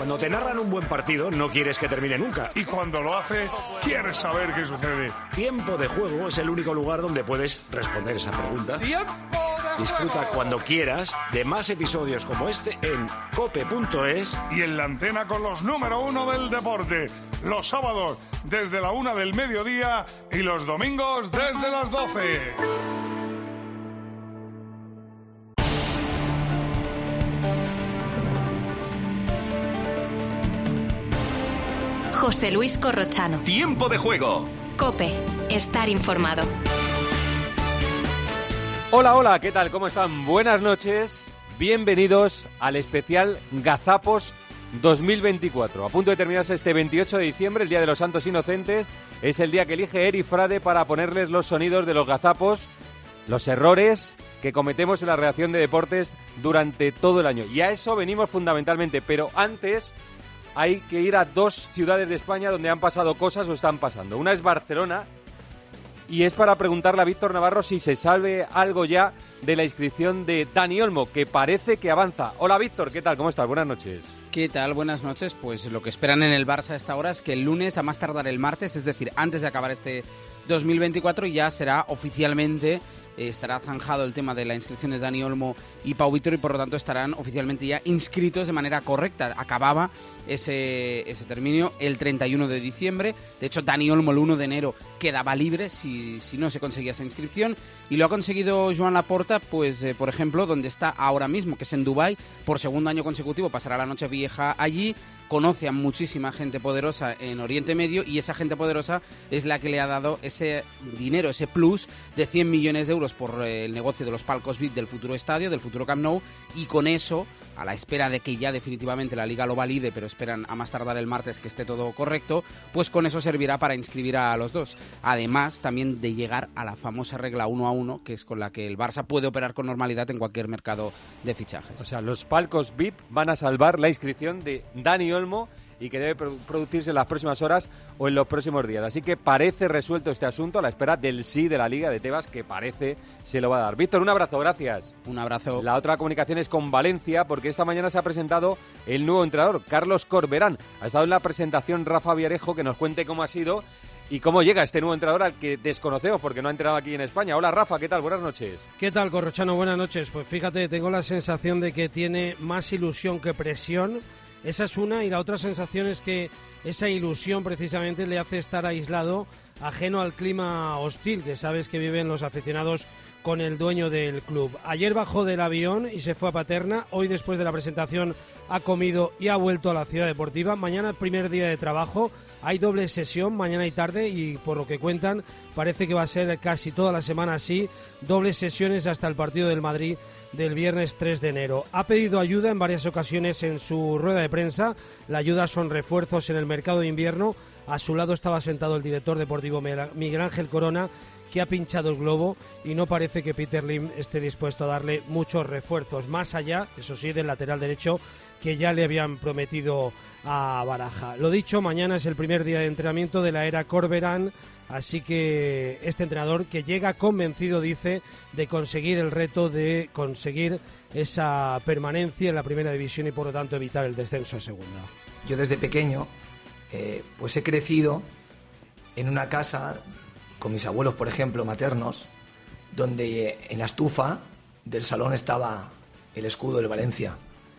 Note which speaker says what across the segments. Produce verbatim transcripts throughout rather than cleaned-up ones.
Speaker 1: Cuando te narran un buen partido, no quieres que termine nunca.
Speaker 2: Y cuando lo hace, quieres saber qué sucede.
Speaker 1: Tiempo de Juego es el único lugar donde puedes responder esa pregunta.
Speaker 2: ¡Tiempo de
Speaker 1: Disfruta
Speaker 2: juego!
Speaker 1: cuando quieras de más episodios como este en cope punto es.
Speaker 2: Y en la antena con los número uno del deporte. Los sábados desde la una del mediodía y los domingos desde las doce.
Speaker 3: José Luis Corrochano.
Speaker 4: Tiempo de Juego.
Speaker 3: COPE. Estar informado.
Speaker 5: Hola, hola, ¿qué tal? ¿Cómo están? Buenas noches. Bienvenidos al especial Gazapos dos mil veinticuatro. A punto de terminarse este veintiocho de diciembre, el Día de los Santos Inocentes. Es el día que elige Eri Frade para ponerles los sonidos de los gazapos, los errores que cometemos en la redacción de deportes durante todo el año. Y a eso venimos fundamentalmente, pero antes hay que ir a dos ciudades de España donde han pasado cosas o están pasando. Una es Barcelona y es para preguntarle a Víctor Navarro si se sabe algo ya de la inscripción de Dani Olmo, que parece que avanza. Hola Víctor, ¿qué tal? ¿Cómo estás? Buenas noches.
Speaker 6: ¿Qué tal? Buenas noches. Pues lo que esperan en el Barça a esta hora es que el lunes, a más tardar el martes, es decir, antes de acabar este dos mil veinticuatro, ya será oficialmente... estará zanjado el tema de la inscripción de Dani Olmo y Pau Víctor y por lo tanto estarán oficialmente ya inscritos de manera correcta. Acababa ese, ese término el treinta y uno de diciembre. De hecho, Dani Olmo el uno de enero quedaba libre si, si no se conseguía esa inscripción y lo ha conseguido Joan Laporta, pues eh, por ejemplo, donde está ahora mismo, que es en Dubái, por segundo año consecutivo pasará la noche vieja allí. Conoce a muchísima gente poderosa en Oriente Medio y esa gente poderosa es la que le ha dado ese dinero, ese plus de cien millones de euros por el negocio de los palcos V I P del futuro estadio, del futuro Camp Nou, y con eso, a la espera de que ya definitivamente la Liga lo valide, pero esperan a más tardar el martes que esté todo correcto, pues con eso servirá para inscribir a los dos. Además, también de llegar a la famosa regla uno a uno, que es con la que el Barça puede operar con normalidad en cualquier mercado de fichajes.
Speaker 5: O sea, los palcos V I P van a salvar la inscripción de Dani Olmo y que debe producirse en las próximas horas o en los próximos días. Así que parece resuelto este asunto a la espera del sí de la Liga de Tebas, que parece se lo va a dar. Víctor, un abrazo, gracias.
Speaker 6: Un abrazo.
Speaker 5: La otra comunicación es con Valencia, porque esta mañana se ha presentado el nuevo entrenador, Carlos Corberán. Ha estado en la presentación Rafa Villarejo, que nos cuente cómo ha sido y cómo llega este nuevo entrenador al que desconocemos porque no ha entrenado aquí en España. Hola Rafa, ¿qué tal? Buenas noches.
Speaker 7: ¿Qué tal, Corrochano? Buenas noches. Pues fíjate, tengo la sensación de que tiene más ilusión que presión. Esa es una, y la otra sensación es que esa ilusión precisamente le hace estar aislado, ajeno al clima hostil que sabes que viven los aficionados con el dueño del club. Ayer bajó del avión y se fue a Paterna. Hoy, después de la presentación, ha comido y ha vuelto a la ciudad deportiva. Mañana, primer día de trabajo. Hay doble sesión mañana y tarde y, por lo que cuentan, parece que va a ser casi toda la semana así. Dobles sesiones hasta el partido del Madrid del viernes tres de enero. Ha pedido ayuda en varias ocasiones en su rueda de prensa. La ayuda son refuerzos en el mercado de invierno. A su lado estaba sentado el director deportivo Miguel Ángel Corona, que ha pinchado el globo y no parece que Peter Lim esté dispuesto a darle muchos refuerzos, más allá, eso sí, del lateral derecho que ya le habían prometido a Baraja. Lo dicho, mañana es el primer día de entrenamiento de la era Corberán, así que este entrenador, que llega convencido, dice, de conseguir el reto de conseguir esa permanencia en la primera división y por lo tanto evitar el descenso a segunda.
Speaker 8: Yo desde pequeño eh, pues he crecido en una casa con mis abuelos, por ejemplo, maternos, donde eh, en la estufa del salón estaba el escudo del Valencia.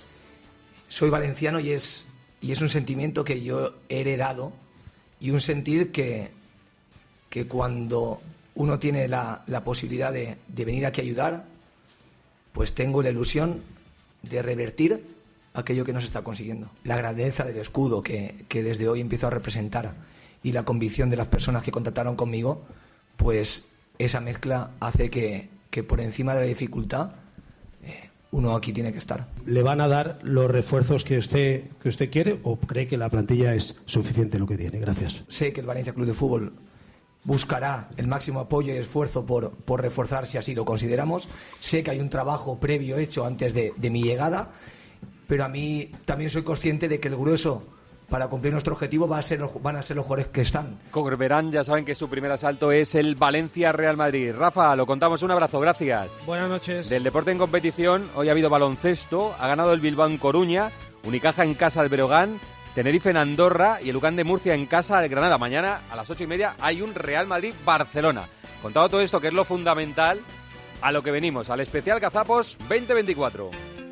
Speaker 8: Soy valenciano y es, y es un sentimiento que yo he heredado y un sentir que, que cuando uno tiene la, la posibilidad de, de venir aquí a ayudar, pues tengo la ilusión de revertir aquello que no se está consiguiendo. La grandeza del escudo que, que desde hoy empiezo a representar y la convicción de las personas que contactaron conmigo, pues esa mezcla hace que, que por encima de la dificultad eh, uno aquí tiene que estar.
Speaker 7: ¿Le van a dar los refuerzos que usted, que usted quiere o cree que la plantilla es suficiente lo que tiene? Gracias.
Speaker 8: Sé que el Valencia Club de Fútbol buscará el máximo apoyo y esfuerzo por, por reforzar si así lo consideramos. Sé que hay un trabajo previo hecho antes de, de mi llegada, pero a mí también soy consciente de que el grueso para cumplir nuestro objetivo va a ser, van a ser los jugadores que están. Corberán,
Speaker 5: ya saben que su primer asalto es el Valencia-Real Madrid. Rafa, lo contamos, un abrazo, gracias.
Speaker 7: Buenas noches.
Speaker 5: Del deporte en competición, hoy ha habido baloncesto, ha ganado el Bilbao en Coruña, Unicaja en casa al Breogán, Tenerife en Andorra y el U C A M de Murcia en casa al Granada. Mañana a las ocho y media hay un Real Madrid-Barcelona. Contado todo esto, que es lo fundamental, a lo que venimos, al especial Gazapos veinte veinticuatro.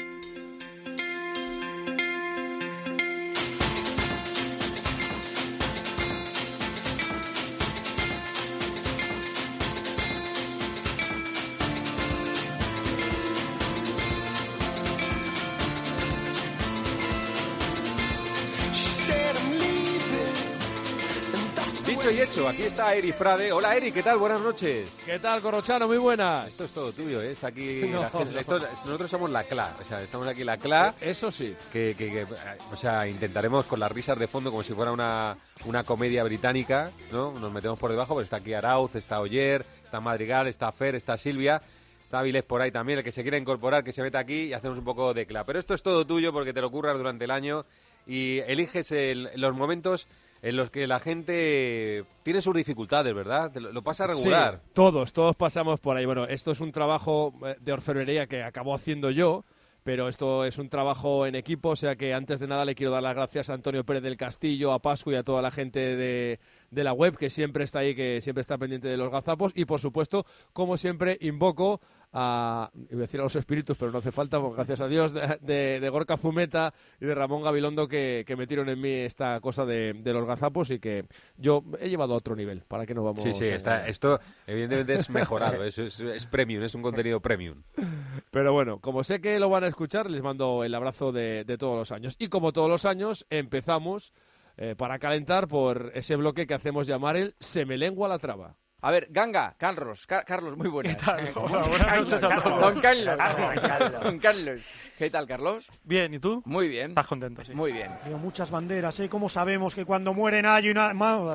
Speaker 5: Dicho y hecho, aquí está Eri Frade. Hola Eri, ¿qué tal? Buenas noches.
Speaker 4: ¿Qué tal, Corrochano? Muy buenas.
Speaker 5: Esto es todo tuyo, ¿eh? Está aquí
Speaker 4: no,
Speaker 5: la gente.
Speaker 4: no.
Speaker 5: Esto, nosotros somos la C L A, o sea, estamos aquí la C L A.
Speaker 4: Eso sí.
Speaker 5: Que, que, que, o sea, intentaremos con las risas de fondo como si fuera una, una comedia británica, ¿no? Nos metemos por debajo, pero está aquí Arauz, está Oyer, está Madrigal, está Fer, está Silvia, está Vilés por ahí también, el que se quiera incorporar, que se meta aquí y hacemos un poco de C L A. Pero esto es todo tuyo porque te lo curras durante el año y eliges el, los momentos en los que la gente tiene sus dificultades, ¿verdad? Lo, lo pasa regular.
Speaker 4: Sí, todos, todos pasamos por ahí. Bueno, esto es un trabajo de orfebrería que acabo haciendo yo, pero esto es un trabajo en equipo, o sea que antes de nada le quiero dar las gracias a Antonio Pérez del Castillo, a Pascu y a toda la gente de, de la web que siempre está ahí, que siempre está pendiente de los gazapos y, por supuesto, como siempre, invoco a, iba a decir a los espíritus, pero no hace falta, porque gracias a Dios, de, de, de Gorka Zumeta y de Ramón Gabilondo que, que metieron en mí esta cosa de, de los gazapos y que yo he llevado a otro nivel. ¿Para qué nos vamos?
Speaker 5: Sí, sí, está, esto evidentemente es mejorado, es, es, es premium, es un contenido premium.
Speaker 4: Pero bueno, como sé que lo van a escuchar, les mando el abrazo de, de todos los años. Y como todos los años, empezamos eh, para calentar por ese bloque que hacemos llamar el Se me lengua la traba.
Speaker 9: A ver, Ganga, Carlos, Car Carlos, muy buenas.
Speaker 10: ¿Qué tal? Hola, buenas noches a todos.
Speaker 9: Don Carlos. Don Carlos. ¿Qué tal, Carlos?
Speaker 10: Bien, ¿y tú?
Speaker 9: Muy bien.
Speaker 10: ¿Estás contento? Sí.
Speaker 9: Muy bien.
Speaker 11: Digo, muchas banderas, ¿eh? ¿Cómo sabemos que cuando mueren hay una...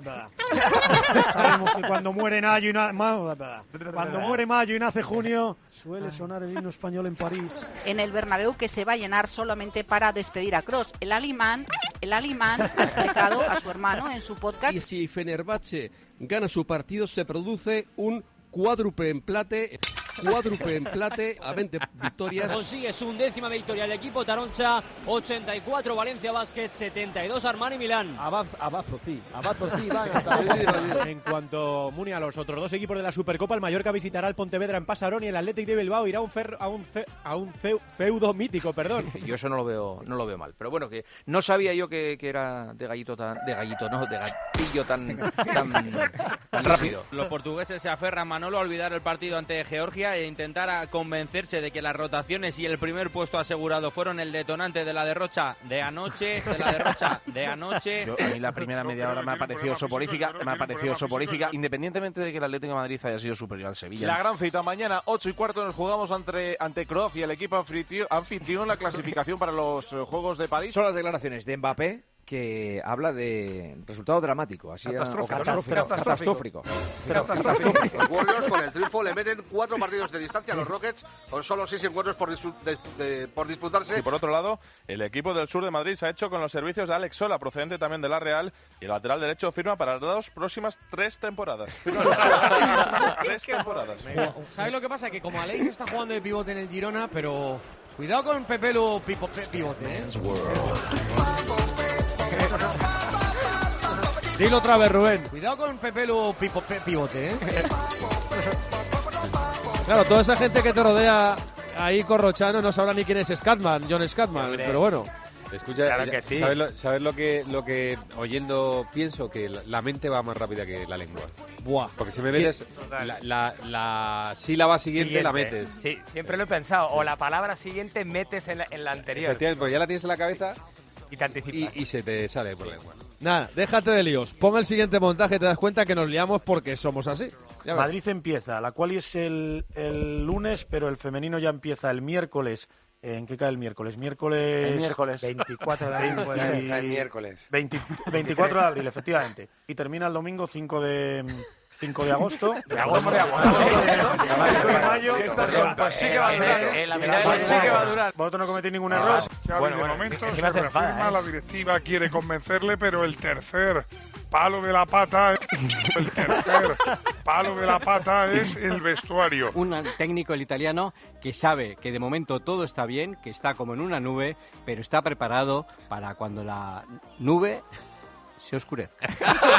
Speaker 11: Sabemos que cuando mueren hay una... Cuando muere mayo y nace junio, suele sonar el himno español en París.
Speaker 12: En el Bernabéu, que se va a llenar solamente para despedir a Kroos. El alemán, el alemán ha explicado a su hermano en su podcast.
Speaker 13: Y si Fenerbahce gana su partido, se produce un cuádruple empate, cuádruple empate a veinte victorias.
Speaker 14: Consigue su undécima victoria el equipo Taroncha, ochenta y cuatro Valencia Basket, setenta y dos Armani Milán.
Speaker 15: Abazo, abazo, sí, abazo, sí, va. En cuanto Muni a los otros dos equipos de la Supercopa, el Mallorca visitará al Pontevedra en Pasarón y el Athletic de Bilbao irá a un, fer, a un, fe, a un fe, feudo mítico, perdón.
Speaker 9: Yo eso no lo veo, no lo veo mal, pero bueno, que no sabía yo que, que era de gallito tan, de gallito, no, de gatillo tan, tan, tan rápido.
Speaker 16: Los portugueses se aferran, Manolo, a olvidar el partido ante Georgia e intentar a convencerse de que las rotaciones y el primer puesto asegurado fueron el detonante de la derrocha de anoche, de la derrocha de anoche.
Speaker 17: Yo, a mí la primera media hora me ha parecido soporífica, me ha parecido soporífica, independientemente de que el Atlético de Madrid haya sido superior al Sevilla.
Speaker 18: La gran cita mañana, ocho y cuarto, nos jugamos ante, ante Croacia, el equipo anfitrión, anfitrión, la clasificación para los uh, Juegos de París.
Speaker 19: Son las declaraciones de Mbappé, que habla de resultado dramático, así
Speaker 18: catastrófico,
Speaker 19: catastrófico,
Speaker 18: catastrófico.
Speaker 19: catastrófico.
Speaker 20: Los Warriors con el triunfo le meten cuatro partidos de distancia a los Rockets con solo seis encuentros por, dis de, de, por disputarse.
Speaker 18: Y por otro lado, el equipo del sur de Madrid se ha hecho con los servicios de Alex Sola, procedente también de la Real, y el lateral derecho firma para las dos próximas tres temporadas. tres temporadas.
Speaker 21: ¿Sabes lo que pasa? Que como Alex está jugando de pivote en el Girona, pero cuidado con Pepelu pipo, pe, pivote, ¿eh?
Speaker 4: Dilo otra vez, Rubén.
Speaker 21: Cuidado con Pepelu pipo, pe, pivote, ¿eh?
Speaker 4: Claro, toda esa gente que te rodea ahí, Corrochano, no sabrá ni quién es Scatman, John Scatman,
Speaker 5: Hombre.
Speaker 4: pero bueno.
Speaker 5: Escucha,
Speaker 4: Claro que sí.
Speaker 5: ¿sabes, lo, ¿sabes lo que lo que oyendo pienso? Que la, la mente va más rápida que la lengua.
Speaker 4: Buah.
Speaker 5: Porque si me metes la, la, la sílaba siguiente, siguiente, la metes.
Speaker 22: Sí, siempre lo he pensado. O la palabra siguiente metes en la, en la anterior.
Speaker 5: Efectivamente, pues ya la tienes en la cabeza
Speaker 22: y te anticipas.
Speaker 5: Y, y se te sale por la lengua.
Speaker 4: Nada, déjate de líos. Pon el siguiente montaje y te das cuenta que nos liamos porque somos así.
Speaker 23: Ya Madrid ves. Empieza, la cual es el, el lunes, pero el femenino ya empieza el miércoles. ¿En qué cae el miércoles? Miércoles...
Speaker 22: El miércoles. veinticuatro de abril.
Speaker 20: Puede ser, el miércoles.
Speaker 23: veinte, veinticuatro de abril, efectivamente. Y termina el domingo cinco de cinco de agosto.
Speaker 20: De agosto, de agosto.
Speaker 23: de mayo.
Speaker 20: Pues sí que va a durar. Pues sí que va a durar.
Speaker 23: Vosotros no cometéis ningún error.
Speaker 1: Xavi,
Speaker 23: Bueno,
Speaker 1: de
Speaker 23: bueno,
Speaker 1: momento
Speaker 23: encima
Speaker 1: se
Speaker 23: se
Speaker 1: reafirma,
Speaker 23: enfada, ¿eh?
Speaker 1: la directiva quiere convencerle, pero el tercer palo de la pata, el tercer palo de la pata es el vestuario.
Speaker 2: Un técnico, el italiano, que sabe que de momento todo está bien, que está como en una nube, pero está preparado para cuando la nube se oscurezca.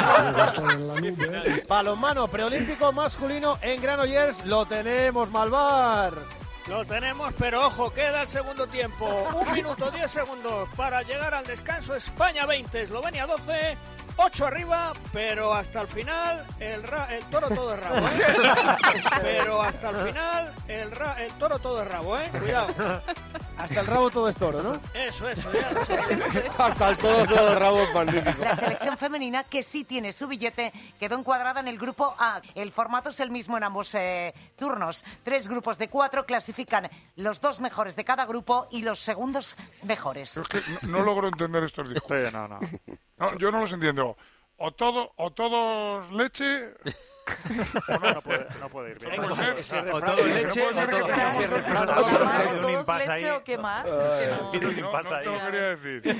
Speaker 15: Balonmano preolímpico masculino en Granollers, lo tenemos, Malvar.
Speaker 3: Lo tenemos, pero ojo, queda el segundo tiempo. Un minuto, diez segundos para llegar al descanso. España veinte, Eslovenia doce, ocho arriba, pero hasta el final el, ra el toro todo es rabo, ¿eh? Pero hasta el final el, ra el toro todo es rabo, ¿eh? Cuidado.
Speaker 15: Hasta el rabo todo es toro, ¿no?
Speaker 3: Eso, eso, ya lo sé.
Speaker 4: Hasta el toro todo es rabo es magnífico.
Speaker 24: La selección femenina, que sí tiene su billete, quedó encuadrada en el grupo A. El formato es el mismo en ambos eh, turnos. Tres grupos de cuatro clasifican los dos mejores de cada grupo y los segundos mejores.
Speaker 1: Es que no, no logro entender estos discursos.
Speaker 23: no, no.
Speaker 1: No, yo no los entiendo. O todo, o todos leche.
Speaker 23: O no, no puede, no puede ir bien.
Speaker 1: No puede ser.
Speaker 23: Ese
Speaker 1: O
Speaker 23: refrán-
Speaker 1: todo
Speaker 23: ese
Speaker 1: leche,
Speaker 23: refrán-
Speaker 1: o todo-
Speaker 23: ese refrán-
Speaker 1: No,
Speaker 23: no,
Speaker 1: no,
Speaker 23: no,
Speaker 1: no,
Speaker 23: no,
Speaker 1: no,
Speaker 23: un impasse ahí.
Speaker 25: ¿O qué más? Es que no...
Speaker 23: Tiene un
Speaker 1: No,
Speaker 23: impasse
Speaker 1: no
Speaker 23: ahí.
Speaker 1: te lo quería decir.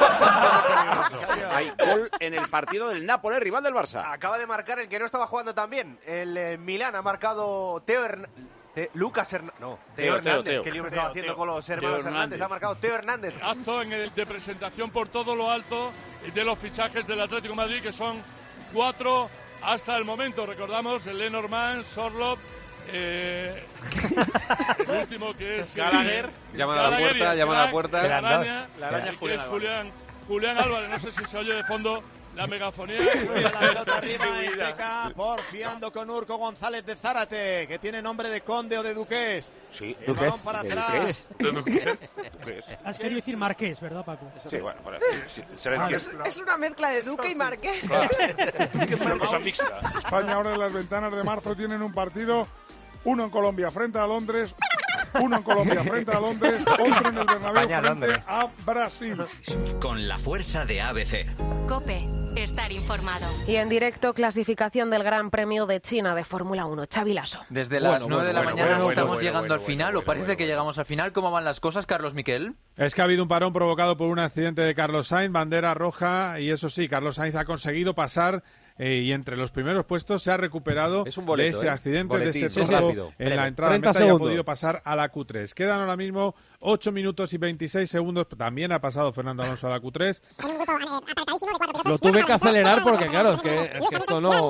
Speaker 26: Hay gol en el partido del Nápoles, rival del Barça.
Speaker 27: Acaba de marcar el que no estaba jugando tan bien. El eh, Milán ha marcado Teo Hernández. Lucas Hernández. No, Teo,
Speaker 26: Teo,
Speaker 27: Hernández.
Speaker 26: Teo, Teo.
Speaker 27: Que lío me
Speaker 26: Teo,
Speaker 27: estaba haciendo
Speaker 26: Teo.
Speaker 27: con los
Speaker 26: Teo
Speaker 27: hermanos Hernández.
Speaker 26: Hernández.
Speaker 27: Ha marcado Teo Hernández.
Speaker 28: Acto en el de presentación por todo lo alto de los fichajes del Atlético de Madrid, que son cuatro hasta el momento. Recordamos el Lenormand, Sorloth, eh, el último que es...
Speaker 5: Gallagher. Llaman a la puerta, llaman a la puerta.
Speaker 28: La
Speaker 5: Eran dos.
Speaker 28: araña,
Speaker 5: La araña
Speaker 28: y
Speaker 5: es
Speaker 28: que es
Speaker 5: Julián
Speaker 28: Julián, Julián Álvarez. No sé si se oye de fondo la megafonía.
Speaker 3: La pelota arriba en Teca, porfiando con Urco González de Zárate, que tiene nombre de conde o de duqués.
Speaker 26: Sí,
Speaker 3: el balón para atrás.
Speaker 26: ¿De Duqués? Duqués.
Speaker 29: Has querido decir marqués, ¿verdad, Paco?
Speaker 26: Sí, bueno, bueno, sí, sí, se le
Speaker 29: Ah,
Speaker 26: entiende.
Speaker 25: Es una mezcla de Duque y Marqués.
Speaker 1: Una cosa mixta. España ahora en las ventanas de marzo tienen un partido, uno en Colombia frente a Londres, uno en Colombia frente a Londres, otro en el Bernabéu
Speaker 30: España,
Speaker 1: frente
Speaker 30: Londres.
Speaker 1: a Brasil.
Speaker 30: Con la fuerza de A B C.
Speaker 31: COPE. Estar informado.
Speaker 32: Y en directo, clasificación del Gran Premio de China de Fórmula uno. Xavi Lasso.
Speaker 9: Desde las
Speaker 33: Bueno,
Speaker 9: nueve de la
Speaker 33: bueno,
Speaker 9: mañana
Speaker 33: bueno,
Speaker 9: estamos
Speaker 33: bueno,
Speaker 9: llegando
Speaker 33: bueno,
Speaker 9: al final,
Speaker 33: bueno,
Speaker 9: ¿o parece
Speaker 33: bueno,
Speaker 9: que llegamos al final? ¿Cómo van las cosas, Carlos Miquel?
Speaker 34: Es que ha habido un parón provocado por un accidente de Carlos Sainz, bandera roja, y eso sí, Carlos Sainz ha conseguido pasar eh, y entre los primeros puestos se ha recuperado
Speaker 5: Es un boleto,
Speaker 34: de ese
Speaker 5: ¿eh?
Speaker 34: accidente,
Speaker 5: Boletín,
Speaker 34: de ese
Speaker 5: sí,
Speaker 34: trompo
Speaker 5: rápido,
Speaker 34: en
Speaker 5: breve.
Speaker 34: la entrada a
Speaker 4: treinta
Speaker 34: meta y ha
Speaker 4: segundos.
Speaker 34: podido pasar a la Q tres. Quedan ahora mismo ocho minutos y veintiséis segundos. También ha pasado Fernando Alonso a la Q tres.
Speaker 4: Lo tuve que acelerar porque, claro, es que, es que esto no...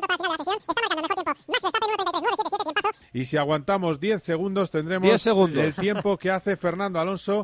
Speaker 34: Y si aguantamos diez segundos, tendremos
Speaker 4: diez segundos.
Speaker 34: el tiempo que hace Fernando Alonso.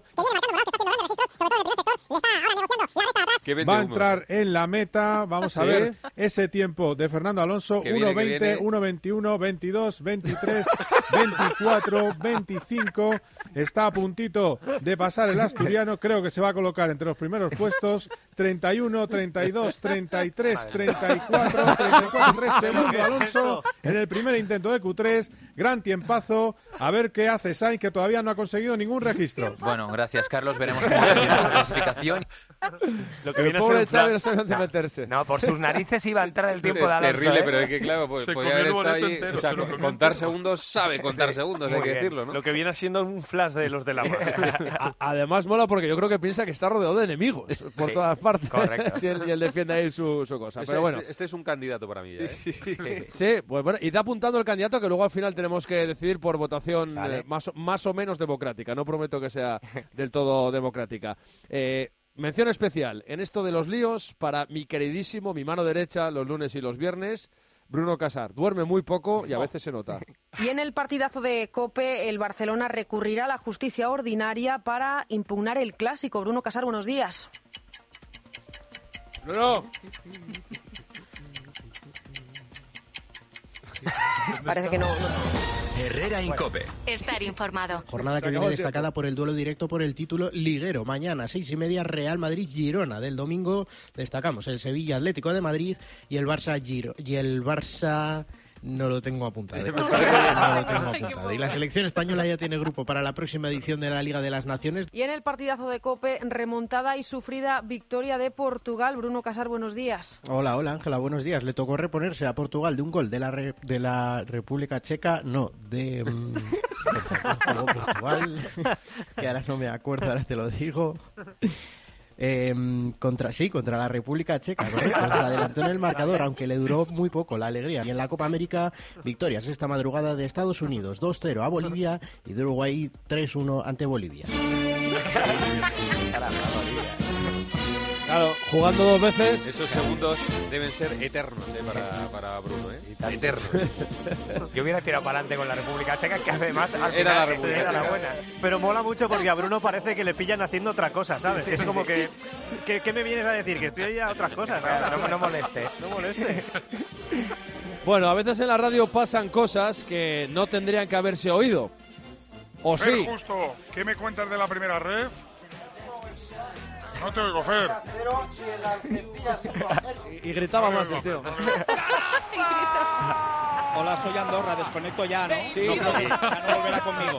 Speaker 5: Que vende
Speaker 34: Va a
Speaker 5: humo.
Speaker 34: entrar en la meta. Vamos a
Speaker 5: ¿Sí?
Speaker 34: ver ese tiempo de Fernando Alonso.
Speaker 5: Que viene,
Speaker 34: uno
Speaker 5: que
Speaker 34: veinte,
Speaker 5: viene.
Speaker 34: uno veintiuno, veintidós, veintitrés, veinticuatro, veinticinco. Está a puntito de pasar el asturiano. Creo que se va a colocar entre los primeros puestos. treinta y uno, treinta y dos, treinta y tres, treinta y cuatro, treinta y cuatro, tres segundo Alonso en el primer intento de Q tres. Gran tiempazo. A ver qué hace Sainz, que todavía no ha conseguido ningún registro.
Speaker 9: Bueno, gracias, Carlos. Veremos cómo termina esa clasificación.
Speaker 15: Lo
Speaker 4: El pobre Xavi no sabe dónde meterse.
Speaker 22: No, por sus narices iba a entrar el tiempo de Alonso.
Speaker 5: Terrible,
Speaker 22: ¿eh?
Speaker 5: pero es que, claro, pues,
Speaker 10: Se
Speaker 5: podía
Speaker 10: comió
Speaker 5: haber
Speaker 10: el
Speaker 5: estado
Speaker 10: boleto
Speaker 5: ahí.
Speaker 10: entero,
Speaker 5: O sea,
Speaker 10: se lo comió
Speaker 5: contar
Speaker 10: entero.
Speaker 5: segundos sabe contar
Speaker 22: Sí,
Speaker 5: segundos,
Speaker 22: muy
Speaker 5: hay que
Speaker 22: bien.
Speaker 5: decirlo, ¿no?
Speaker 15: Lo que viene siendo un flash de los de la
Speaker 4: A- Además mola porque yo creo que piensa que está rodeado de enemigos por
Speaker 5: Sí,
Speaker 4: todas partes.
Speaker 5: correcto.
Speaker 4: Sí, él- y él defiende ahí su, su cosa.
Speaker 5: Ese-
Speaker 4: Pero bueno.
Speaker 5: este, este es un candidato para mí ya, ¿eh?
Speaker 4: Sí, pues bueno, y da apuntando el candidato que luego al final tenemos que decidir por votación
Speaker 5: Vale.
Speaker 4: eh, más, o- más o menos democrática. No prometo que sea del todo democrática. Eh, mención especial en esto de los líos para mi queridísimo, mi mano derecha, los lunes y los viernes, Bruno Casar. Duerme muy poco y a veces se nota.
Speaker 32: Y en el partidazo de COPE, el Barcelona recurrirá a la justicia ordinaria para impugnar el clásico. Bruno Casar, buenos días.
Speaker 4: Bruno.
Speaker 32: Parece que no.
Speaker 30: Herrera en Cope.
Speaker 31: Estar informado.
Speaker 21: Jornada que viene destacada por el duelo directo por el título liguero. Mañana, seis y media, Real Madrid-Girona. Del domingo destacamos el Sevilla Atlético de Madrid y el Barça Giro y el Barça No lo tengo apuntado. No lo tengo apuntado. Y la selección española ya tiene grupo para la próxima edición de la Liga de las Naciones.
Speaker 32: Y en el partidazo de COPE, remontada y sufrida victoria de Portugal. Bruno Casar, buenos días.
Speaker 21: Hola, hola Ángela, buenos días. Le tocó reponerse a Portugal de un gol de la, re, de la República Checa, no, de, um, de Portugal, que ahora no me acuerdo, ahora te lo digo. Eh, contra sí, contra la República Checa, correcto. Se adelantó en el marcador, aunque le duró muy poco la alegría. Y en la Copa América, victorias esta madrugada de Estados Unidos, dos cero a Bolivia y de Uruguay tres uno ante Bolivia.
Speaker 4: Claro, jugando dos veces.
Speaker 5: Esos segundos deben ser eternos eh, para, para Bruno, ¿eh? Eternos.
Speaker 22: Yo hubiera tirado para adelante con la República Checa, que además al
Speaker 5: Era
Speaker 22: final
Speaker 5: la República
Speaker 22: era
Speaker 5: Checa.
Speaker 22: la buena.
Speaker 3: Pero mola mucho porque a Bruno parece que le pillan haciendo otra cosa, ¿sabes? Es como que, que ¿qué me vienes a decir? Que estoy ahí a otras cosas.
Speaker 22: No, no, no moleste.
Speaker 3: No moleste.
Speaker 4: Bueno, a veces en la radio pasan cosas que no tendrían que haberse oído. ¿O
Speaker 1: Fer,
Speaker 4: sí?
Speaker 1: Justo, ¿qué me cuentas de la primera ref? No te oigo, Fer.
Speaker 4: Y, y gritaba más el tío.
Speaker 2: Hola, soy Andorra, desconecto ya, ¿no?
Speaker 4: Sí.
Speaker 2: No, creo que ya no volverá conmigo.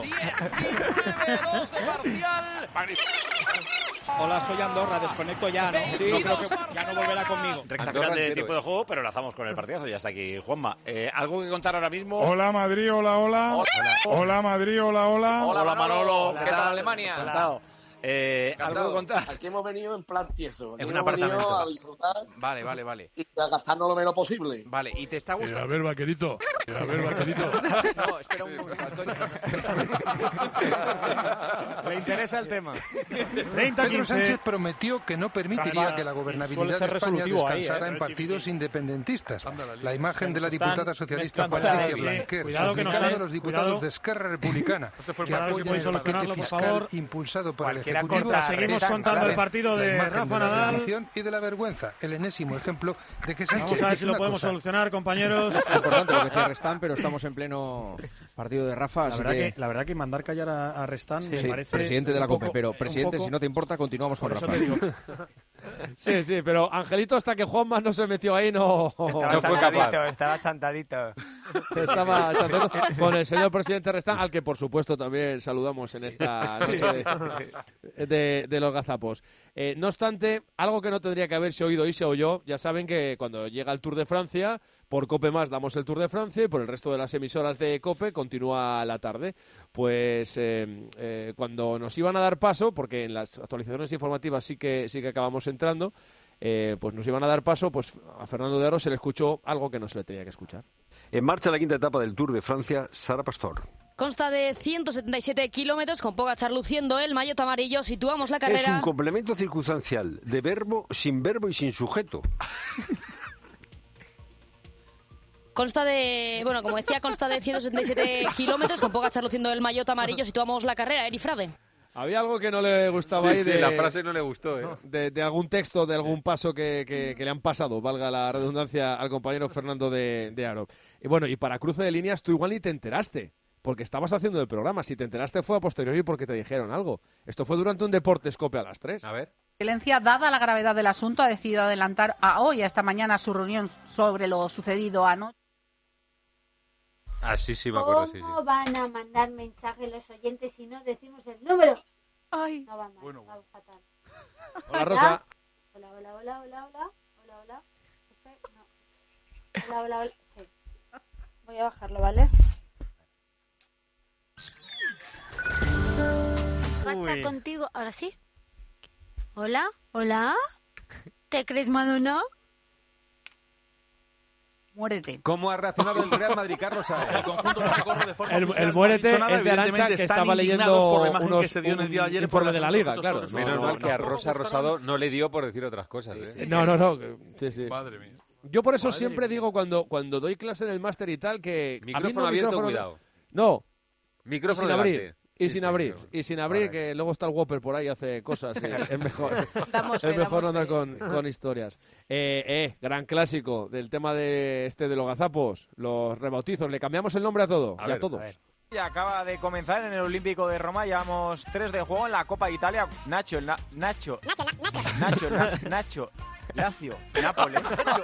Speaker 2: Hola, soy Andorra, desconecto ya, ¿no? Sí. No creo que ya no volverá conmigo.
Speaker 26: Recta final de tiempo de juego, pero lanzamos con el partidazo. Ya está aquí Juanma. Eh, ¿Algo que contar ahora mismo?
Speaker 1: Hola, Madrid, hola, hola. Hola, hola Madrid, hola, hola.
Speaker 26: Hola, Manolo.
Speaker 9: ¿Qué tal, Alemania?
Speaker 26: Encantado. Eh, ¿Algo que contar?
Speaker 6: Aquí hemos venido en plan tieso. Aquí
Speaker 9: En un
Speaker 6: hemos venido
Speaker 9: apartamento.
Speaker 6: a disfrutar
Speaker 9: Vale, vale, vale.
Speaker 6: y a gastarnos lo menos posible.
Speaker 9: Vale, ¿y te está
Speaker 28: Eh,
Speaker 9: gustando?
Speaker 28: a ver, vaquerito. Eh, a ver, vaquerito.
Speaker 9: No, espera un momento, Antonio.
Speaker 3: Le interesa el tema.
Speaker 7: Pedro Sánchez prometió que no permitiría que la gobernabilidad de España descansara en partidos independentistas. La imagen de la diputada socialista Patricia Blanquer señalando a los diputados de Esquerra Republicana que apoyan el paquete fiscal impulsado por el Ejecutivo.
Speaker 21: Seguimos contando el partido de Rafa Nadal.
Speaker 7: Y de la vergüenza, el enésimo ejemplo de que Sánchez
Speaker 21: Vamos a ver
Speaker 7: dice
Speaker 21: si lo
Speaker 7: una
Speaker 21: podemos
Speaker 7: cosa.
Speaker 21: solucionar, compañeros.
Speaker 8: Es importante lo que decía Restán, pero estamos en pleno partido de Rafa.
Speaker 23: La
Speaker 8: así
Speaker 23: verdad
Speaker 8: que...
Speaker 23: que, la verdad que mandar callar a, a Restán
Speaker 8: Sí,
Speaker 23: me parece
Speaker 8: presidente de la
Speaker 23: un poco-
Speaker 8: COPE, pero
Speaker 23: un
Speaker 8: presidente,
Speaker 23: poco-
Speaker 8: si no te importa, continuamos con
Speaker 23: Por eso
Speaker 8: Rafa.
Speaker 23: te digo.
Speaker 4: Sí, sí, pero Angelito, hasta que Juanma no se metió ahí, no,
Speaker 22: Estaba
Speaker 4: no fue capaz.
Speaker 22: chantadito, estaba chantadito.
Speaker 4: Estaba chantando con el señor presidente Restán, al que por supuesto también saludamos en esta noche de, de- de los gazapos. Eh, no obstante, algo que no tendría que haberse oído y se oyó, ya saben que cuando llega el Tour de Francia, por COPE más damos el Tour de Francia y por el resto de las emisoras de COPE continúa la tarde. Pues eh, eh, cuando nos iban a dar paso, porque en las actualizaciones informativas sí que, sí que acabamos entrando, eh, pues nos iban a dar paso, pues a Fernando de Aro se le escuchó algo que no se le tenía que escuchar.
Speaker 11: En marcha la quinta etapa del Tour de Francia, Sara Pastor.
Speaker 31: Consta de ciento setenta y siete kilómetros, con Pogačar luciendo el maillot amarillo. Situamos la carrera.
Speaker 11: Es un complemento circunstancial de verbo, sin verbo y sin sujeto.
Speaker 31: Consta de, bueno, como decía, consta de ciento setenta y siete kilómetros, con Pogačar luciendo el maillot amarillo. Situamos la carrera, Eri Frade.
Speaker 4: Había algo que no le gustaba
Speaker 5: Sí,
Speaker 4: ahí
Speaker 5: sí,
Speaker 4: de,
Speaker 5: la frase no le gustó, ¿eh?
Speaker 4: de, de algún texto, de algún paso que, que- que le han pasado, valga la redundancia, al compañero Fernando de, de Aro. Y bueno, y para cruce de líneas tú igual ni te enteraste, porque estabas haciendo el programa. Si te enteraste fue a posteriori porque te dijeron algo. Esto fue durante un Deportes Cope a las tres.
Speaker 5: A ver.
Speaker 12: Violencia, dada la gravedad del asunto, ha decidido adelantar a hoy, a esta mañana, su reunión sobre lo sucedido anoche.
Speaker 5: Ah, sí, sí, me acuerdo, sí, sí.
Speaker 13: ¿Cómo van a mandar mensajes los oyentes si no decimos el número? Ay. No va mal,
Speaker 1: Bueno,
Speaker 13: va fatal.
Speaker 4: Hola, Rosa.
Speaker 13: Hola, hola, hola, hola, hola, hola, hola. Este, no. Hola, hola, hola. Sí. Voy a bajarlo, ¿vale? ¿Qué pasa
Speaker 22: Uy.
Speaker 13: contigo? ¿Ahora sí? ¿Hola? ¿Hola? ¿Te crees Madonna?
Speaker 12: Muérete.
Speaker 5: ¿Cómo ha reaccionado el Real Madrid, Carlos? El
Speaker 10: conjunto no recorre de forma
Speaker 4: El,
Speaker 10: oficial,
Speaker 4: el
Speaker 10: no ha
Speaker 4: muérete
Speaker 10: dicho nada,
Speaker 4: es de Arantxa,
Speaker 10: evidentemente
Speaker 4: que
Speaker 10: están
Speaker 4: estaba
Speaker 10: indignados
Speaker 4: leyendo
Speaker 10: por la imagen
Speaker 4: unos,
Speaker 10: que se dio en el día de ayer
Speaker 4: un
Speaker 10: por
Speaker 4: informe
Speaker 10: la
Speaker 4: de la
Speaker 10: Junta
Speaker 4: Liga,
Speaker 10: de
Speaker 4: claro.
Speaker 10: Nosotros
Speaker 4: No,
Speaker 5: Menos
Speaker 4: no,
Speaker 5: mal que a
Speaker 4: no.
Speaker 5: Rosa Rosado no le dio por decir otras cosas, ¿eh?
Speaker 4: No, no, no. Sí, sí.
Speaker 28: Madre mía.
Speaker 4: Yo por eso
Speaker 28: Madre
Speaker 4: siempre
Speaker 28: mía.
Speaker 4: digo cuando, cuando doy clase en el máster y tal que... a mí
Speaker 5: Micrófono
Speaker 4: no
Speaker 5: abierto,
Speaker 4: micrófono-
Speaker 5: cuidado.
Speaker 4: No.
Speaker 5: Micrófono
Speaker 4: y sin abrir.
Speaker 5: delante.
Speaker 4: Y
Speaker 5: Sí,
Speaker 4: sin
Speaker 5: sí,
Speaker 4: abrir,
Speaker 5: micrófono.
Speaker 4: y sin abrir,
Speaker 5: Vale.
Speaker 4: que luego está el Whopper por ahí, hace cosas. eh, es mejor,
Speaker 13: Damos fe,
Speaker 4: es mejor no
Speaker 13: damos
Speaker 4: andar
Speaker 13: fe.
Speaker 4: con, con historias. Eh, eh, gran clásico del tema de este de los gazapos, los rebautizos. Le cambiamos el nombre a todo,
Speaker 22: A
Speaker 4: y
Speaker 22: ver,
Speaker 4: a todos.
Speaker 22: a ver. Ya acaba de comenzar en el Olímpico de Roma, llevamos tres de juego en la Copa de Italia. Nacho, el na- Nacho, Nacho, Nacho, Na- Nacho, Lazio, Nápoles.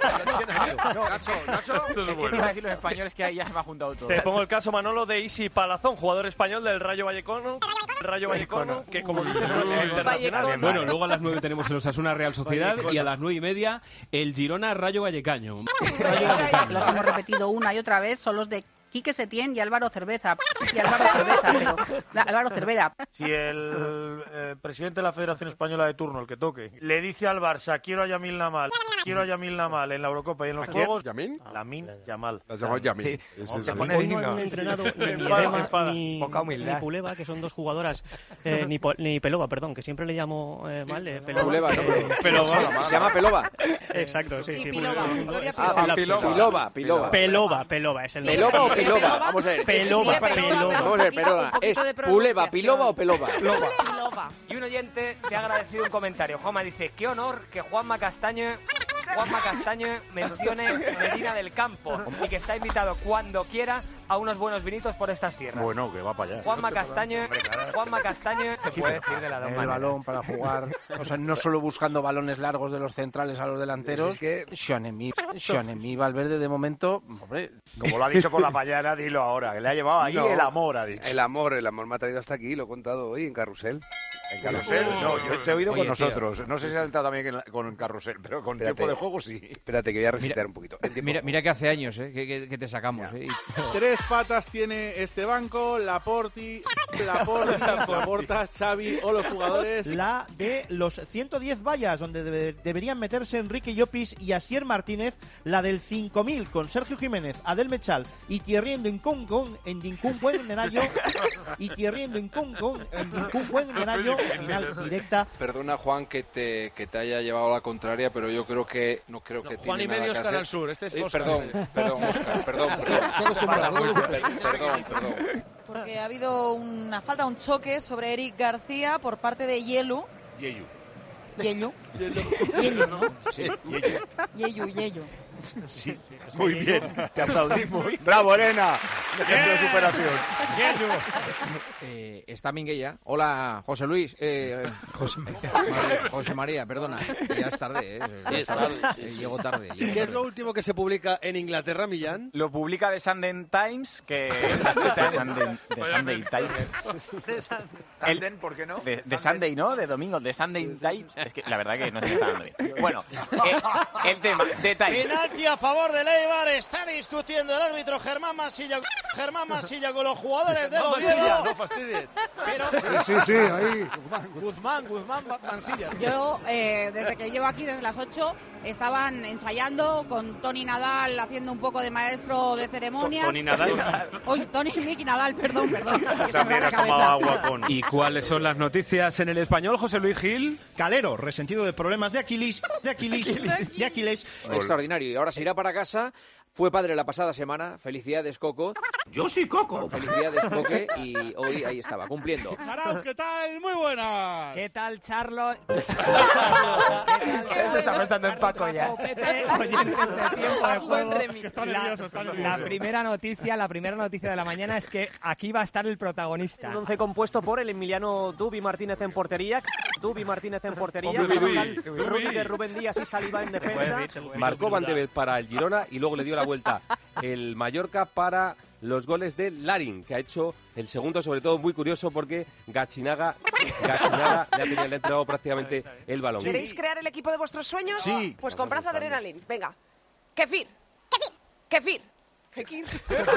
Speaker 5: No,
Speaker 22: Nacho, Nacho.
Speaker 10: Esto es
Speaker 22: Es que
Speaker 10: bueno.
Speaker 22: iba a decir los españoles que ahí ya se me ha juntado todo.
Speaker 10: Te pongo el caso, Manolo, de Isi Palazón, jugador español del Rayo Vallecano, Rayo Vallecano, que como dices no es internacional.
Speaker 14: Bueno, luego a las nueve tenemos el Osasuna Real Sociedad y a las nueve y media el Girona Rayo Vallecano. Rayo Vallecano.
Speaker 12: Los hemos repetido una y otra vez, son los de Quique Setién y Álvaro Cerveza. Y Álvaro Cerveza, pero... Álvaro Cervera.
Speaker 23: Si el eh, presidente de la Federación Española de turno, el que toque, le dice al Barça, quiero a Yamil Lamal, quiero a Yamil Lamal en la Eurocopa y en los Juegos...
Speaker 11: ¿Yamin?
Speaker 23: Lamin Yamal.
Speaker 11: La llamó Yamin.
Speaker 23: Sí.
Speaker 11: Ese es
Speaker 23: Te
Speaker 11: el-
Speaker 23: pone
Speaker 15: Hoy no
Speaker 23: digno.
Speaker 15: han entrenado ni
Speaker 23: Se
Speaker 15: Miedema
Speaker 23: enfada, se enfada.
Speaker 15: ni,
Speaker 23: Poca humildad.
Speaker 15: ni Puleva, que son dos jugadoras, eh, ni, Po- ni Pelova, perdón, que siempre le llamo eh, mal. Eh, Pelova.
Speaker 9: Puleva, no, pero-
Speaker 15: Pelova.
Speaker 9: Se llama Pelova.
Speaker 15: Exacto, sí,
Speaker 9: Sí,
Speaker 15: sí.
Speaker 9: Pilova,
Speaker 15: Puleva.
Speaker 9: Victoria
Speaker 15: Es
Speaker 9: Pilova.
Speaker 15: el lapsus.
Speaker 9: Pilova, Pilova, Pilova.
Speaker 15: Pelova, Pelova, es el
Speaker 9: ¿Pelova
Speaker 15: nombre.
Speaker 9: o Pilova? Vamos a ver.
Speaker 15: Pelova,
Speaker 9: Sí, sí,
Speaker 15: Pelova.
Speaker 9: Vamos a ver, perdona. ¿Es Puleva, Pilova o Pelova?
Speaker 22: Y un oyente te ha agradecido un comentario. Juanma dice, qué honor que Juanma Castaño, Juanma Castaño mencione Medina del Campo y que está invitado cuando quiera a unos buenos vinitos por estas tierras.
Speaker 23: Bueno, que va para allá.
Speaker 22: Juanma Castaño, Juanma Castaño, se puede decir de la dos
Speaker 16: el
Speaker 22: maneras.
Speaker 16: balón para jugar, o sea, no solo buscando balones largos de los centrales a los delanteros.
Speaker 23: Es que-
Speaker 16: Xionemi, Xionemi, Valverde de momento, hombre,
Speaker 23: Como lo ha dicho por la mañana, dilo ahora, que le ha llevado ahí
Speaker 17: No,
Speaker 23: el amor, ha dicho.
Speaker 17: El amor, el amor me ha traído hasta aquí, lo he contado hoy en Carrusel.
Speaker 23: ¿En Carrusel? No, yo te he oído
Speaker 17: Oye,
Speaker 23: con
Speaker 17: tío.
Speaker 23: nosotros. No sé si has entrado también en la- con Carrusel, pero con
Speaker 17: Espérate.
Speaker 23: tiempo de juego sí.
Speaker 17: Espérate, que voy a recitar un poquito. En tiempo
Speaker 9: Mira,
Speaker 17: de
Speaker 9: mira que hace años ¿eh? que, que- que te sacamos. ¿eh? Y-
Speaker 18: Tres patas tiene este banco, Laporti, Laporti, Laporta, Xavi o los jugadores.
Speaker 19: La de los ciento diez vallas, donde debe- deberían meterse Enrique Llopis y Asier Martínez. La del cinco mil, con Sergio Jiménez, Adel Mechal y Thierry Ndinkun en Dincuncuen Nenayo. Y Thierry Ndinkun en Dincuncuen Nenayo. Final directa.
Speaker 20: Perdona, Juan, que te, que te haya llevado a la contraria, pero yo creo que no creo que
Speaker 4: Juan
Speaker 20: tiene
Speaker 4: y
Speaker 20: nada
Speaker 4: medio
Speaker 20: que
Speaker 4: es Canal
Speaker 20: hacer.
Speaker 4: Sur, este es
Speaker 20: Eh,
Speaker 4: Oscar.
Speaker 20: Perdón, perdón, Oscar, perdón, perdón.
Speaker 4: Todos con Para-
Speaker 20: Perdón, perdón, perdón.
Speaker 24: Porque ha habido una falta, un choque sobre Eric García por parte de Yelu.
Speaker 23: Yeyu.
Speaker 24: Yelu. Yelu, ¿no?
Speaker 23: Sí, Yeyu.
Speaker 24: Yeyu, Yeyu.
Speaker 23: Sí, muy bien. Te aplaudimos. ¡Bravo, Elena! Ejemplo de superación.
Speaker 9: Eh, está Minguella. Hola, José Luis. Eh, José, María, José María, perdona. Ya es tarde, ¿eh? Ya es tarde. Eh, Llego tarde. llego
Speaker 4: ¿Qué es
Speaker 9: tarde.
Speaker 4: lo último que se publica en Inglaterra, Millán?
Speaker 22: Lo publica The Sunday Times, que es The Sunday, The Sunday Times.
Speaker 23: Tanden, ¿por qué no?
Speaker 22: De, de Sunday, ¿no? De domingo, de Sunday Times. Es que la verdad que no se me está dando bien. Bueno, eh, el tema, detalle.
Speaker 3: Penalti a favor de Eibar. Está discutiendo el árbitro Germán Masilla. Germán Masilla con los jugadores de
Speaker 4: No,
Speaker 3: Oviedo.
Speaker 4: Masilla, no fastidies.
Speaker 3: Pero...
Speaker 1: Sí, sí, sí, ahí.
Speaker 3: Guzmán, Guzmán Mansilla.
Speaker 12: Yo, eh, desde que llevo aquí, desde las ocho, estaban ensayando con Tony Nadal haciendo un poco de maestro de ceremonias.
Speaker 23: Tony Nadal.
Speaker 12: Oye, Tony Miki Nadal, perdón, perdón. que se me va
Speaker 23: También
Speaker 12: la
Speaker 23: has tomado
Speaker 12: cabeza.
Speaker 23: agua con...
Speaker 14: ¿Y cuáles son las noticias en el español, José Luis Gil?
Speaker 19: Calero, resentido de problemas de Aquiles, de Aquiles, de Aquiles.
Speaker 9: Extraordinario. Y ahora se irá para casa. Fue padre la pasada semana. Felicidades, Coco.
Speaker 3: Yo soy Coco.
Speaker 9: Felicidades, Coque. Y hoy ahí estaba, cumpliendo.
Speaker 19: Jaraos, ¿qué tal? Muy buenas.
Speaker 22: ¿Qué tal, Charlo? Se está pensando en Paco ya.
Speaker 19: Oyentes de tiempo de juego. Que está
Speaker 22: La,
Speaker 19: nervioso, está
Speaker 22: la
Speaker 19: nervioso.
Speaker 22: primera noticia, la primera noticia de la mañana es que aquí va a estar el protagonista.
Speaker 10: Un once compuesto por el Emiliano Dubi Martínez en portería, Dubi Martínez en portería,
Speaker 20: Hombre, Dubi,
Speaker 10: Carvajal,
Speaker 20: Dubi.
Speaker 10: Rodríguez, Rubén Díaz y Saliba en defensa.
Speaker 5: Marcó Van de Ven para el Girona y luego le dio la vuelta el Mallorca para los goles de Larin, que ha hecho el segundo, sobre todo muy curioso porque Gachinaga, Gachinaga ya tenía le ha entregado prácticamente el balón.
Speaker 20: ¿Queréis crear el equipo de vuestros sueños?
Speaker 23: Sí.
Speaker 20: Pues comprad Adrenalin. Venga. Kefir. Kefir. Kefir.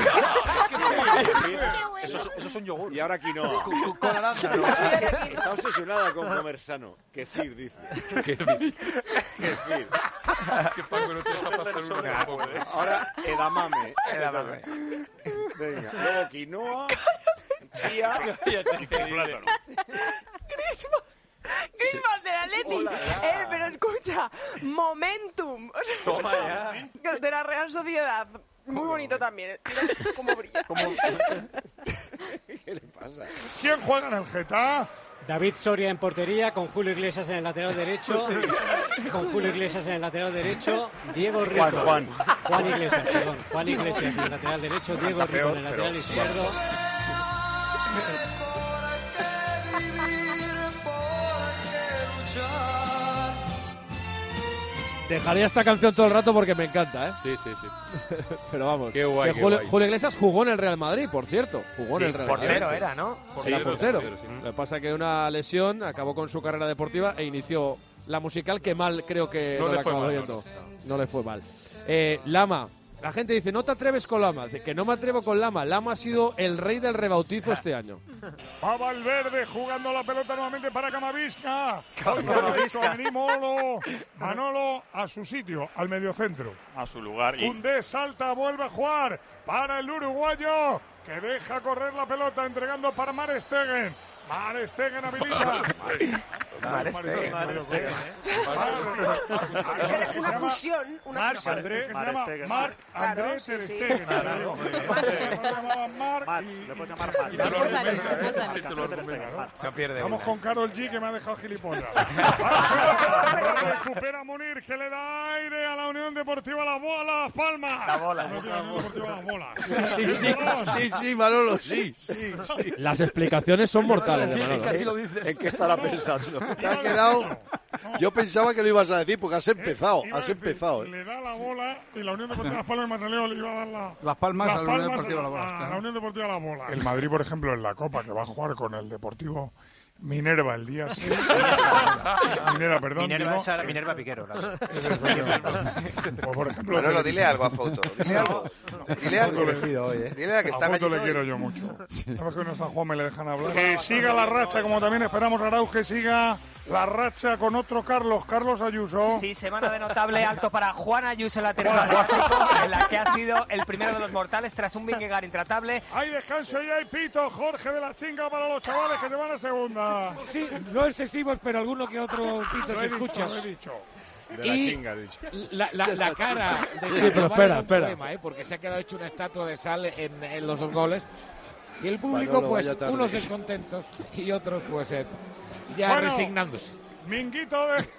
Speaker 26: Eso es, eso es un yogur.
Speaker 23: Y ahora quinoa.
Speaker 22: Con arándano.
Speaker 26: Está obsesionada con comer sano. Kefir, dice.
Speaker 5: Kefir.
Speaker 26: Kefir.
Speaker 10: Que Paco no te deja pasar una tampoco, ¿eh?
Speaker 23: Ahora edamame.
Speaker 22: Edamame.
Speaker 23: Venga. Luego quinoa, chía y plátano.
Speaker 20: Griezmann. Griezmann del Atleti. Eh, pero escucha. Momentum.
Speaker 23: Toma ya.
Speaker 20: De la Real Sociedad. Muy bonito también. Mira cómo brilla.
Speaker 23: ¿Qué le pasa?
Speaker 1: ¿Quién juega en el Geta?
Speaker 22: David Soria en portería, con Julio Iglesias en el lateral derecho. Con Julio Iglesias en el lateral derecho. Diego Rico.
Speaker 23: Juan, Juan.
Speaker 22: Juan Iglesias, perdón. Juan Iglesias en el lateral derecho. Diego
Speaker 23: Está
Speaker 22: Rico
Speaker 23: peor,
Speaker 22: en el lateral
Speaker 23: pero-
Speaker 22: izquierdo.
Speaker 4: Dejaría esta canción todo el rato porque me encanta, ¿eh?
Speaker 5: Sí, sí, sí.
Speaker 4: Pero vamos.
Speaker 5: Qué guay,
Speaker 4: que
Speaker 5: qué
Speaker 4: Julio,
Speaker 5: guay.
Speaker 4: Julio Iglesias jugó en el Real Madrid, por cierto. Jugó
Speaker 22: Sí,
Speaker 4: en el Real
Speaker 22: portero
Speaker 4: Madrid.
Speaker 22: era, ¿no?
Speaker 4: Sí, era portero.
Speaker 5: portero, sí.
Speaker 4: Lo que pasa es que una lesión acabó con su carrera deportiva e inició la musical, que mal creo que
Speaker 10: No
Speaker 4: no,
Speaker 10: le
Speaker 4: la
Speaker 10: fue
Speaker 4: acabó
Speaker 10: mal,
Speaker 4: viendo.
Speaker 10: no.
Speaker 4: No le fue mal. Eh, Lama. La gente dice, no te atreves con Lama. Dice que no me atrevo con Lama. Lama ha sido el rey del rebautizo este año.
Speaker 1: Va Valverde jugando la pelota nuevamente para Camavinga.
Speaker 22: Camavinga.
Speaker 1: Manolo, Manolo a su sitio, al mediocentro.
Speaker 2: A su lugar. Y
Speaker 1: Koundé salta, vuelve a jugar para el uruguayo, que deja correr la pelota entregando para Mar Stegen. Mar Stegen habilita.
Speaker 22: Mar Stegen, Mar Stegen,
Speaker 20: Una fusión. Una
Speaker 1: Marc
Speaker 20: fusión.
Speaker 1: André, que se
Speaker 23: Mar
Speaker 1: llama
Speaker 23: Stegen.
Speaker 1: Marc André
Speaker 20: Claro,
Speaker 1: Ter
Speaker 20: sí, sí.
Speaker 1: Stegen.
Speaker 23: Claro, muy bien.
Speaker 1: Se llamaba Marc
Speaker 23: Mats,
Speaker 1: y-
Speaker 23: le puedes
Speaker 1: y-
Speaker 23: llamar Mats.
Speaker 1: y-
Speaker 23: Se
Speaker 1: y-
Speaker 23: puede salir,
Speaker 1: y-
Speaker 23: se puede
Speaker 1: y-
Speaker 23: salir.
Speaker 1: y-
Speaker 23: No pierde
Speaker 1: Vamos
Speaker 23: No pierde
Speaker 1: Vamos
Speaker 23: una.
Speaker 1: con Karol G, que me ha dejado gilipollas. Recupera Munir, que le da aire a la Unión Deportiva Las Bolas, Las Palmas.
Speaker 23: La bola.
Speaker 1: No, la Unión Deportiva Las Bolas.
Speaker 6: Sí, sí, sí, sí, Manolo, sí, sí, sí.
Speaker 4: Las explicaciones son mortales de Manolo.
Speaker 9: Casi lo dices.
Speaker 6: ¿En qué estará pensando? Te ha quedado... Yo pensaba que lo ibas a decir porque has empezado,
Speaker 1: Iba a
Speaker 6: has
Speaker 1: decir,
Speaker 6: empezado. ¿eh?
Speaker 1: Le da la bola y la Unión Deportiva Las Palmas, me salió, le iba a dar la...
Speaker 18: Las Palmas
Speaker 1: Las
Speaker 18: a la Unión
Speaker 1: Palmas
Speaker 18: Deportiva Las
Speaker 1: a-
Speaker 18: Bolas,
Speaker 1: a
Speaker 18: claro.
Speaker 1: la Unión Deportiva Las Bolas. El Madrid, por ejemplo, en la Copa, que va a jugar con el Deportivo Minerva el día seis. Minerva, perdón.
Speaker 23: Minerva,
Speaker 1: digo,
Speaker 23: esa-
Speaker 1: eh,
Speaker 23: Minerva Piquero. las-
Speaker 1: Pues, por ejemplo,
Speaker 17: Manolo,
Speaker 1: que-
Speaker 17: dile algo a Fouto. Dile algo. Dile algo.
Speaker 6: ¿eh?
Speaker 17: Dile a que
Speaker 1: A
Speaker 17: está
Speaker 1: Foto le
Speaker 17: gallito
Speaker 1: quiero
Speaker 17: hoy.
Speaker 1: yo mucho. Sabes que no está Juan, me le dejan hablar. Que siga la racha, como también esperamos Arauz, que siga la racha con otro Carlos, Carlos Ayuso.
Speaker 22: Sí, semana de notable alto para Juan Ayuso, lateral Atlético, en la que ha sido el primero de los mortales tras un Vingegaard intratable.
Speaker 1: Hay descanso y hay pito, Jorge de la Chinga para los chavales que se van a segunda.
Speaker 7: Sí, no excesivos, pero alguno que otro pito
Speaker 1: Lo
Speaker 7: se
Speaker 1: he dicho,
Speaker 7: escucha.
Speaker 1: lo he dicho.
Speaker 6: De la
Speaker 7: Y
Speaker 6: chinga, has dicho.
Speaker 7: La, la, la cara de
Speaker 4: Sí, pero
Speaker 7: Sandoval
Speaker 4: espera,
Speaker 7: es un
Speaker 4: espera.
Speaker 7: problema, ¿eh? Porque se ha quedado hecho una estatua de sal en, en los dos goles. Y el público,
Speaker 6: Manolo,
Speaker 7: pues,
Speaker 6: vaya tarde.
Speaker 7: unos descontentos y otros, pues, eh, ya
Speaker 1: Bueno,
Speaker 7: resignándose.
Speaker 1: Minguito de...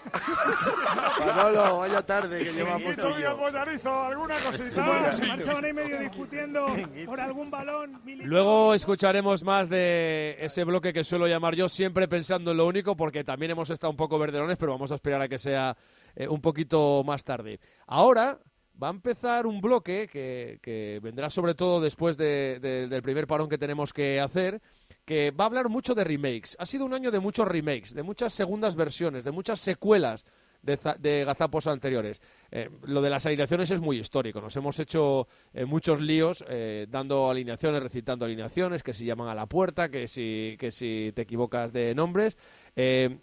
Speaker 6: Manolo, vaya tarde que lleva
Speaker 1: Minguito
Speaker 6: puesto
Speaker 1: Díaz
Speaker 6: yo.
Speaker 1: Bollarizo, ¿alguna cosita?
Speaker 23: Se
Speaker 1: marchaban ahí medio discutiendo por algún balón.
Speaker 4: Luego escucharemos más de ese bloque que suelo llamar yo, siempre pensando en lo único, porque también hemos estado un poco verderones, pero vamos a esperar a que sea eh, un poquito más tarde. Ahora va a empezar un bloque que, que vendrá sobre todo después de- de- del primer parón que tenemos que hacer, que va a hablar mucho de remakes. Ha sido un año de muchos remakes, de muchas segundas versiones, de muchas secuelas de, za- de gazapos anteriores. Eh, lo de las alineaciones es muy histórico. Nos hemos hecho eh, muchos líos eh, dando alineaciones, recitando alineaciones, que si llaman a la puerta, que si, que si te equivocas de nombres. Eh,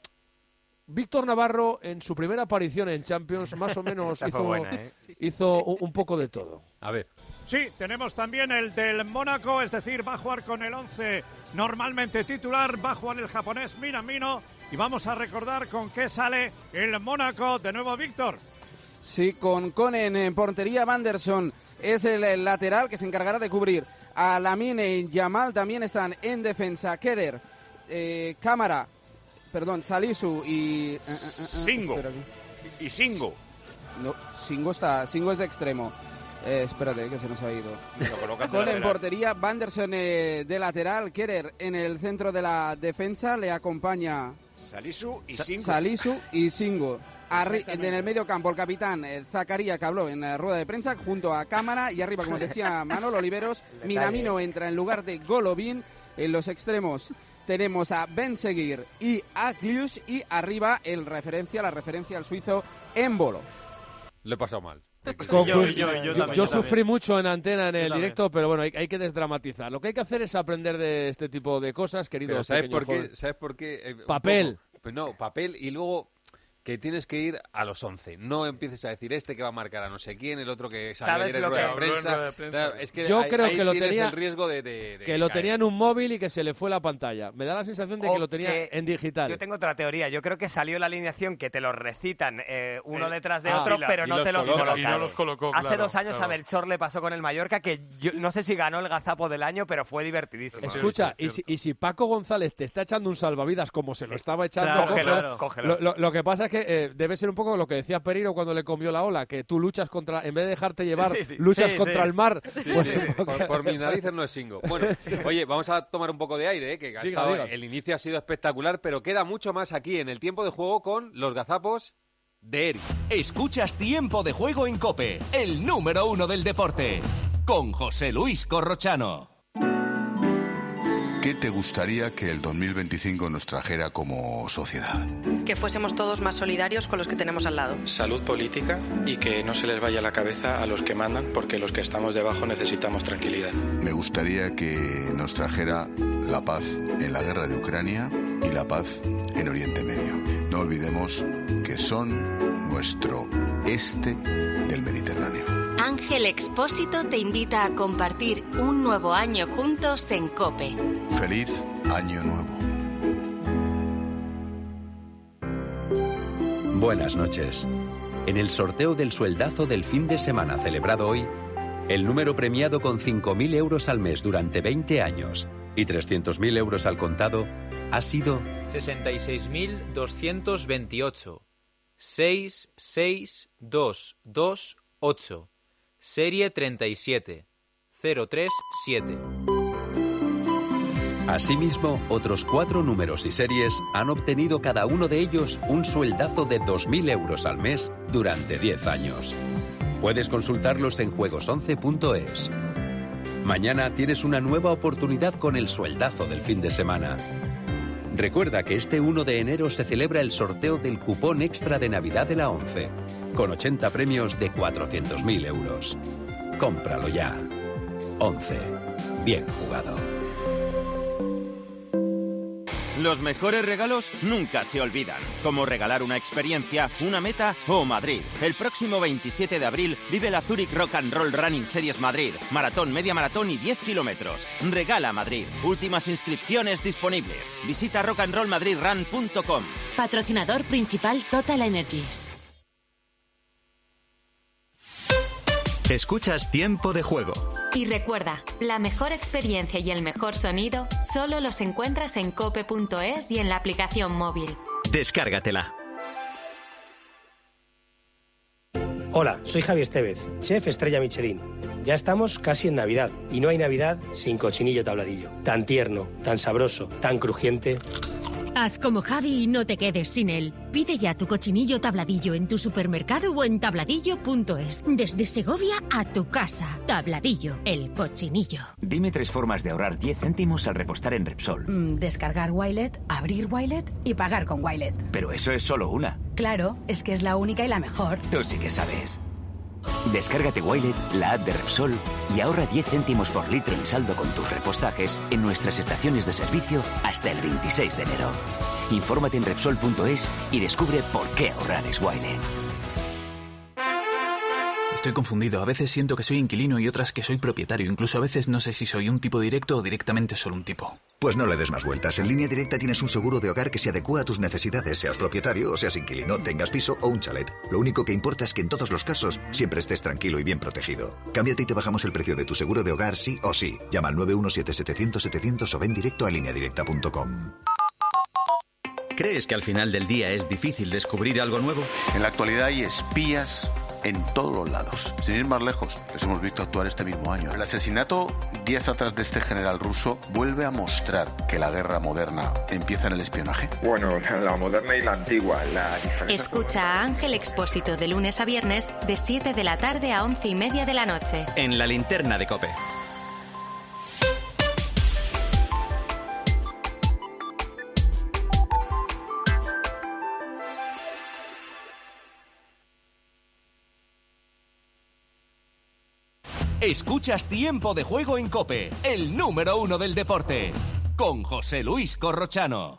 Speaker 4: Víctor Navarro, en su primera aparición en Champions, más o menos
Speaker 22: Esa fue
Speaker 4: hizo,
Speaker 22: buena, ¿eh?
Speaker 4: hizo un, un poco de todo.
Speaker 5: A ver.
Speaker 3: Sí, tenemos también el del Mónaco, es decir, va a jugar con el once normalmente titular, va a jugar el japonés Minamino y vamos a recordar con qué sale el Mónaco. De nuevo, Víctor.
Speaker 8: Sí, con Konen en portería, Vanderson es el, el lateral que se encargará de cubrir. A Lamine y Yamal también están en defensa. Keder, eh, Cámara, perdón, Salisu y... eh, eh, eh,
Speaker 26: Singo.
Speaker 8: espera.
Speaker 26: Y Singo.
Speaker 8: No, Singo está, Singo es de extremo. Eh, espérate, que se nos ha ido.
Speaker 26: Lo colocan de
Speaker 8: Con en
Speaker 26: lateral.
Speaker 8: portería, Vanderson eh, de lateral, Keder en el centro de la defensa, le acompaña
Speaker 26: Salisu y
Speaker 8: Sa-
Speaker 26: Singo.
Speaker 8: Salisu y Singo. Arri- en el medio campo, el capitán eh, Zakaria, que habló en la rueda de prensa, junto a Cámara, y arriba, como decía Manolo Oliveros, Minamino entra en lugar de Golovin. En los extremos tenemos a Ben Seguir y a Klius, y arriba el referencia, la referencia al suizo Embolo.
Speaker 5: Lo he pasado mal.
Speaker 4: Conclu-
Speaker 23: Yo- yo- yo
Speaker 4: yo,
Speaker 23: también,
Speaker 4: yo
Speaker 23: yo
Speaker 4: sufrí
Speaker 23: también.
Speaker 4: mucho en antena en el
Speaker 23: también.
Speaker 4: directo, pero bueno, hay, hay que desdramatizar. Lo que hay que hacer es aprender de este tipo de cosas,
Speaker 5: Pero
Speaker 4: queridos
Speaker 5: ¿sabes
Speaker 4: pequeños
Speaker 5: por qué?
Speaker 4: jóvenes.
Speaker 5: ¿Sabes por qué? Eh, un
Speaker 4: Papel.
Speaker 5: poco. Pues no, papel y luego que tienes que ir a los once. No empieces a decir este que va a marcar a no sé quién, el otro que salió
Speaker 22: ¿Sabes
Speaker 5: ayer en
Speaker 22: lo
Speaker 5: rueda
Speaker 22: que-
Speaker 5: de
Speaker 23: Habló en
Speaker 5: prensa.
Speaker 23: rueda de prensa.
Speaker 5: Claro, es que
Speaker 4: Yo
Speaker 5: ahí-
Speaker 4: creo
Speaker 5: ahí
Speaker 4: que lo
Speaker 5: tienes
Speaker 4: tenía-
Speaker 5: el riesgo de, de- de
Speaker 4: Que lo
Speaker 5: caer.
Speaker 4: tenía en un móvil y que se le fue la pantalla. Me da la sensación de que
Speaker 22: O
Speaker 4: lo tenía
Speaker 22: que-
Speaker 4: en digital.
Speaker 22: Yo tengo otra teoría. Yo creo que salió la alineación que te los recitan eh, uno
Speaker 23: Eh,
Speaker 22: detrás de
Speaker 4: ah,
Speaker 22: otro,
Speaker 23: y la-
Speaker 22: pero
Speaker 5: y
Speaker 22: no
Speaker 5: los
Speaker 22: te los
Speaker 5: coloca.
Speaker 22: colocan.
Speaker 23: Y no los colocó,
Speaker 22: Hace
Speaker 23: claro,
Speaker 22: dos años
Speaker 23: claro.
Speaker 22: a Melchor le pasó con el Mallorca, que yo no sé si ganó el gazapo del año, pero fue divertidísimo.
Speaker 23: Es
Speaker 4: Escucha,
Speaker 23: cierto,
Speaker 4: y
Speaker 23: es
Speaker 4: si, y si Paco González te está echando un salvavidas como se lo estaba echando,
Speaker 22: Claro,
Speaker 4: cógelo.
Speaker 22: cógelo, cógelo.
Speaker 4: Lo, lo- lo que pasa es que eh, debe ser un poco lo que decía Pereiro cuando le comió la ola, que tú luchas contra, en vez de dejarte llevar,
Speaker 22: Sí, sí.
Speaker 4: luchas
Speaker 23: Sí,
Speaker 4: contra
Speaker 23: sí.
Speaker 4: el mar.
Speaker 5: Sí,
Speaker 4: Pues
Speaker 5: sí,
Speaker 4: un poco-
Speaker 5: Por, por mis narices no es Singo. Bueno, oye, vamos a tomar un poco de aire, ¿eh? que ha
Speaker 4: Diga,
Speaker 5: estado-
Speaker 4: diga.
Speaker 5: el inicio ha sido espectacular, pero queda mucho más aquí en el tiempo de juego con los gazapos
Speaker 2: de Eric. Escuchas Tiempo de Juego en COPE, el número uno del deporte, con José Luis Corrochano.
Speaker 11: ¿Qué te gustaría que el dos mil veinticinco nos trajera como sociedad?
Speaker 13: Que fuésemos todos más solidarios con los que tenemos al lado.
Speaker 15: Salud política y que no se les vaya la cabeza a los que mandan, porque los que estamos debajo necesitamos tranquilidad.
Speaker 11: Me gustaría que nos trajera la paz en la guerra de Ucrania y la paz en Oriente Medio. No olvidemos que son nuestro este del Mediterráneo.
Speaker 21: Ángel Expósito te invita a compartir un nuevo año juntos en COPE.
Speaker 11: ¡Feliz Año Nuevo!
Speaker 25: Buenas noches. En el sorteo del sueldazo del fin de semana celebrado hoy, el número premiado con cinco mil euros al mes durante veinte años y trescientos mil euros al contado ha sido
Speaker 9: sesenta y seis mil doscientos veintiocho. seis seis dos dos ocho. Serie treinta y siete cero tres siete.
Speaker 25: Asimismo, otros cuatro números y series han obtenido cada uno de ellos un sueldazo de dos mil euros al mes durante diez años. Puedes consultarlos en juegos once punto es. Mañana tienes una nueva oportunidad con el sueldazo del fin de semana. Recuerda que este uno de enero se celebra el sorteo del cupón extra de Navidad de la ONCE, con ochenta premios de cuatrocientos mil euros. Cómpralo ya. ONCE. Bien jugado.
Speaker 27: Los mejores regalos nunca se olvidan, como regalar una experiencia, una meta o Madrid. El próximo veintisiete de abril vive la Zurich Rock and Roll Running Series Madrid. Maratón, media maratón y diez kilómetros. Regala Madrid. Últimas inscripciones disponibles. Visita rock and roll madrid run punto com.
Speaker 21: Patrocinador principal Total Energies.
Speaker 28: Escuchas Tiempo de Juego.
Speaker 21: Y recuerda, la mejor experiencia y el mejor sonido solo los encuentras en cope punto es y en la aplicación móvil.
Speaker 28: Descárgatela.
Speaker 29: Hola, soy Javi Estevez, chef estrella Michelin. Ya estamos casi en Navidad y no hay Navidad sin cochinillo tabladillo. Tan tierno, tan sabroso, tan crujiente.
Speaker 30: Haz como Javi y no te quedes sin él. Pide ya tu cochinillo tabladillo en tu supermercado o en tabladillo punto es. Desde Segovia a tu casa. Tabladillo, el cochinillo.
Speaker 31: Dime tres formas de ahorrar diez céntimos al repostar en Repsol.
Speaker 32: Mm, descargar Wilet, abrir Wilet y pagar con Wilet.
Speaker 31: Pero eso es solo una.
Speaker 32: Claro, es que es la única y la mejor.
Speaker 31: Tú sí que sabes. Descárgate Wilet, la app de Repsol, y ahorra diez céntimos por litro en saldo con tus repostajes en nuestras estaciones de servicio hasta el veintiséis de enero. Infórmate en Repsol punto es y descubre por qué ahorrar es Wilet.
Speaker 33: Estoy confundido. A veces siento que soy inquilino y otras que soy propietario. Incluso a veces no sé si soy un tipo directo o directamente solo un tipo.
Speaker 34: Pues no le des más vueltas. En Línea Directa tienes un seguro de hogar que se adecúa a tus necesidades, seas propietario o seas inquilino, tengas piso o un chalet. Lo único que importa es que en todos los casos siempre estés tranquilo y bien protegido. Cámbiate y te bajamos el precio de tu seguro de hogar sí o sí. Llama al nueve uno siete setecientos setecientos o ven directo a línea directa punto com.
Speaker 28: ¿Crees que al final del día es difícil descubrir algo nuevo?
Speaker 11: En la actualidad hay espías en todos los lados. Sin ir más lejos, les hemos visto actuar este mismo año. El asesinato días atrás de este general ruso vuelve a mostrar que la guerra moderna empieza en el espionaje.
Speaker 35: Bueno, la moderna y la antigua. La diferencia...
Speaker 21: Escucha a Ángel Expósito de lunes a viernes de siete de la tarde a once y media de la noche.
Speaker 28: En la linterna de COPE.
Speaker 2: Escuchas Tiempo de Juego en COPE, el número uno del deporte, con José Luis Corrochano.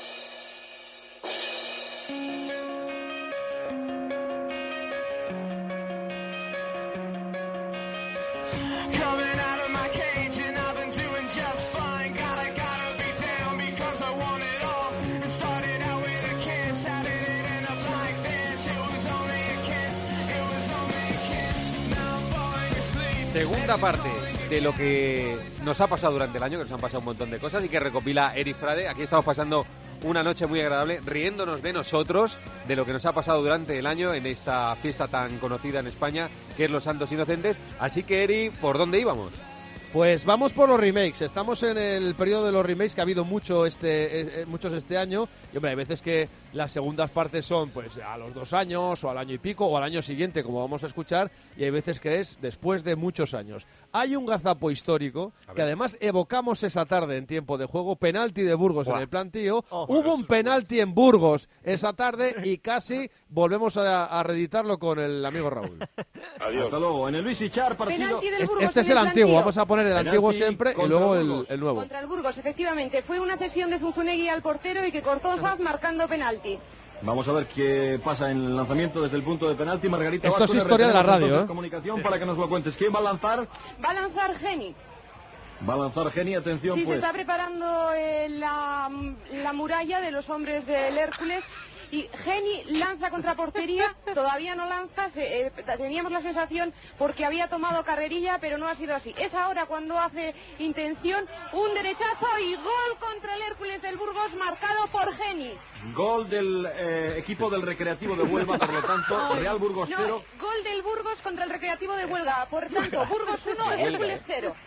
Speaker 5: Segunda parte de lo que nos ha pasado durante el año, que nos han pasado un montón de cosas y que recopila Eric Frade. Aquí estamos pasando una noche muy agradable, riéndonos de nosotros, de lo que nos ha pasado durante el año en esta fiesta tan conocida en España, que es los Santos Inocentes. Así que, Eric, ¿por dónde íbamos?
Speaker 4: Pues vamos por los remakes. Estamos en el periodo de los remakes, que ha habido mucho este, eh, muchos este año. Y hombre, hay veces que las segundas partes son pues a los dos años, o al año y pico, o al año siguiente, como vamos a escuchar. Y hay veces que es después de muchos años. Hay un gazapo histórico, que además evocamos esa tarde en tiempo de juego. Penalti de Burgos Buah. en el plantío. Oh, Hubo un penalti en Burgos esa tarde y casi volvemos a, a reeditarlo con el amigo Raúl.
Speaker 1: Adiós. Hasta luego. En el Luis Ichar partido...
Speaker 4: Este, este es el, el antiguo, vamos a poner el penalti antiguo siempre y luego el, el nuevo.
Speaker 3: Contra el Burgos, efectivamente. Fue una cesión de Zunzunegui al portero y que cortó Zaz marcando penalti.
Speaker 1: Vamos a ver qué pasa en el lanzamiento desde el punto de penalti. Margarita
Speaker 4: Esto Vasco, es historia de la radio, ¿eh?
Speaker 1: Comunicación para que nos lo cuentes. ¿Quién va a lanzar?
Speaker 3: Va a lanzar Geni.
Speaker 1: Va a lanzar Geni, atención
Speaker 3: sí,
Speaker 1: pues.
Speaker 3: Se está preparando eh, la, la muralla de los hombres del Hércules. Y Geni lanza contra portería, todavía no lanza, se, eh, teníamos la sensación porque había tomado carrerilla, pero no ha sido así. Es ahora cuando hace intención, un derechazo y gol contra el Hércules del Burgos, marcado por Geni.
Speaker 1: Gol del eh, equipo del Recreativo de Huelva, por lo tanto, Real Burgos cero.
Speaker 3: No, gol del Burgos contra el Recreativo de Huelva, por tanto, Burgos uno, Hércules cero.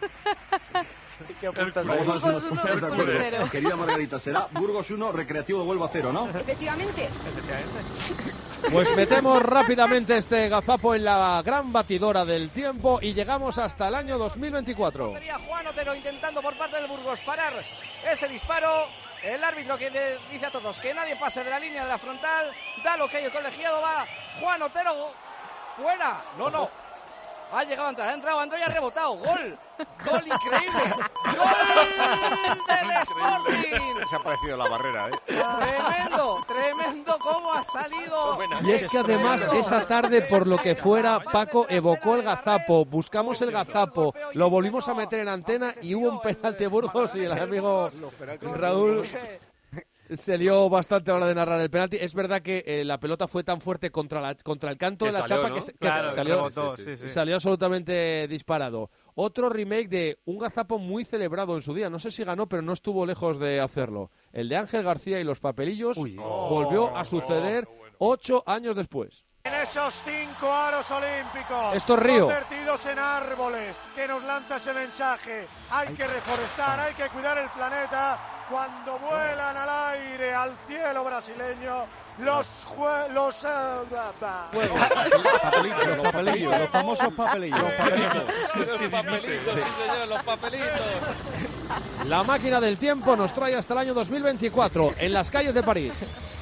Speaker 1: Querida Margarita, será Burgos uno, Recreativo de Huelva cero, ¿no?
Speaker 3: Efectivamente.
Speaker 4: Pues metemos rápidamente este gazapo en la gran batidora del tiempo y llegamos hasta el año dos mil veinticuatro.
Speaker 6: Juan Otero intentando por parte del Burgos parar ese disparo. El árbitro que dice a todos que nadie pase de la línea de la frontal. Da lo que hay el colegiado, va Juan Otero. Fuera. No, no. Ha llegado a entrar, ha entrado, ha entrado y ha rebotado. ¡Gol! ¡Gol increíble! ¡Gol del Sporting!
Speaker 7: Se ha parecido la barrera, ¿eh?
Speaker 6: Tremendo, tremendo cómo ha salido.
Speaker 4: Y es que además esa tarde, por lo que fuera, Paco evocó el gazapo. Buscamos el gazapo, lo volvimos a meter en antena y hubo un penalti Burgos y el amigo Raúl se lió bastante a la hora de narrar el penalti. Es verdad que eh, la pelota fue tan fuerte contra, la, contra el canto que de la salió, chapa ¿no? que, se, que claro, salió, rebotó, sí, sí, sí. salió absolutamente disparado. Otro remake de un gazapo muy celebrado en su día. No sé si ganó, pero no estuvo lejos de hacerlo. El de Ángel García y los Papelillos Uy, oh, volvió a suceder oh, bueno. ocho años después.
Speaker 23: En esos cinco aros olímpicos,
Speaker 4: esto es Río,
Speaker 23: convertidos en árboles, que nos lanza ese mensaje. Hay que reforestar, hay que cuidar el planeta. Cuando vuelan al aire, al cielo brasileño, los jue los, uh,
Speaker 1: papelitos, los papelillos, los famosos papelillos. Los papelitos,
Speaker 6: los papelitos, sí señor, los papelitos.
Speaker 4: La máquina del tiempo nos trae hasta el año dos mil veinticuatro en las calles de París.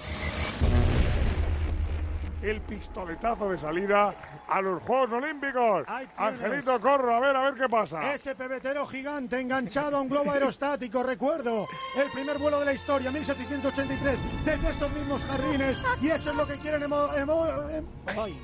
Speaker 23: El pistoletazo de salida a los Juegos Olímpicos. Angelito Corro, a ver, a ver qué pasa.
Speaker 8: Ese pebetero gigante enganchado a un globo aerostático, recuerdo, el primer vuelo de la historia, mil setecientos ochenta y tres, desde estos mismos jardines, y eso es lo que quieren emo... emo em, ay,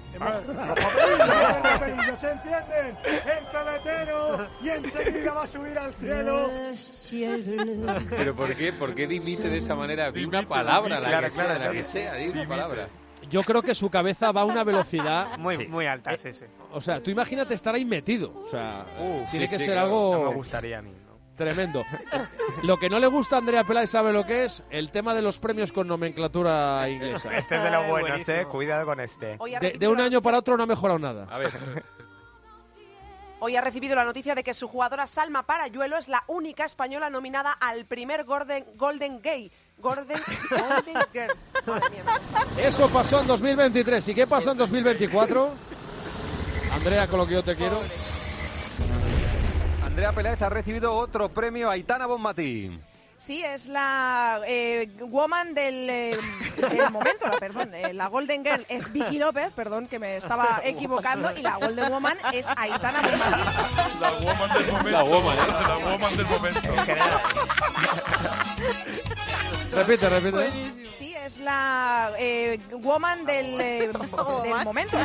Speaker 8: emo ¿se entienden? El pebetero, y enseguida va a subir al cielo.
Speaker 5: ¿Pero por qué? ¿Por qué dimite de esa manera? Di una palabra, la que sea, la que sea, di una palabra.
Speaker 4: Yo creo que su cabeza va a una velocidad
Speaker 22: muy sí. muy alta, sí, sí.
Speaker 4: O sea, tú imagínate estar ahí metido. O sea, uh, tiene
Speaker 22: sí,
Speaker 4: que
Speaker 22: sí,
Speaker 4: ser
Speaker 22: claro.
Speaker 4: algo...
Speaker 22: No me gustaría a mí, ¿no?
Speaker 4: Tremendo. Lo que no le gusta a Andrea Peláez, ¿sabe lo que es? El tema de los premios con nomenclatura inglesa.
Speaker 22: Este es de los buenos, ¿eh? Cuidado con este.
Speaker 4: De, de un año para otro no ha mejorado nada.
Speaker 5: A ver...
Speaker 10: Hoy ha recibido la noticia de que su jugadora Salma Parayuelo es la única española nominada al primer Golden, Golden Gay. Golden, Golden Girl. Madre mía.
Speaker 4: Eso pasó en dos mil veintitrés. ¿Y qué pasó en dos mil veinticuatro? Andrea, con lo que yo te quiero.
Speaker 5: Andrea Peláez ha recibido otro premio, Aitana Bonmatí.
Speaker 10: Sí, es la eh, woman del, eh, del momento, la, perdón, eh, la Golden Girl es Vicky López, perdón, que me estaba equivocando, y la Golden Woman es Aitana Bonmatí.
Speaker 23: La woman del momento.
Speaker 5: La woman, ¿eh?
Speaker 23: La woman del momento.
Speaker 4: Repite, repite.
Speaker 10: Sí, es la eh, woman del, eh, del momento.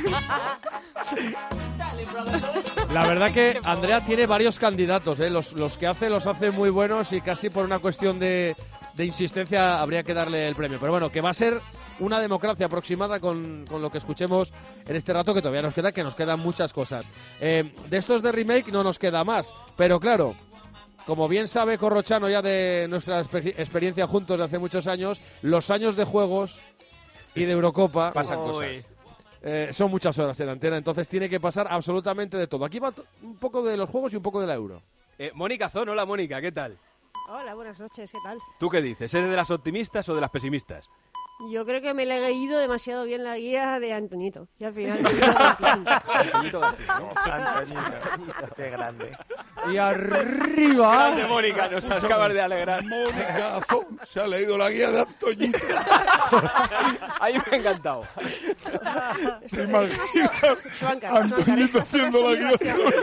Speaker 4: La verdad que Andrea tiene varios candidatos, ¿eh? los, los que hace los hace muy buenos y casi por una cuestión de, de insistencia habría que darle el premio. Pero bueno, que va a ser una democracia aproximada con, con lo que escuchemos en este rato, que todavía nos queda, que nos quedan muchas cosas. Eh, de estos de remake no nos queda más, pero claro, como bien sabe Corrochano ya de nuestra exper- experiencia juntos de hace muchos años, los años de juegos y de Eurocopa
Speaker 5: pasan cosas.
Speaker 4: Eh, son muchas horas en la antena, entonces tiene que pasar absolutamente de todo. Aquí va t- un poco de los juegos y un poco de la Euro. Eh, Mónica Zón, hola Mónica, ¿qué tal?
Speaker 7: Hola, buenas noches, ¿qué tal?
Speaker 4: ¿Tú qué dices? ¿Eres de las optimistas o de las pesimistas?
Speaker 7: Yo creo que me le he leído demasiado bien la guía de Antoñito. Y al final...
Speaker 4: Antoñito García, ¿no?
Speaker 22: Antoñito, qué grande.
Speaker 9: Y arriba...
Speaker 4: Grande, Mónica, nos acabas de alegrar.
Speaker 9: Mónica Zón se ha leído la guía de Antoñito.
Speaker 4: Ahí me ha encantado.
Speaker 9: ¿Se imaginas Antoñito haciendo la guía de...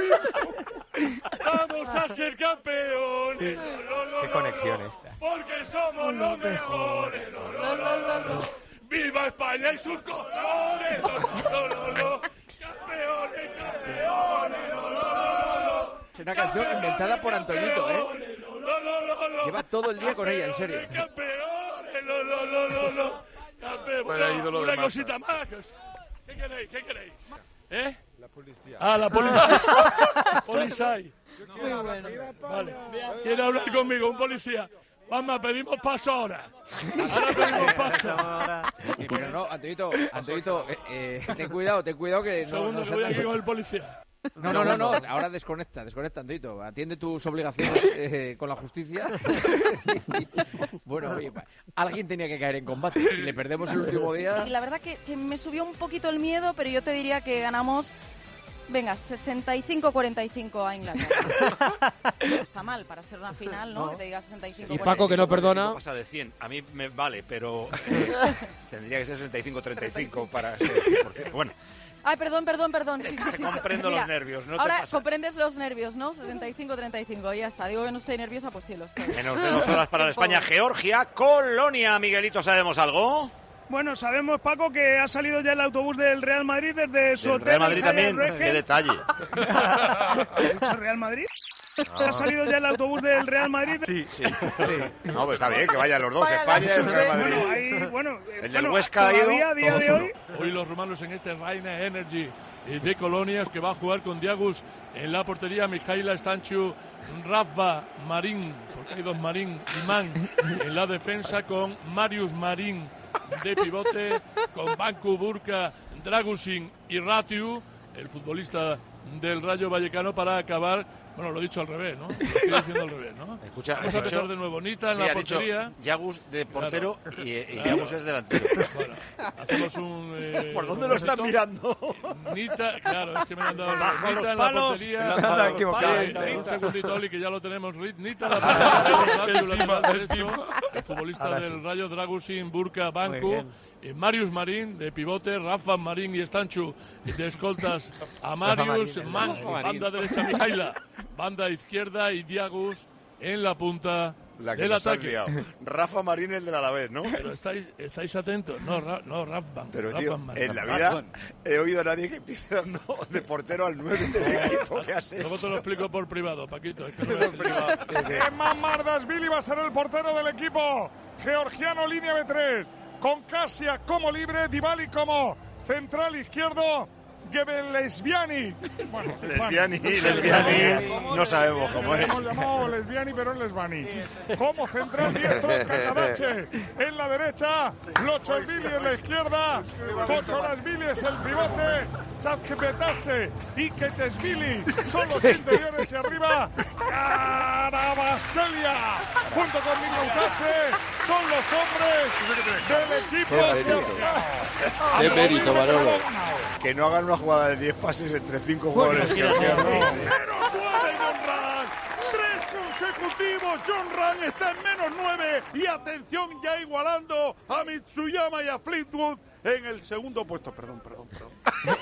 Speaker 12: Vamos a ser campeones. Lo, lo, lo,
Speaker 22: Qué conexión esta.
Speaker 12: Porque somos los mejores. Lo, lo, lo, lo, lo. ¡Viva España y sus colores! Lo, lo, lo, lo. Campeones, campeones. Lo, lo, lo, lo.
Speaker 9: Es una canción inventada por Antoñito, ¿eh?
Speaker 12: Lo, lo, lo, lo.
Speaker 9: Lleva todo el día con ella, en serio.
Speaker 12: Campeones, lo, lo, lo, lo, lo. Campeones. Bueno, una cosita más. ¿Qué queréis? ¿Qué queréis? ¿Eh?
Speaker 9: La policía.
Speaker 12: Ah, la policía. Policía.
Speaker 9: Muy bueno.
Speaker 12: Vale. Quiere hablar conmigo, un policía. Vamos, pedimos paso ahora. Ahora pedimos paso.
Speaker 9: Pero no, Antoñito, Antoñito, eh, eh, ten cuidado, ten cuidado que no...
Speaker 12: Segundo,
Speaker 9: no
Speaker 12: que voy aquí con el policía.
Speaker 9: No, no, no, no, ahora desconecta, desconecta, Antoñito. Atiende tus obligaciones eh, con la justicia. Bueno, oye, alguien tenía que caer en combate. Si le perdemos el último día...
Speaker 10: Y la verdad que, que me subió un poquito el miedo, pero yo te diría que ganamos... Venga, sesenta y cinco cuarenta y cinco a Inglaterra. No está mal para ser una final, ¿no?
Speaker 12: No.
Speaker 10: Que te digas sesenta y cinco
Speaker 4: Y Paco, que no perdona...
Speaker 13: Pasa de cien. A mí me vale, pero eh, tendría que ser sesenta y cinco treinta y cinco para ser... Porque, bueno...
Speaker 10: Ay, perdón, perdón, perdón. Sí, sí, sí.
Speaker 13: Comprendo
Speaker 10: Mira,
Speaker 13: los nervios, ¿no te
Speaker 10: ahora
Speaker 13: pasa?
Speaker 10: comprendes los nervios, ¿no? sesenta y cinco treinta y cinco, ya está. Digo que no estoy nerviosa, pues sí lo estoy.
Speaker 13: Menos de dos horas para la España-Georgia. Colonia, Miguelito, ¿sabemos algo?
Speaker 12: Bueno, sabemos, Paco, que ha salido ya el autobús del Real Madrid desde su
Speaker 13: El
Speaker 12: hotel.
Speaker 13: Real Madrid
Speaker 12: en
Speaker 13: también,
Speaker 12: Hyatt Regency.
Speaker 13: qué detalle.
Speaker 12: ¿Has dicho Real Madrid?
Speaker 13: Ah.
Speaker 12: Ha salido ya el autobús del Real Madrid.
Speaker 13: Sí, sí. sí. No, pues está bien, que vayan los dos,
Speaker 12: Vaya
Speaker 13: España y el
Speaker 12: lapsus,
Speaker 13: Real
Speaker 12: eh.
Speaker 13: Madrid.
Speaker 12: Bueno, ahí, bueno,
Speaker 13: el del
Speaker 12: bueno,
Speaker 13: Huesca ha ido.
Speaker 12: todavía a día
Speaker 13: Todos
Speaker 12: de
Speaker 13: uno.
Speaker 12: hoy. Hoy los romanos en este Reina Energy de Colonias, que va a jugar con Diagus en la portería, Mijaila Stanchu, Rafa Marín, porque hay dos Marín y Man en la defensa, con Marius Marín de pivote, con Bancu, Burka, Dragusin y Ratiu, el futbolista del Rayo Vallecano, para acabar. Bueno, lo he dicho al revés, ¿no? Lo estoy diciendo al revés, ¿no?
Speaker 13: Escucha,
Speaker 12: Vamos a empezar de nuevo. Nita en
Speaker 13: sí,
Speaker 12: la
Speaker 13: ha dicho
Speaker 12: portería.
Speaker 13: Yagus de portero
Speaker 12: Claro.
Speaker 13: y, y
Speaker 12: Claro.
Speaker 13: Yagus es delantero.
Speaker 12: Bueno, hacemos un... Eh,
Speaker 13: ¿Por dónde
Speaker 12: un
Speaker 13: lo están
Speaker 12: resetón.
Speaker 13: mirando?
Speaker 12: Nita, claro, es que me han dado...
Speaker 13: Bajo
Speaker 12: Nita
Speaker 13: los
Speaker 12: en la
Speaker 13: palos.
Speaker 12: portería.
Speaker 13: Me han dado
Speaker 12: Bajo los
Speaker 13: equivocado.
Speaker 12: palos.
Speaker 13: Nita.
Speaker 12: Un segundito, Oli, que ya lo tenemos. Nita en la portería. Ratiu, lateral derecho. El futbolista
Speaker 13: Ahora
Speaker 12: del
Speaker 13: sí.
Speaker 12: Rayo, Dragusin, Burka,
Speaker 13: Muy
Speaker 12: Bancu.
Speaker 13: bien.
Speaker 12: Eh, Marius Marín de pivote, Rafa Marín y Estanchu de escoltas a Marius,
Speaker 13: Marín,
Speaker 12: Man,
Speaker 13: Rafa Marín.
Speaker 12: banda derecha Mijaila, banda izquierda y Diagus en la punta
Speaker 13: La que
Speaker 12: del
Speaker 13: nos has
Speaker 12: ataque.
Speaker 13: liado. Rafa Marín, el del Alavés, ¿no?
Speaker 12: Pero estáis, estáis atentos, no, Ra, no Rafa.
Speaker 13: Pero,
Speaker 12: Rafa
Speaker 13: tío,
Speaker 12: Marín.
Speaker 13: en la vida he oído a nadie que empiece dando de portero al nueve del equipo que has
Speaker 12: Luego te
Speaker 13: hecho.
Speaker 12: lo explico por privado, Paquito. Es que no es privado.
Speaker 23: Emma Mardashvili va a ser el portero del equipo georgiano, línea B tres, con Kasia como libre, Dybala como central izquierdo, Gebelesbiani. Bueno,
Speaker 13: Lesbiani,
Speaker 23: bueno,
Speaker 13: Lesbiani,
Speaker 23: ¿cómo
Speaker 13: no sabemos cómo es.
Speaker 23: Hemos llamado Lesbiani, pero es Lesbani. Como central diestro, Catadache en la derecha, Lochorbili en la izquierda, Kocholasvili es el pivote, Chazkepetase y Ketesvili son los interiores y arriba, Carabaskelia junto con Miloutache son los hombres del equipo georgiano.
Speaker 13: Qué mérito, Manolo. Que no hagan una jugada de diez pases entre cinco jugadores.
Speaker 23: Bueno,
Speaker 13: que
Speaker 23: pero
Speaker 13: no sean-
Speaker 23: puede John Ran. Tres consecutivos. John Ran está en menos nueve. Y atención, ya igualando a Mitsuyama y a Fleetwood en el segundo puesto. Perdón, perdón, perdón.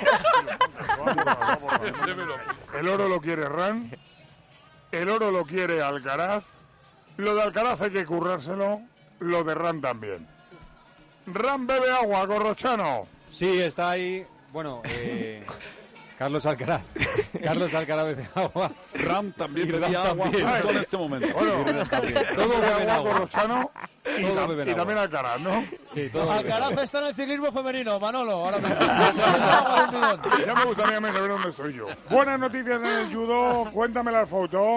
Speaker 23: El oro lo quiere Ran. El oro lo quiere Alcaraz. Lo de Alcaraz hay que currárselo. Lo de Ran también. Ran bebe agua, Corrochano.
Speaker 5: Sí, está ahí. Bueno, eh, Carlos Alcaraz. Carlos Alcaraz bebe agua.
Speaker 23: Ram también
Speaker 5: Y
Speaker 23: bebía
Speaker 5: Ram
Speaker 23: agua
Speaker 5: también.
Speaker 23: justo en este momento. Bueno,
Speaker 5: Y Ram también.
Speaker 23: todo bebe
Speaker 5: beben
Speaker 23: agua,
Speaker 5: agua.
Speaker 23: Corrochano. Y,
Speaker 5: Todos
Speaker 23: tam-
Speaker 5: beben
Speaker 23: y
Speaker 5: agua.
Speaker 23: también Alcaraz, ¿no?
Speaker 5: Sí, todos beben
Speaker 9: Alcaraz
Speaker 5: agua.
Speaker 9: está en el ciclismo femenino, Manolo. Ahora mismo.
Speaker 23: Ya me gustaría saber dónde estoy yo. Buenas noticias en el judo. Cuéntame la foto.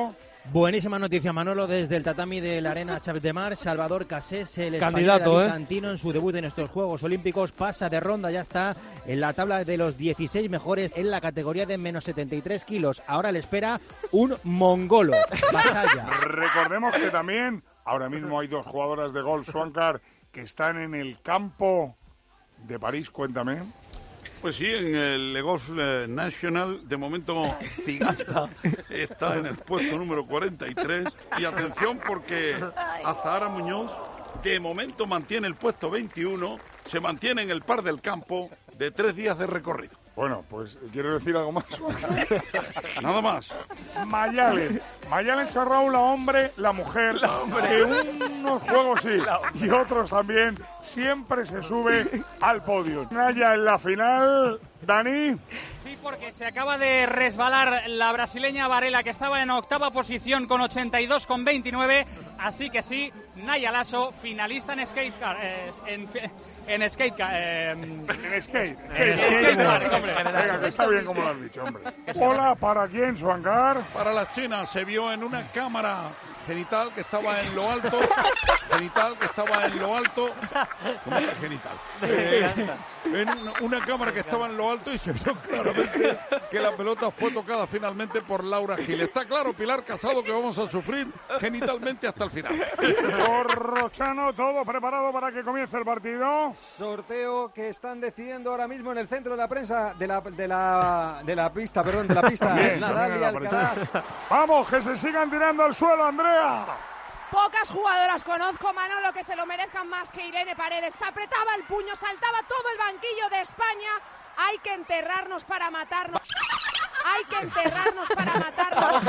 Speaker 14: Buenísima noticia, Manolo, desde el tatami de la Arena Chaves de Mar. Salvador Cassés, el
Speaker 4: candidato,
Speaker 14: español
Speaker 4: ¿eh?
Speaker 14: Cantino, en su debut en estos Juegos Olímpicos, pasa de ronda, ya está en la tabla de los dieciséis mejores en la categoría de menos setenta y tres kilos. Ahora le espera un mongolo. Batalla.
Speaker 15: Recordemos que también ahora mismo hay dos jugadoras de golf, Swankar, que están en el campo de París. Cuéntame.
Speaker 16: Pues sí, en el Le Golf National, de momento Ciganda está en el puesto número cuarenta y tres. Y atención porque Azahara Muñoz de momento mantiene el puesto veintiuno, se mantiene en el par del campo de tres días de recorrido.
Speaker 15: Bueno, pues ¿quieres decir algo más?
Speaker 16: Nada más.
Speaker 15: Mayalen. Mayalen Charraú, la hombre, la mujer, la hombre. Que unos juegos sí y otros también siempre se sube al podio. Naya en la final, Dani.
Speaker 17: Sí, porque se acaba de resbalar la brasileña Varela, que estaba en octava posición con ochenta y dos con veintinueve. Así que sí, Naya Lasso, finalista en skatecar, eh, en, en skatecar, eh,
Speaker 15: en skate,
Speaker 17: en
Speaker 15: skate, hombre. Venga, que está bien como lo has dicho, hombre. Hola, ¿para quién, Swankar?
Speaker 16: Para las chinas, se vio en una cámara genital que estaba en lo alto, genital que estaba en lo alto, ¿cómo que genital? Eh, en una cámara que estaba en lo alto y se vio claramente que la pelota fue tocada finalmente por Laura Gil. Está claro, Pilar Casado, que vamos a sufrir genitalmente hasta el final.
Speaker 15: Corrochano, todo preparado para que comience el partido.
Speaker 18: Sorteo que están decidiendo ahora mismo en el centro de la prensa, de la, de la, de la pista, perdón, de la pista.
Speaker 15: Bien,
Speaker 18: Nadal y Alcaraz.
Speaker 15: Vamos, que se sigan tirando al suelo, Andrea.
Speaker 10: Pocas jugadoras conozco, Manolo, que se lo merezcan más que Irene Paredes. Se apretaba el puño, saltaba todo el banquillo de España. Hay que enterrarnos para matarnos. Hay que enterrarnos para matarnos.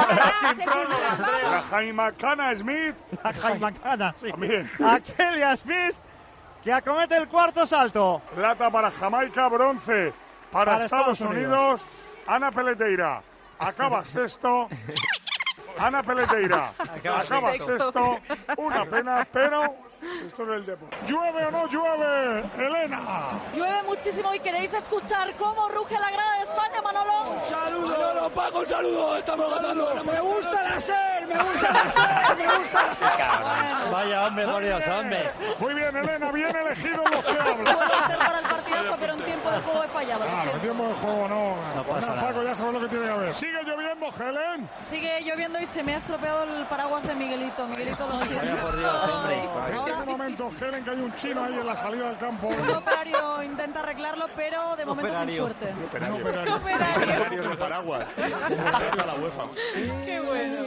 Speaker 15: La Jaimacana Smith.
Speaker 23: La Jaimacana, sí.
Speaker 15: También.
Speaker 23: Akelia Smith, que acomete el cuarto salto.
Speaker 15: Plata para Jamaica, bronce para, para Estados, Estados Unidos. Unidos. Ana Peleteira acaba sexto. Ana Peleteira acaba, acaba sexto. Una pena, pero esto es el deporte. ¿Llueve o no llueve, Elena?
Speaker 19: Llueve muchísimo y queréis escuchar cómo ruge la grada de España, Manolo.
Speaker 20: Un saludo. Manolo, Paco, un saludo. Estamos ganando.
Speaker 23: Me gusta la SER, me gusta la SER, me gusta la SER.
Speaker 20: Vaya hombre, por Dios, hombre.
Speaker 15: Muy bien, Elena, bien elegido los que hablan.
Speaker 19: Puedo hacer para el partidazo, pero en tiempo de juego he fallado.
Speaker 15: Claro, en tiempo de juego no.
Speaker 20: No pasa nada.
Speaker 15: Paco, ya sabes lo que tiene que haber. Sigue lloviendo, Helen.
Speaker 19: Sigue lloviendo y se me ha estropeado el paraguas de Miguelito. Miguelito, lo siento.
Speaker 20: Vaya por Dios, hombre.
Speaker 15: En un momento, Helen, que hay un chino ahí en la salida del campo.
Speaker 19: Un operario intenta arreglarlo, pero de momento sin suerte.
Speaker 15: Un operario. Un
Speaker 19: operario.
Speaker 15: operario de paraguas. Como la UEFA.
Speaker 19: Qué bueno.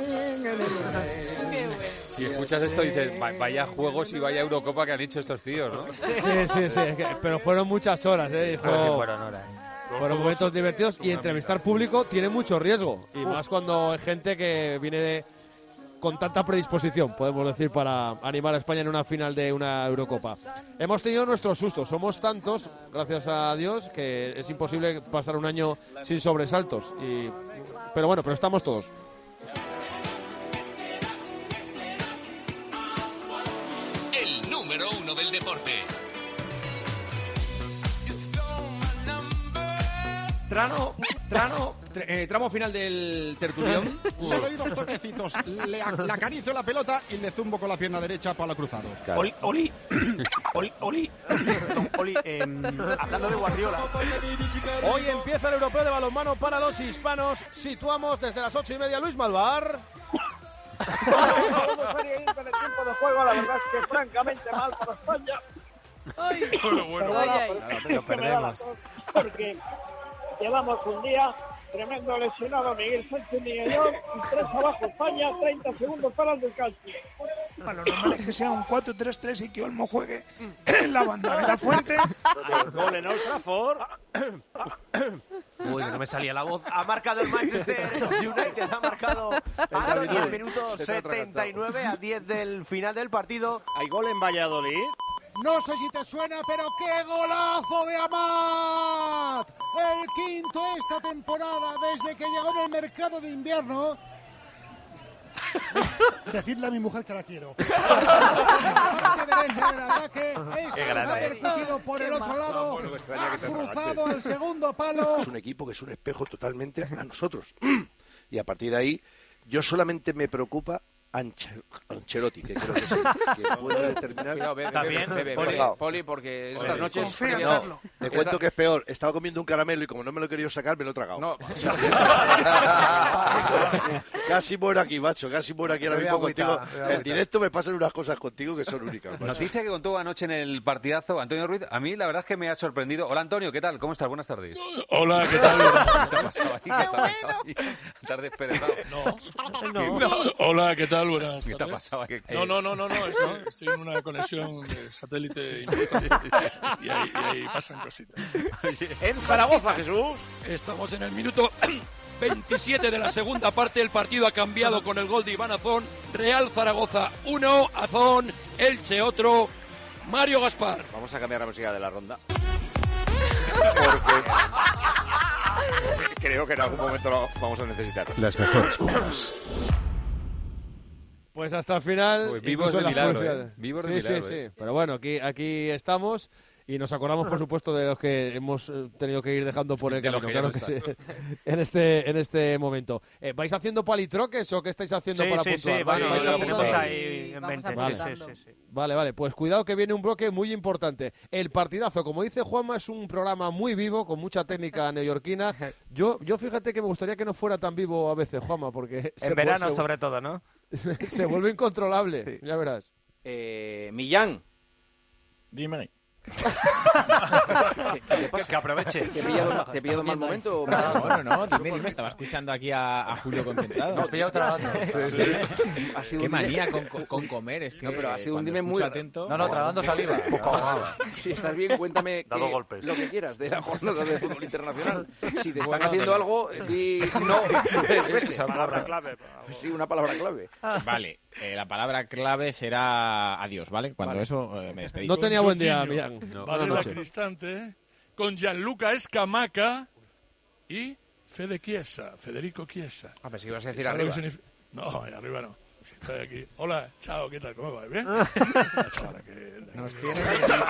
Speaker 19: Qué bueno.
Speaker 5: Si escuchas esto dices, vaya juegos y vaya Eurocopa que han hecho estos tíos, ¿no?
Speaker 4: Sí, sí, sí. Pero fueron muchas horas, ¿eh? Esto...
Speaker 5: Pero sí fueron horas.
Speaker 4: Fueron momentos divertidos y entrevistar público tiene mucho riesgo. Y más cuando hay gente que viene de... con tanta predisposición, podemos decir, para animar a España en una final de una Eurocopa. Hemos tenido nuestros sustos, somos tantos, gracias a Dios, que es imposible pasar un año sin sobresaltos. Y... Pero bueno, pero estamos todos.
Speaker 2: El número uno del deporte.
Speaker 9: Trano, trano, eh, tramo final del tertulión.
Speaker 20: Le doy dos toquecitos, le, le acaricio la pelota y le zumbo con la pierna derecha para cruzado.
Speaker 22: Claro. Oli, Oli, Oli, Oli, Oli eh, hablando de Guardiola.
Speaker 4: Hoy empieza el europeo de balonmano para los hispanos. Situamos desde las ocho y media Luis Malvar.
Speaker 23: Vamos a ir con el tiempo de juego, la verdad es que francamente mal para España. Ay,
Speaker 20: bueno, bueno,
Speaker 23: ay,
Speaker 20: ay,
Speaker 23: ay,
Speaker 20: pero perdemos.
Speaker 23: Porque llevamos un día tremendo lesionado Miguel Sánchez Miguelón y tres abajo España, treinta segundos para el descanso.
Speaker 20: Bueno, lo normal es que sea un cuatro tres tres y que Olmo juegue en la banda de la Fuente.
Speaker 23: Gol en Old Trafford.
Speaker 9: Uy, que no me salía la voz. Ha marcado el Manchester United, ha marcado Anthony al minuto setenta y nueve, a diez del final del partido.
Speaker 23: Hay gol en Valladolid.
Speaker 8: No sé si te suena, pero ¡qué golazo de Amat! El quinto esta temporada desde que llegó en el mercado de invierno. Decirle a mi mujer que la quiero. La parte derecha del ataque. Esta ha percutido por el otro lado. Ha cruzado al segundo palo.
Speaker 24: Es un equipo que es un espejo totalmente a nosotros. Y a partir de ahí
Speaker 3: Yo solamente me preocupa Anche- Ancelotti, que creo que sí, que puede determinar.
Speaker 9: Cuidado, bebe,
Speaker 3: También,
Speaker 9: bebe, bebe,
Speaker 3: Poli.
Speaker 9: bebe, Poli, porque estas
Speaker 3: Oye,
Speaker 9: noches...
Speaker 3: confía, no,
Speaker 9: frías-
Speaker 3: te
Speaker 9: Esta-
Speaker 3: cuento que es peor. Estaba comiendo un caramelo y como no me lo he querido sacar, me lo he tragado.
Speaker 9: No.
Speaker 3: Casi muero aquí, macho, casi muero aquí ahora
Speaker 18: Bebe
Speaker 3: mismo
Speaker 18: agüita,
Speaker 3: contigo.
Speaker 18: bebe
Speaker 3: En
Speaker 18: agüita.
Speaker 3: directo me pasan unas cosas contigo que son únicas, macho.
Speaker 11: Noticia que contó anoche en el partidazo Antonio Ruiz. A mí la verdad es que me ha sorprendido. Hola Antonio, ¿qué tal? ¿Cómo estás? Buenas tardes.
Speaker 12: Hola, ¿qué tal?
Speaker 11: ¿Qué te ha pasado ahí? ¿Qué te ha pasado ahí? ¿Estás desperezado?
Speaker 12: No. No. Hola, ¿qué tal? Buenas
Speaker 11: ¿Qué te ha
Speaker 12: tardes.
Speaker 11: pasado ahí?
Speaker 12: No, no, no, no, no. Estoy, estoy en una conexión de satélite importante y ahí, y ahí pasan cositas.
Speaker 9: En Zaragoza, Jesús.
Speaker 21: Estamos en el minuto veintisiete de la segunda parte. El partido ha cambiado con el gol de Iván Azón. Real Zaragoza uno, Azón, Elche otro. Mario Gaspar.
Speaker 9: Vamos a cambiar la música de la ronda. Creo que en algún momento lo vamos a necesitar.
Speaker 2: Las mejores cosas.
Speaker 4: Pues hasta el final.
Speaker 5: Pues vivos
Speaker 4: incluso
Speaker 5: de
Speaker 4: las
Speaker 5: milagro,
Speaker 4: publicidades.
Speaker 5: ¿eh? Vivos
Speaker 4: sí,
Speaker 5: de milagro,
Speaker 4: Sí, sí,
Speaker 5: ¿eh?
Speaker 4: Pero bueno, aquí, aquí estamos y nos acordamos, por supuesto, de los que hemos eh, tenido que ir dejando por el
Speaker 5: De los
Speaker 4: camino.
Speaker 5: que ya
Speaker 4: Claro
Speaker 5: no
Speaker 4: que
Speaker 5: están.
Speaker 4: sí. en, este, en este momento. Eh, ¿Vais haciendo palitroques o qué estáis haciendo
Speaker 22: Sí,
Speaker 4: para
Speaker 22: sí,
Speaker 4: puntuar?
Speaker 22: sí,
Speaker 4: ¿Vais-
Speaker 22: bueno,
Speaker 4: vais
Speaker 22: lo
Speaker 4: apuntando?
Speaker 22: tenemos ahí en mente.
Speaker 4: Vale.
Speaker 22: Sí, sí, sí, sí.
Speaker 4: Vale, vale, pues cuidado que viene un bloque muy importante. El partidazo, como dice Juanma, es un programa muy vivo, con mucha técnica neoyorquina. Yo, yo fíjate que me gustaría que no fuera tan vivo a veces, Juanma, porque...
Speaker 22: En verano, sobre todo, ¿no?
Speaker 4: Se vuelve incontrolable, ya verás.
Speaker 9: Eh, Millán.
Speaker 24: Dime.
Speaker 9: ¿Qué pasa?
Speaker 24: Que aproveche.
Speaker 9: ¿Te he pillado, te he pillado mal momento?
Speaker 24: No, no, no, dime, dime, estaba escuchando aquí a, a Julio concentrado.
Speaker 9: No, has pillado trabajando.
Speaker 24: Ha
Speaker 9: sido
Speaker 24: Qué
Speaker 9: un
Speaker 24: manía
Speaker 9: dime-
Speaker 24: con, con, con comer, es que
Speaker 9: No, pero ha sido un
Speaker 24: cuando
Speaker 9: dime
Speaker 24: escucho
Speaker 9: muy
Speaker 24: atento.
Speaker 9: No, no, tragando saliva. Si estás bien, cuéntame
Speaker 24: Dado
Speaker 9: qué-
Speaker 24: golpes.
Speaker 9: lo que quieras de la jornada de fútbol internacional. Si te están
Speaker 24: Bueno,
Speaker 9: haciendo
Speaker 24: de-
Speaker 9: algo, di no tres veces.
Speaker 24: Palabra clave.
Speaker 9: Sí, una palabra clave.
Speaker 24: Vale, eh, la palabra clave será adiós, ¿vale? Cuando
Speaker 12: Vale.
Speaker 24: eso eh, me despedí.
Speaker 4: No tenía buen día,
Speaker 12: Jorginho,
Speaker 4: Millán.
Speaker 12: Varela
Speaker 4: Buenas noches.
Speaker 12: Cristante, con Gianluca Escamaca y Fede Chiesa, Federico Chiesa.
Speaker 9: Ah, pensé que ibas a decir
Speaker 12: ¿Sabes lo
Speaker 9: arriba.
Speaker 12: que significa? No, ahí arriba no. Si estoy aquí. Hola, chao, ¿qué tal? ¿Cómo va? ¿Bien? Chavala, que-
Speaker 9: Nos tiene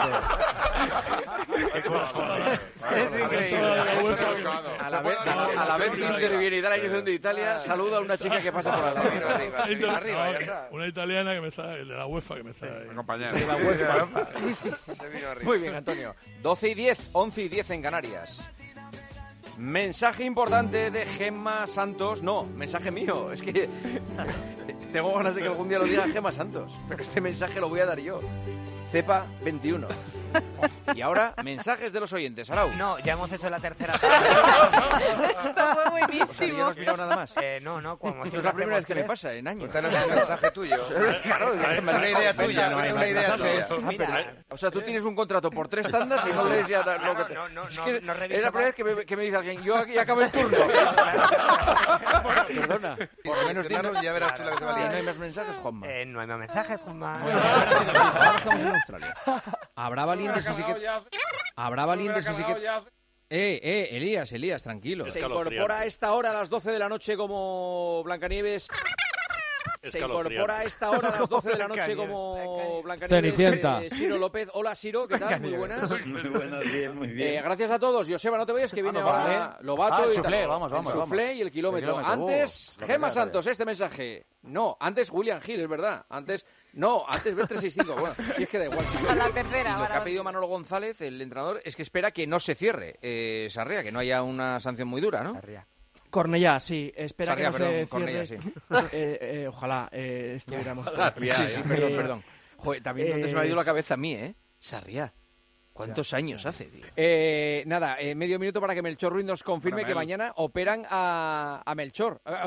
Speaker 12: Es increíble.
Speaker 9: A la vez, a la vez que interviene y da la dirección de Italia, saluda a una chica que pasa por arriba. Arriba, arriba, arriba,
Speaker 12: No,
Speaker 9: ya está.
Speaker 12: una italiana que me está, de la UEFA que me está ahí.
Speaker 9: De la UEFA. Muy bien, Antonio. doce y diez, once y diez en Canarias. Mensaje importante de Gemma Santos. No, mensaje mío. Es que tengo ganas de que algún día lo diga Gemma Santos. Pero este mensaje lo voy a dar yo. Cepa veintiuno. Y ahora, mensajes de los oyentes. Arau.
Speaker 22: No, ya hemos hecho la tercera.
Speaker 19: Esto fue
Speaker 9: ¿Ya
Speaker 19: buenísimo.
Speaker 9: no has mirado nada más?
Speaker 22: Eh, no, no, como
Speaker 9: Esto
Speaker 22: siempre
Speaker 9: es la primera vez
Speaker 22: hacemos
Speaker 9: que me
Speaker 22: tres.
Speaker 9: pasa en años.
Speaker 13: Usted no es un mensaje tuyo.
Speaker 9: Claro,
Speaker 13: Hay una idea tuya, una idea tuya.
Speaker 9: Ah, pero- o sea, tú tienes un contrato por tres tandas y no lees ya lo que te...
Speaker 22: No, no,
Speaker 9: Es
Speaker 22: no,
Speaker 9: que
Speaker 22: no
Speaker 9: es
Speaker 22: reviso
Speaker 9: la primera vez que me, que me dice alguien, yo aquí acabo el turno. Perdona. Por lo menos
Speaker 13: Claro,
Speaker 9: dinos-
Speaker 13: ya verás tú la que te va a
Speaker 9: ¿Y
Speaker 13: decir.
Speaker 9: no hay más mensajes, Juanma?
Speaker 22: Eh, no hay más mensajes, Juanma.
Speaker 9: Ahora estamos en Australia. Habrá valientes que sí que... Habrá valientes que sí que... Eh, eh, Elías, Elías, tranquilo. Se incorpora a esta hora a las doce de la noche como Blancanieves. Se incorpora a esta hora a las doce de la noche como Blancanieves.
Speaker 4: Cenicienta.
Speaker 9: eh, Ciro López. Hola, Ciro, ¿qué tal? Muy buenas.
Speaker 24: Muy buenos días, muy bien.
Speaker 9: Eh, gracias a todos. Joseba, no te vayas, que viene
Speaker 24: Vamos,
Speaker 9: ahora
Speaker 24: vale.
Speaker 9: Lobato
Speaker 24: Ah, el
Speaker 9: y
Speaker 24: soufflé,
Speaker 9: tal.
Speaker 24: vamos, vamos,
Speaker 9: El soufflé
Speaker 24: vamos.
Speaker 9: y el kilómetro.
Speaker 24: El kilómetro,
Speaker 9: Antes,
Speaker 24: uh, lo que
Speaker 9: Gemma
Speaker 24: me
Speaker 9: Santos, este mensaje. No, antes William Gil, es verdad. Antes, no, antes B trescientos sesenta y cinco. Bueno, si es que da igual. Si
Speaker 19: A la tercera,
Speaker 9: y lo que
Speaker 19: para
Speaker 9: ha pedido Manolo González, el entrenador, es que espera que no se cierre eh, Sarria, que no haya una sanción muy dura, ¿no?
Speaker 25: Cornellá, sí. Espera
Speaker 9: Sarriá,
Speaker 25: que no
Speaker 9: perdón,
Speaker 25: se
Speaker 9: Cornellá,
Speaker 25: cierre.
Speaker 9: sí.
Speaker 25: Eh, eh, ojalá eh, estuviéramos...
Speaker 9: Sí, sí, perdón,
Speaker 25: Eh,
Speaker 9: perdón. Joder, también antes se me ha ido la
Speaker 25: es-
Speaker 9: cabeza a mí, ¿eh? Sarriá. ¿Cuántos años hace, tío? Eh, nada, eh, medio minuto para que Melchor Ruiz nos confirme
Speaker 24: Bueno,
Speaker 9: que
Speaker 24: Mel.
Speaker 9: mañana operan a, a Melchor. A- a-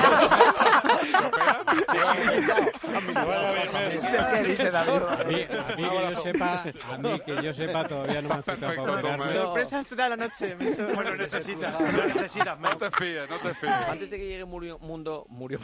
Speaker 25: ¿Qué dice David?
Speaker 14: A mí, a mí que yo sepa, a mí que yo sepa todavía no me han citado para operarme.
Speaker 25: Sorpresas toda la noche.
Speaker 24: Bueno, necesitas, no necesitas. No te fíes, no te fíes.
Speaker 9: Antes de que llegue Murió Mundo... Murió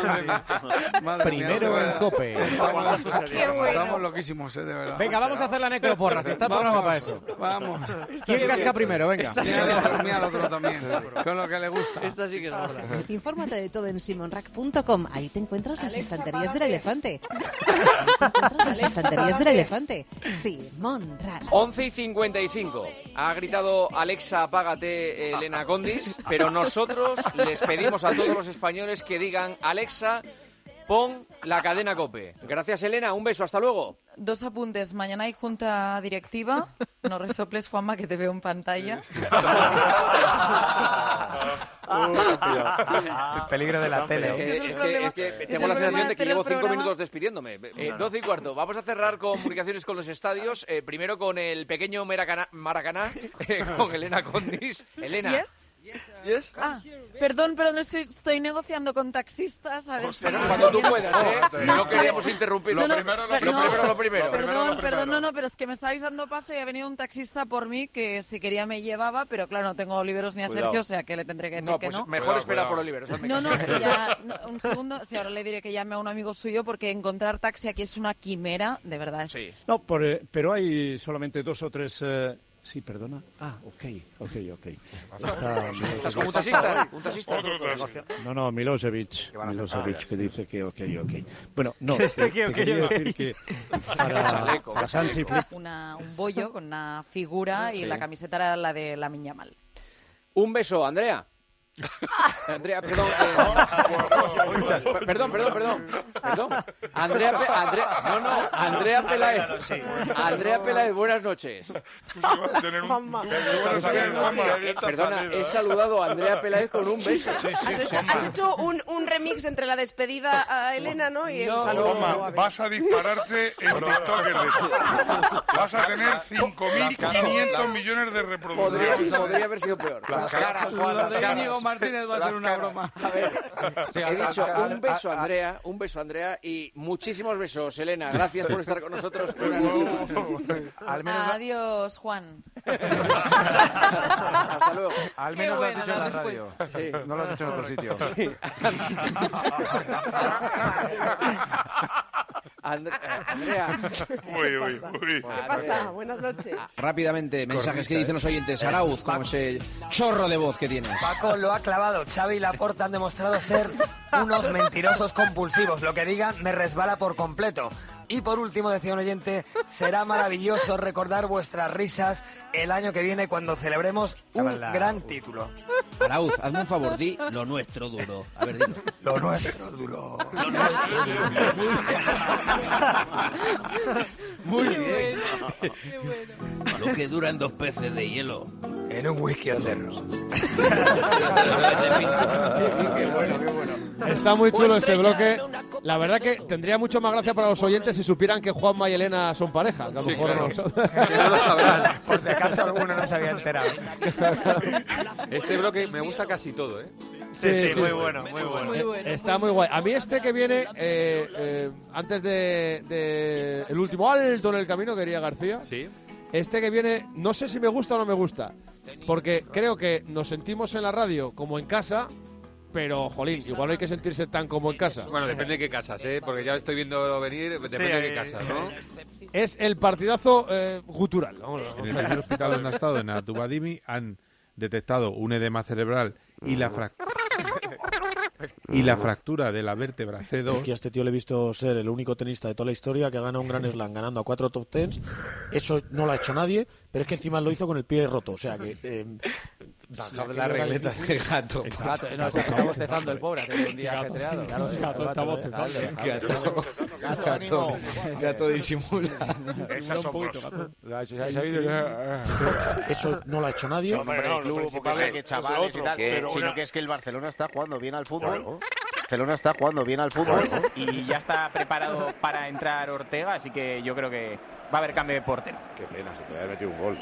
Speaker 24: Madre
Speaker 14: Primero
Speaker 24: mía,
Speaker 14: en
Speaker 24: de
Speaker 14: COPE.
Speaker 24: verdad.
Speaker 19: Qué bueno.
Speaker 18: Estamos loquísimos, eh, de verdad.
Speaker 14: Venga, vamos a hacer la
Speaker 1: Néctor Porras, está el programa para eso.
Speaker 6: Vamos.
Speaker 1: ¿Quién casca primero? Venga.
Speaker 6: Mira al otro también, con lo que le gusta.
Speaker 9: Esta sí que es gorda.
Speaker 7: Infórmate de todo en simonrack punto com. Ahí te encuentras las estanterías del elefante. Ahí te encuentras las estanterías del elefante. Simón Rack.
Speaker 9: once y cincuenta y cinco. Ha gritado Alexa, apágate, Elena Condis, pero nosotros les pedimos a todos los españoles que digan, Alexa, pon la cadena COPE. Gracias, Elena. Un beso. Hasta luego.
Speaker 16: Dos apuntes. Mañana hay junta directiva. No resoples, Juanma, que te veo en pantalla.
Speaker 17: El peligro de la tele.
Speaker 9: Es que, es que, es que tengo la sensación de que llevo cinco minutos despidiéndome. Eh, doce y cuarto. Vamos a cerrar comunicaciones con los estadios. Eh, primero con el pequeño Maracaná, Maracaná eh, con Elena Condis. Elena.
Speaker 16: Yes. Yes. Ah, perdón, perdón, es que estoy negociando con taxistas. A ver
Speaker 9: pues,
Speaker 16: si...
Speaker 9: Cuando tú puedas, ¿eh? No, no queríamos interrumpir.
Speaker 16: No, no,
Speaker 9: lo, primero, lo,
Speaker 16: pero,
Speaker 9: lo primero, lo primero.
Speaker 16: Perdón, perdón, no, no, pero es que me estáis dando paso y ha venido un taxista por mí que si quería me llevaba, pero claro, no tengo a Oliveros ni a
Speaker 9: Cuidado.
Speaker 16: Sergio, o sea que le tendré que decir
Speaker 9: no,
Speaker 16: que
Speaker 9: pues
Speaker 16: no.
Speaker 9: Mejor espera por Oliveros.
Speaker 16: No, no, ya, no, un segundo, sí, ahora le diré que llame a un amigo suyo porque encontrar taxi aquí es una quimera, de verdad. Es...
Speaker 26: Sí. No, por, eh, pero hay solamente dos o tres... Eh... Sí, perdona. Ah, ok, ok, ok. Está,
Speaker 9: ¿Estás como un taxista? ¿Un taxista?
Speaker 26: No, no, Milosevic, Milosevic que dice que ok, ok. Bueno, no, te, te
Speaker 16: okay,
Speaker 26: quería
Speaker 16: okay.
Speaker 26: decir que para, para Sansi Flick...
Speaker 16: Una, un bollo con una figura y
Speaker 9: Sí.
Speaker 16: la camiseta era la de la Miñamal.
Speaker 9: Un beso, Andrea. Andrea, perdón, eh, perdón, perdón, perdón, perdón. Andrea, Pe Andrea, no, no, Andrea Peláez. Andrea Peláez, buenas noches. Perdona, he saludado a Andrea Peláez con un beso.
Speaker 10: Has, has hecho un, un remix entre la despedida a Elena, ¿no? Y el saludo.
Speaker 15: Toma, vas a dispararte en TikTok de eso. Vas a tener cinco mil quinientos millones de reproducciones.
Speaker 9: Podría, podría haber sido peor.
Speaker 6: Las caras, Juan, las caras. Martínez va a ser una broma.
Speaker 9: A ver, he dicho un beso, Andrea, un beso, Andrea, y muchísimos besos, Elena. Gracias por estar con nosotros una noche más.
Speaker 16: Al menos Adiós, Juan.
Speaker 9: Hasta luego.
Speaker 18: Al menos lo has dicho en la radio.
Speaker 9: Sí.
Speaker 18: No lo has dicho en otro sitio.
Speaker 9: Sí. And Andrea.
Speaker 15: Uy, uy, uy.
Speaker 10: ¿Qué pasa? Buenas noches.
Speaker 27: Rápidamente, mensajes que dicen los oyentes. Arauz, como ese chorro de voz que tienes.
Speaker 22: Paco lo ha clavado. Xavi y Laporta han demostrado ser unos mentirosos compulsivos. Lo que digan me resbala por completo. Y por último, decía un oyente, será maravilloso recordar vuestras risas el año que viene cuando celebremos un gran título.
Speaker 27: Arauz, hazme un favor, di lo nuestro duro. A ver, dilo.
Speaker 22: Lo nuestro duro.
Speaker 27: Lo nuestro duro. Muy bien.
Speaker 22: Qué bueno.
Speaker 27: Lo que duran dos peces de hielo.
Speaker 22: En un whisky alterno.
Speaker 27: Qué bueno, qué bueno.
Speaker 4: Está muy chulo este bloque. La verdad que tendría mucho más gracia para los oyentes si supieran que Juanma y Elena son pareja. Que a lo
Speaker 5: Sí,
Speaker 4: mejor
Speaker 5: claro.
Speaker 4: no son.
Speaker 5: Que no lo sabrán.
Speaker 17: Por si acaso alguno no se había enterado.
Speaker 5: Este bloque me gusta casi todo, ¿eh?
Speaker 26: Sí, sí,
Speaker 4: sí,
Speaker 26: muy
Speaker 4: sí.
Speaker 26: bueno, muy bueno.
Speaker 16: Muy bueno.
Speaker 4: Está muy guay. A mí este que viene, eh, eh, antes de, de el último alto en el camino, quería García.
Speaker 5: Sí.
Speaker 4: Este que viene, no sé si me gusta o no me gusta. Porque creo que nos sentimos en la radio como en casa, pero, jolín, igual no hay que sentirse tan como en casa.
Speaker 5: Bueno, depende de qué casas, ¿eh? Porque ya estoy viendo venir, depende de qué casas, ¿no?
Speaker 4: Es el partidazo eh, gutural. Vámonos.
Speaker 28: En el tercer hospital donde ha estado, en Atubadimi, han detectado un edema cerebral y la fractura. Y la fractura de la vértebra C dos.
Speaker 26: Es que a este tío le he visto ser el único tenista de toda la historia que ha ganado un Grand Slam ganando a cuatro top tens. Eso no lo ha hecho nadie, pero es que encima lo hizo con el pie roto. O sea que... Eh,
Speaker 17: La regleta del gato.
Speaker 14: Gato, no, está, está bostezando el pobre, ha tenido un día ajetreado. Claro,
Speaker 26: el gato está bostezando.
Speaker 14: Gato, gato, ánimo.
Speaker 17: Gato disimula.
Speaker 26: Esas son Eso no lo ha hecho nadie.
Speaker 17: Hombre, no, lo principal es que chavales y tal,
Speaker 26: pero
Speaker 17: sino
Speaker 26: una-
Speaker 17: que es que el Barcelona está jugando bien al fútbol. Barcelona está jugando bien al fútbol.
Speaker 25: Y ya está preparado para entrar Ortega, así que yo creo que va a haber cambio de portero.
Speaker 13: Qué pena, se puede haber metido un gol.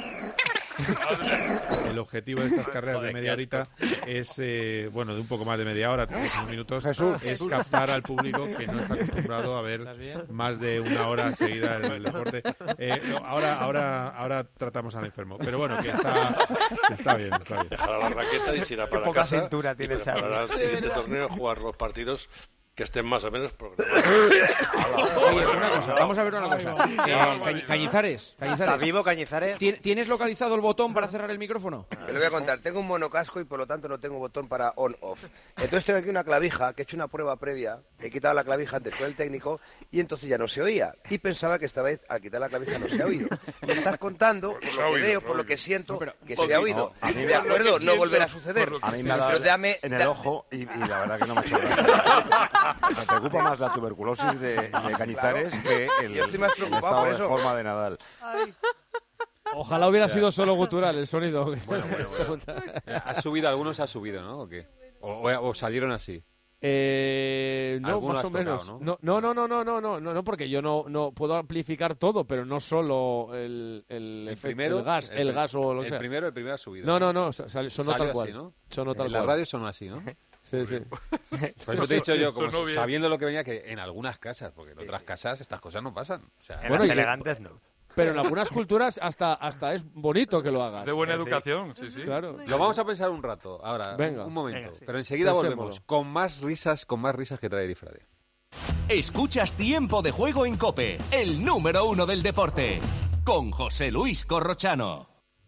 Speaker 28: El objetivo de estas carreras
Speaker 13: Joder,
Speaker 28: de
Speaker 13: qué
Speaker 28: media
Speaker 13: asco.
Speaker 28: horita es, eh, bueno, de un poco más de media hora, treinta y cinco minutos,
Speaker 26: Jesús.
Speaker 28: es captar al público que no está acostumbrado a ver más de una hora seguida el, el deporte. Eh, no, ahora, ahora, ahora tratamos al enfermo, pero bueno, que está, que está bien, está bien.
Speaker 13: Dejará la raqueta y se irá
Speaker 17: Qué
Speaker 13: para
Speaker 17: poca
Speaker 13: casa
Speaker 17: cintura
Speaker 13: y
Speaker 17: tiene el
Speaker 13: preparará
Speaker 17: chaval.
Speaker 13: el siguiente torneo, jugar los partidos que estén más o menos programados.
Speaker 27: Oye, una cosa, vamos a ver una cosa. Eh, Cañi- Cañizares, Cañizares.
Speaker 17: ¿Está vivo, Cañizares?
Speaker 27: ¿Tien- ¿Tienes localizado el botón para cerrar el micrófono?
Speaker 2: Te lo voy a contar. Tengo un monocasco y por lo tanto no tengo botón para on-off. Entonces tengo aquí una clavija, que he hecho una prueba previa. He quitado la clavija antes con el técnico y entonces ya no se oía. Y pensaba que esta vez al quitar la clavija no se ha oído. Me estás contando, por lo que veo, por lo que siento, que se ha oído.
Speaker 17: a mí
Speaker 2: De acuerdo, no volverá a suceder.
Speaker 17: A mí me ha dado
Speaker 2: Pero dame-
Speaker 17: en el
Speaker 2: da-
Speaker 17: ojo y, y la verdad que no me ha hecho gracia. Me preocupa más la tuberculosis de, de Cañizares que el,
Speaker 2: Yo estoy más
Speaker 17: el
Speaker 2: preocupado
Speaker 17: estado
Speaker 2: por
Speaker 17: de
Speaker 2: eso.
Speaker 17: forma de Nadal.
Speaker 4: Ojalá hubiera sido solo gutural el sonido.
Speaker 5: Bueno, bueno, bueno. ¿Ha subido? ¿Algunos ha subido, no? ¿O qué? ¿O, o- o salieron así?
Speaker 4: Eh, no,
Speaker 5: Alguno
Speaker 4: más
Speaker 5: has
Speaker 4: o menos.
Speaker 5: tocado,
Speaker 4: ¿no? No, no, no, no, no, no, no, no, porque yo no, no puedo amplificar todo, pero no solo el, el, efecto,
Speaker 5: primero,
Speaker 4: el gas, el,
Speaker 5: el-
Speaker 4: gas o lo que
Speaker 5: el
Speaker 4: sea.
Speaker 5: primero, el primero ha subido.
Speaker 4: No, no, no, sal- sonó
Speaker 5: Salió
Speaker 4: tal cual.
Speaker 5: así, ¿no?
Speaker 4: Sonó tal
Speaker 5: En la
Speaker 4: cual.
Speaker 5: radio sonó así, ¿no?
Speaker 4: Sí, sí.
Speaker 5: Por eso te he dicho yo, como
Speaker 4: Sonó bien.
Speaker 5: sabiendo lo que venía, que en algunas casas, porque en otras casas estas cosas no pasan. O sea,
Speaker 4: Bueno, y- Pero en algunas culturas hasta, hasta es bonito que lo hagas.
Speaker 3: De buena educación, sí, sí.
Speaker 4: Claro.
Speaker 5: Lo vamos a pensar un rato, ahora,
Speaker 4: Venga.
Speaker 5: un momento.
Speaker 4: Venga, sí.
Speaker 5: Pero enseguida
Speaker 4: Pensémoslo.
Speaker 5: volvemos con más risas, con más risas que trae Difrade.
Speaker 8: Escuchas Tiempo de Juego en COPE, el número uno del deporte, con José Luis Corrochano.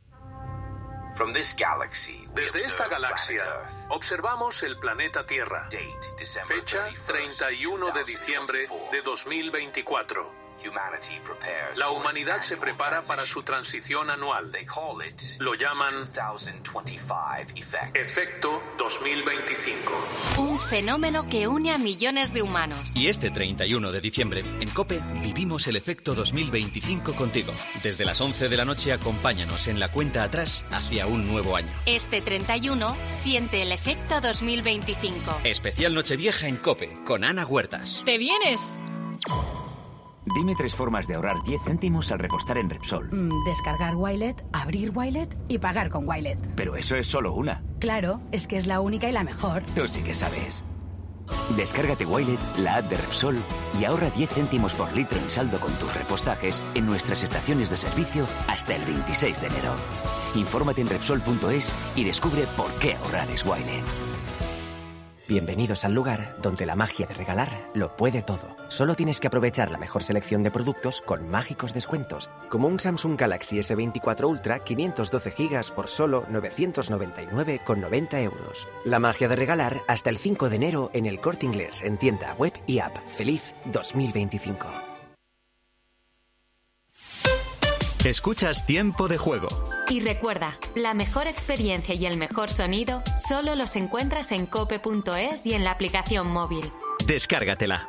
Speaker 11: Desde esta galaxia observamos el planeta Tierra. Fecha treinta y uno de diciembre de dos mil veinticuatro. La humanidad se prepara para su transición anual. Lo llaman Efecto dos mil veinticinco.
Speaker 12: Un fenómeno que une a millones de humanos.
Speaker 20: Y este treinta y uno de diciembre, en COPE, vivimos el efecto dos mil veinticinco contigo. Desde las once de la noche, acompáñanos en la cuenta atrás hacia un nuevo año.
Speaker 12: Este treinta y uno siente el efecto dos mil veinticinco.
Speaker 20: Especial Nochevieja en COPE, con Ana Huertas.
Speaker 12: ¿Te vienes?
Speaker 21: Dime tres formas de ahorrar diez céntimos al repostar en Repsol.
Speaker 23: Mm, descargar Wilet, abrir Wilet y pagar con Wilet.
Speaker 21: Pero eso es solo una.
Speaker 23: Claro, es que es la única y la mejor.
Speaker 21: Tú sí que sabes. Descárgate Wilet, la app de Repsol, y ahorra diez céntimos por litro en saldo con tus repostajes en nuestras estaciones de servicio hasta el veintiséis de enero. Infórmate en Repsol punto es y descubre por qué ahorrar es Wilet.
Speaker 29: Bienvenidos al lugar donde la magia de regalar lo puede todo. Solo tienes que aprovechar la mejor selección de productos con mágicos descuentos, como un Samsung Galaxy ese veinticuatro Ultra quinientos doce gigas por solo novecientos noventa y nueve con noventa euros. La magia de regalar hasta el cinco de enero en el Corte Inglés, en tienda web y app. ¡Feliz dos mil veinticinco!
Speaker 20: Escuchas Tiempo de Juego.
Speaker 12: Y recuerda, la mejor experiencia y el mejor sonido solo los encuentras en cope punto es y en la aplicación móvil.
Speaker 20: Descárgatela.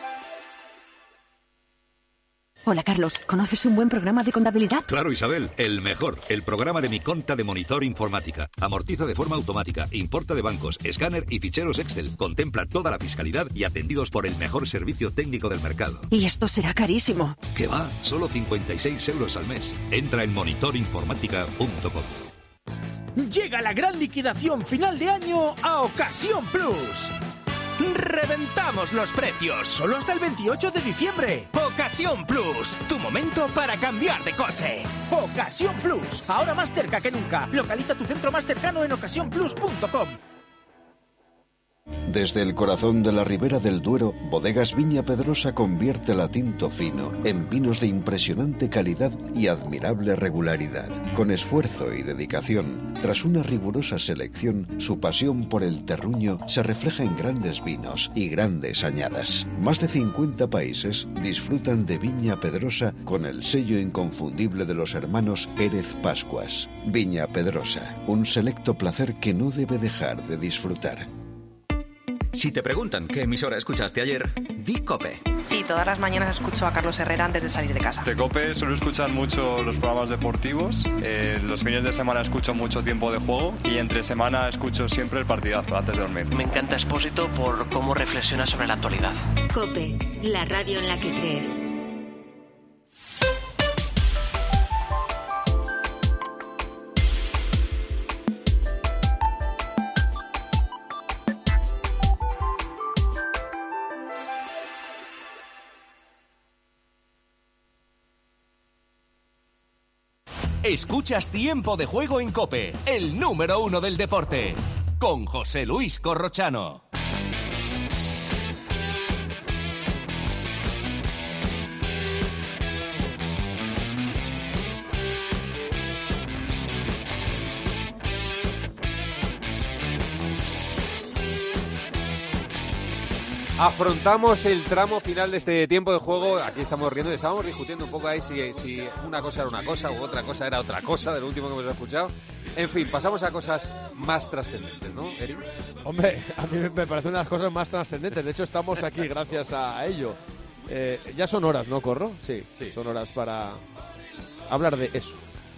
Speaker 30: Hola, Carlos. ¿Conoces un buen programa de contabilidad?
Speaker 31: Claro, Isabel, el mejor. El programa de Mi Conta de Monitor Informática. Amortiza de forma automática, importa de bancos, escáner y ficheros Excel. Contempla toda la fiscalidad y atendidos por el mejor servicio técnico del mercado.
Speaker 30: Y esto será carísimo.
Speaker 31: ¿Qué va? Solo cincuenta y seis euros al mes. Entra en monitor informática punto com.
Speaker 32: Llega la gran liquidación final de año a Ocasión Plus. ¡Reventamos los precios! ¡Solo hasta el veintiocho de diciembre! ¡Ocasión Plus! ¡Tu momento para cambiar de coche! ¡Ocasión Plus! Ahora más cerca que nunca. Localiza tu centro más cercano en ocasión plus punto com.
Speaker 33: Desde el corazón de la Ribera del Duero, Bodegas Viña Pedrosa convierte la tinto fino en vinos de impresionante calidad y admirable regularidad. Con esfuerzo y dedicación, tras una rigurosa selección, su pasión por el terruño se refleja en grandes vinos y grandes añadas. Más de cincuenta países disfrutan de Viña Pedrosa con el sello inconfundible de los hermanos Pérez Pascuas. Viña Pedrosa, un selecto placer que no debe dejar de disfrutar.
Speaker 20: Si te preguntan qué emisora escuchaste ayer, di COPE.
Speaker 34: Sí, todas las mañanas escucho a Carlos Herrera antes de salir de casa.
Speaker 35: De COPE suelo escuchar mucho los programas deportivos, eh, los fines de semana escucho mucho Tiempo de Juego y entre semana escucho siempre el partidazo antes de dormir.
Speaker 22: Me encanta Expósito por cómo reflexiona sobre la actualidad.
Speaker 12: COPE, la radio en la que crees.
Speaker 8: Escuchas Tiempo de Juego en COPE, el número uno del deporte, con José Luis Corrochano.
Speaker 5: Afrontamos el tramo final de este tiempo de juego. Aquí estamos riendo y estábamos discutiendo un poco ahí si, si una cosa era una cosa u otra cosa era otra cosa de lo último que hemos escuchado. En fin, pasamos a cosas más trascendentes, ¿no, Eric?
Speaker 4: Hombre, a mí me parecen una de las cosas más trascendentes. De hecho, estamos aquí gracias a ello. Eh, ya son horas, ¿no, Corro? Sí, sí, son horas para hablar de eso.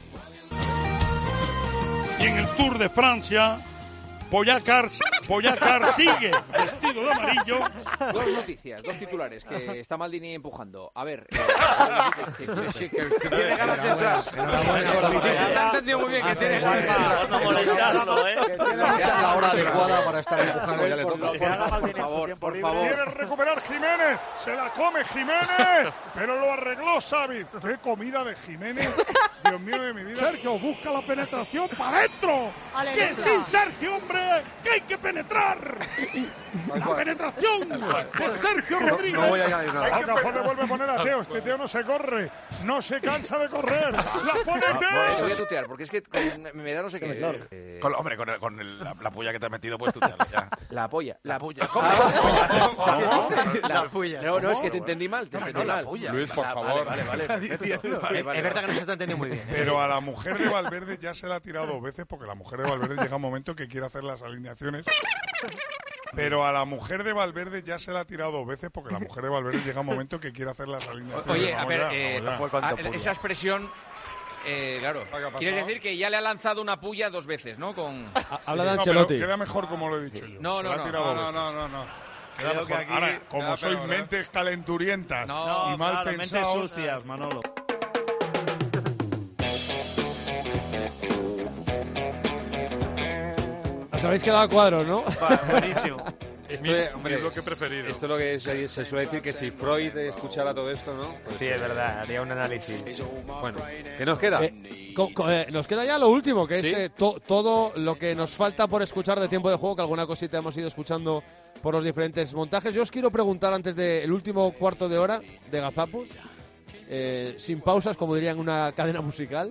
Speaker 1: Y en el Tour de Francia, Pogačar, Pogačar sigue vestido de amarillo.
Speaker 27: Dos noticias, dos titulares, que está Maldini empujando. A ver...
Speaker 22: Tiene ganas de esas. Se ha entendido muy bien que tiene ganas.
Speaker 3: No molestarlo, ¿eh?
Speaker 6: Ya es la hora adecuada para estar empujando, ya le toca.
Speaker 3: Por favor, por favor.
Speaker 1: Quiere recuperar Jiménez, se la come Jiménez, pero lo arregló Xavi. ¡Qué comida de Jiménez! Dios mío de mi vida. Sergio busca la penetración para adentro. ¡Que sí, Sergio, hombre! ¡Que hay que penetrar! ¡La penetración de Sergio Rodríguez!
Speaker 5: No, no voy a añadir nada.
Speaker 1: Okafor le vuelve a poner a Teo. Este Teo no se corre, no se cansa de correr. ¡La pone Teo!
Speaker 27: Voy a tutear, porque es que con, me da no sé qué.
Speaker 13: Eh, con, hombre, con, el, con el, la, la puya que te has metido, puedes tutear ya.
Speaker 27: La polla.
Speaker 13: La puya.
Speaker 27: ¿Cómo?
Speaker 13: La puya.
Speaker 27: No, no, es que te entendí mal. Te entendí mal.
Speaker 13: Luis, por favor.
Speaker 27: Vale, vale, vale.
Speaker 22: Es verdad que no se está entendiendo muy bien.
Speaker 1: Pero a la mujer de Valverde ya se la ha tirado dos veces, porque la mujer de Valverde llega un momento que quiere hacer las alineaciones. Pero a la mujer de Valverde ya se la ha tirado dos veces, porque la mujer de Valverde llega un momento que quiere hacer las alineaciones.
Speaker 27: Oye, a
Speaker 1: Vamos
Speaker 27: ver,
Speaker 1: ya,
Speaker 27: eh,
Speaker 1: vamos ya.
Speaker 27: a- esa expresión... Eh, claro, quieres decir que ya le ha lanzado una puya dos veces, ¿no? Con...
Speaker 4: Habla de
Speaker 1: No,
Speaker 4: Ancelotti.
Speaker 1: pero queda mejor como lo he dicho yo.
Speaker 27: No,
Speaker 1: Se
Speaker 27: no,
Speaker 1: la ha
Speaker 27: no,
Speaker 1: tirado
Speaker 27: no,
Speaker 1: dos
Speaker 27: no,
Speaker 1: veces.
Speaker 27: no, no.
Speaker 1: Queda
Speaker 27: Creo
Speaker 1: mejor.
Speaker 27: que aquí
Speaker 1: Ahora, como
Speaker 27: queda
Speaker 1: sois
Speaker 27: peor, ¿eh?
Speaker 1: mentes calenturientas
Speaker 27: No,
Speaker 1: y mal
Speaker 3: claro, mentes
Speaker 1: pensados...
Speaker 3: sucias, Manolo.
Speaker 4: Os habéis quedado a cuadros, ¿no?
Speaker 3: Buenísimo.
Speaker 5: Esto
Speaker 1: Mi-
Speaker 5: es, hombre,
Speaker 1: mi bloque preferido.
Speaker 5: Esto es lo que se, se suele decir, que si Freud escuchara todo esto, ¿no? Pues,
Speaker 22: Sí, es verdad, haría un análisis.
Speaker 5: Bueno, ¿qué nos queda?
Speaker 4: Eh, co- co- eh, nos queda ya lo último, que
Speaker 5: ¿Sí?
Speaker 4: es eh, to- todo lo que nos falta por escuchar de tiempo de juego, que alguna cosita hemos ido escuchando por los diferentes montajes. Yo os quiero preguntar antes del último cuarto de hora de Gazapos, eh, sin pausas, como diría en una cadena musical,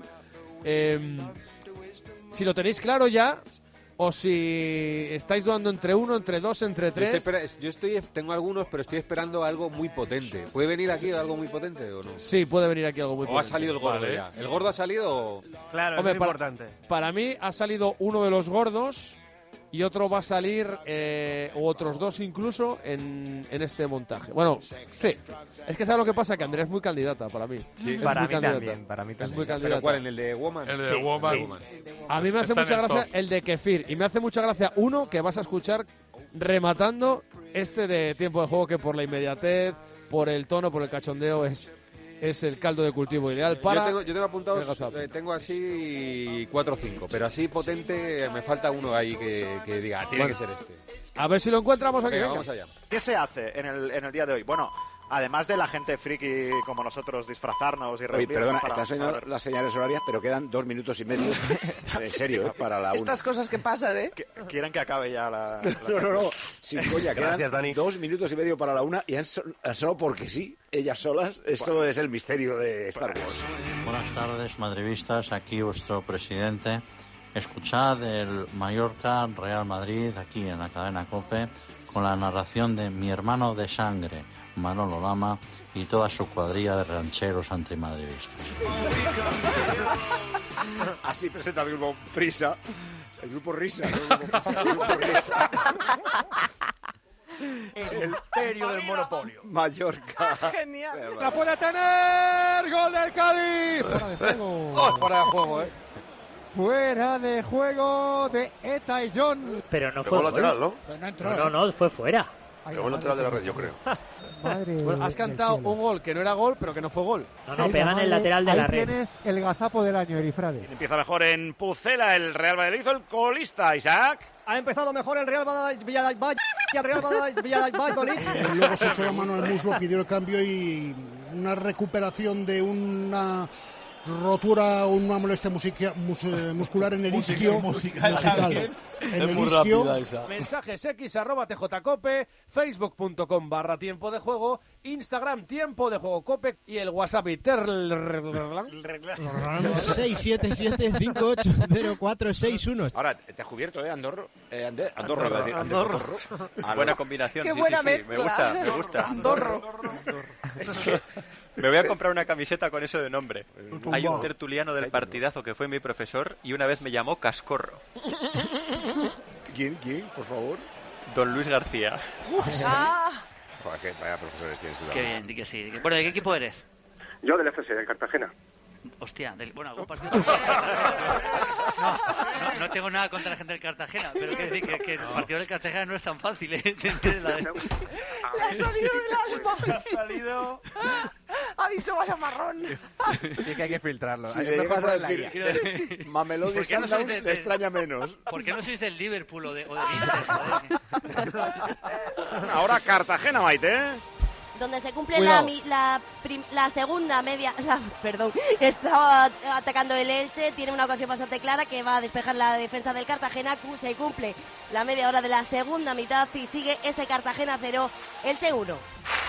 Speaker 4: eh, si lo tenéis claro ya, o si estáis dudando entre uno, entre dos, entre
Speaker 5: Yo estoy,
Speaker 4: tres.
Speaker 5: espera- yo estoy, tengo algunos, pero estoy esperando algo muy potente. ¿Puede venir aquí algo muy potente o no?
Speaker 4: Sí, puede venir aquí algo muy
Speaker 5: ¿O ha
Speaker 4: potente.
Speaker 5: salido el gordo
Speaker 4: Vale.
Speaker 5: ya? ¿El gordo ha salido o...?
Speaker 22: Claro,
Speaker 4: Hombre,
Speaker 22: es
Speaker 4: para-
Speaker 22: importante.
Speaker 4: Para mí ha salido uno de los gordos y otro va a salir, eh, o otros dos incluso, en, en este montaje. Bueno, sí. Es que ¿sabes lo que pasa? Que Andrea es muy candidata para mí.
Speaker 5: Sí.
Speaker 4: Es
Speaker 22: Para
Speaker 4: muy
Speaker 22: mí
Speaker 4: candidata.
Speaker 22: también, para mí
Speaker 4: Es
Speaker 22: también.
Speaker 4: muy
Speaker 5: ¿Pero
Speaker 4: candidata.
Speaker 5: cuál? ¿En el de Woman?
Speaker 1: El de
Speaker 22: Sí,
Speaker 1: Woman.
Speaker 22: sí.
Speaker 4: A mí me hace
Speaker 1: Está
Speaker 4: mucha
Speaker 1: en el
Speaker 4: gracia
Speaker 1: top.
Speaker 4: el de Kefir. Y me hace mucha gracia uno que vas a escuchar rematando este de tiempo de juego, que por la inmediatez, por el tono, por el cachondeo, es, es el caldo de cultivo ideal para...
Speaker 5: Yo tengo, yo tengo apuntados,
Speaker 4: el gazapo.
Speaker 5: eh, tengo así cuatro o cinco, pero así potente me falta uno ahí que, que diga, "Ah, tiene
Speaker 4: Bueno.
Speaker 5: que ser este".
Speaker 4: A ver si lo encontramos aquí.
Speaker 5: Venga,
Speaker 4: venga.
Speaker 5: vamos allá.
Speaker 3: ¿Qué se hace en el, en el día de hoy? Bueno, además de la gente friki como nosotros disfrazarnos y
Speaker 17: Oye,
Speaker 3: reunirnos
Speaker 17: perdona,
Speaker 3: para-
Speaker 17: están sonando
Speaker 3: para-
Speaker 17: las señales horarias, pero quedan dos minutos y medio. En serio, ¿eh? Para la una.
Speaker 7: Estas cosas que pasan, ¿eh?
Speaker 3: que- quieren que acabe ya la... la
Speaker 17: No, no, no. Sin coña,
Speaker 22: Gracias,
Speaker 17: quedan
Speaker 22: Dani.
Speaker 17: dos minutos y medio para la una y han son- solo porque sí, ellas solas. Esto es el misterio de Star Wars.
Speaker 9: Buenas tardes, madridistas. Aquí vuestro presidente. Escuchad el Mallorca Real Madrid aquí en la cadena COPE con la narración de mi hermano de sangre, Manolo Lama, y toda su cuadrilla de rancheros antimadridistas.
Speaker 17: Así presenta el grupo Prisa. El grupo Risa, ¿no? El grupo Prisa, el grupo Risa.
Speaker 22: El imperio del monopolio.
Speaker 17: Mallorca.
Speaker 7: Genial.
Speaker 4: ¡La puede tener! ¡Gol del Cádiz! Fuera de juego. Fuera de juego, ¿eh? Fuera de juego de Eta y John.
Speaker 22: Pero no
Speaker 6: Pegó
Speaker 22: fue
Speaker 6: lateral, ¿no?
Speaker 23: Pero no entró,
Speaker 22: No,
Speaker 23: ¿eh?
Speaker 22: no, no, fue fuera.
Speaker 6: Pegó lateral de la red, yo creo.
Speaker 23: Madre
Speaker 4: Bueno, has
Speaker 23: del
Speaker 4: cantado
Speaker 23: cielo.
Speaker 4: un gol que no era gol, pero que no fue gol.
Speaker 22: No, no, pegan el lateral de
Speaker 23: Ahí
Speaker 22: la red.
Speaker 23: tienes el gazapo del año, Erifrade.
Speaker 13: Empieza mejor en Pucela el Real Madrid, hizo el colista, Isaac.
Speaker 22: Ha empezado mejor el Real Valladolid y el Real Valladolid.
Speaker 10: Eh, luego se echó la mano al muslo, pidió el cambio y una recuperación de una
Speaker 2: rotura, una molestia musica, mus, muscular en el isquio.
Speaker 10: Musical,
Speaker 2: musical. En el isquio.
Speaker 4: Mensajes X arroba tjcope, facebook.com barra tiempo de juego, Instagram tiempo de juego cope y el WhatsApp
Speaker 11: seis siete siete cinco ocho cero cuatro seis uno.
Speaker 13: Ahora, te has cubierto, ¿eh? Andorro. Eh, Ande, Andorro, iba a decir.
Speaker 10: Andorro.
Speaker 13: Andorro.
Speaker 10: Buena combinación.
Speaker 22: Qué
Speaker 10: sí,
Speaker 22: buena
Speaker 10: sí, sí.
Speaker 22: mezcla.
Speaker 10: Me gusta, me gusta.
Speaker 22: Andorro.
Speaker 10: Es que me voy a comprar una camiseta con eso de nombre. Hay un tertuliano del partidazo que fue mi profesor y una vez me llamó Cascorro.
Speaker 13: ¿Quién? ¿Quién? Por favor.
Speaker 10: Don Luis García.
Speaker 22: Ah.
Speaker 13: Joder, que vaya profesores tienes tú.
Speaker 11: Qué bien, di que sí. Bueno, ¿de qué equipo eres?
Speaker 14: Yo del F C, del Cartagena.
Speaker 11: Hostia, del, bueno, algún partido. No, no, no tengo nada contra la gente del Cartagena, pero quiero decir que, que el partido del Cartagena no es tan fácil, ¿eh? La...
Speaker 22: Le ha salido del alma.
Speaker 10: Le ha salido.
Speaker 22: Ha dicho vaya marrón.
Speaker 10: Sí que hay que filtrarlo.
Speaker 13: Si le llegas a decir
Speaker 11: sí, sí.
Speaker 13: Mamelodi Sundowns, no le extraña menos.
Speaker 11: ¿Por qué no sois del Liverpool o, de, o del Inter?
Speaker 13: Ahora Cartagena, Maite, ¿eh?
Speaker 15: Donde se cumple la, la, la segunda media, la, perdón, está atacando el Elche, tiene una ocasión bastante clara que va a despejar la defensa del Cartagena, se cumple la media hora de la segunda mitad y sigue ese Cartagena cero, Elche uno.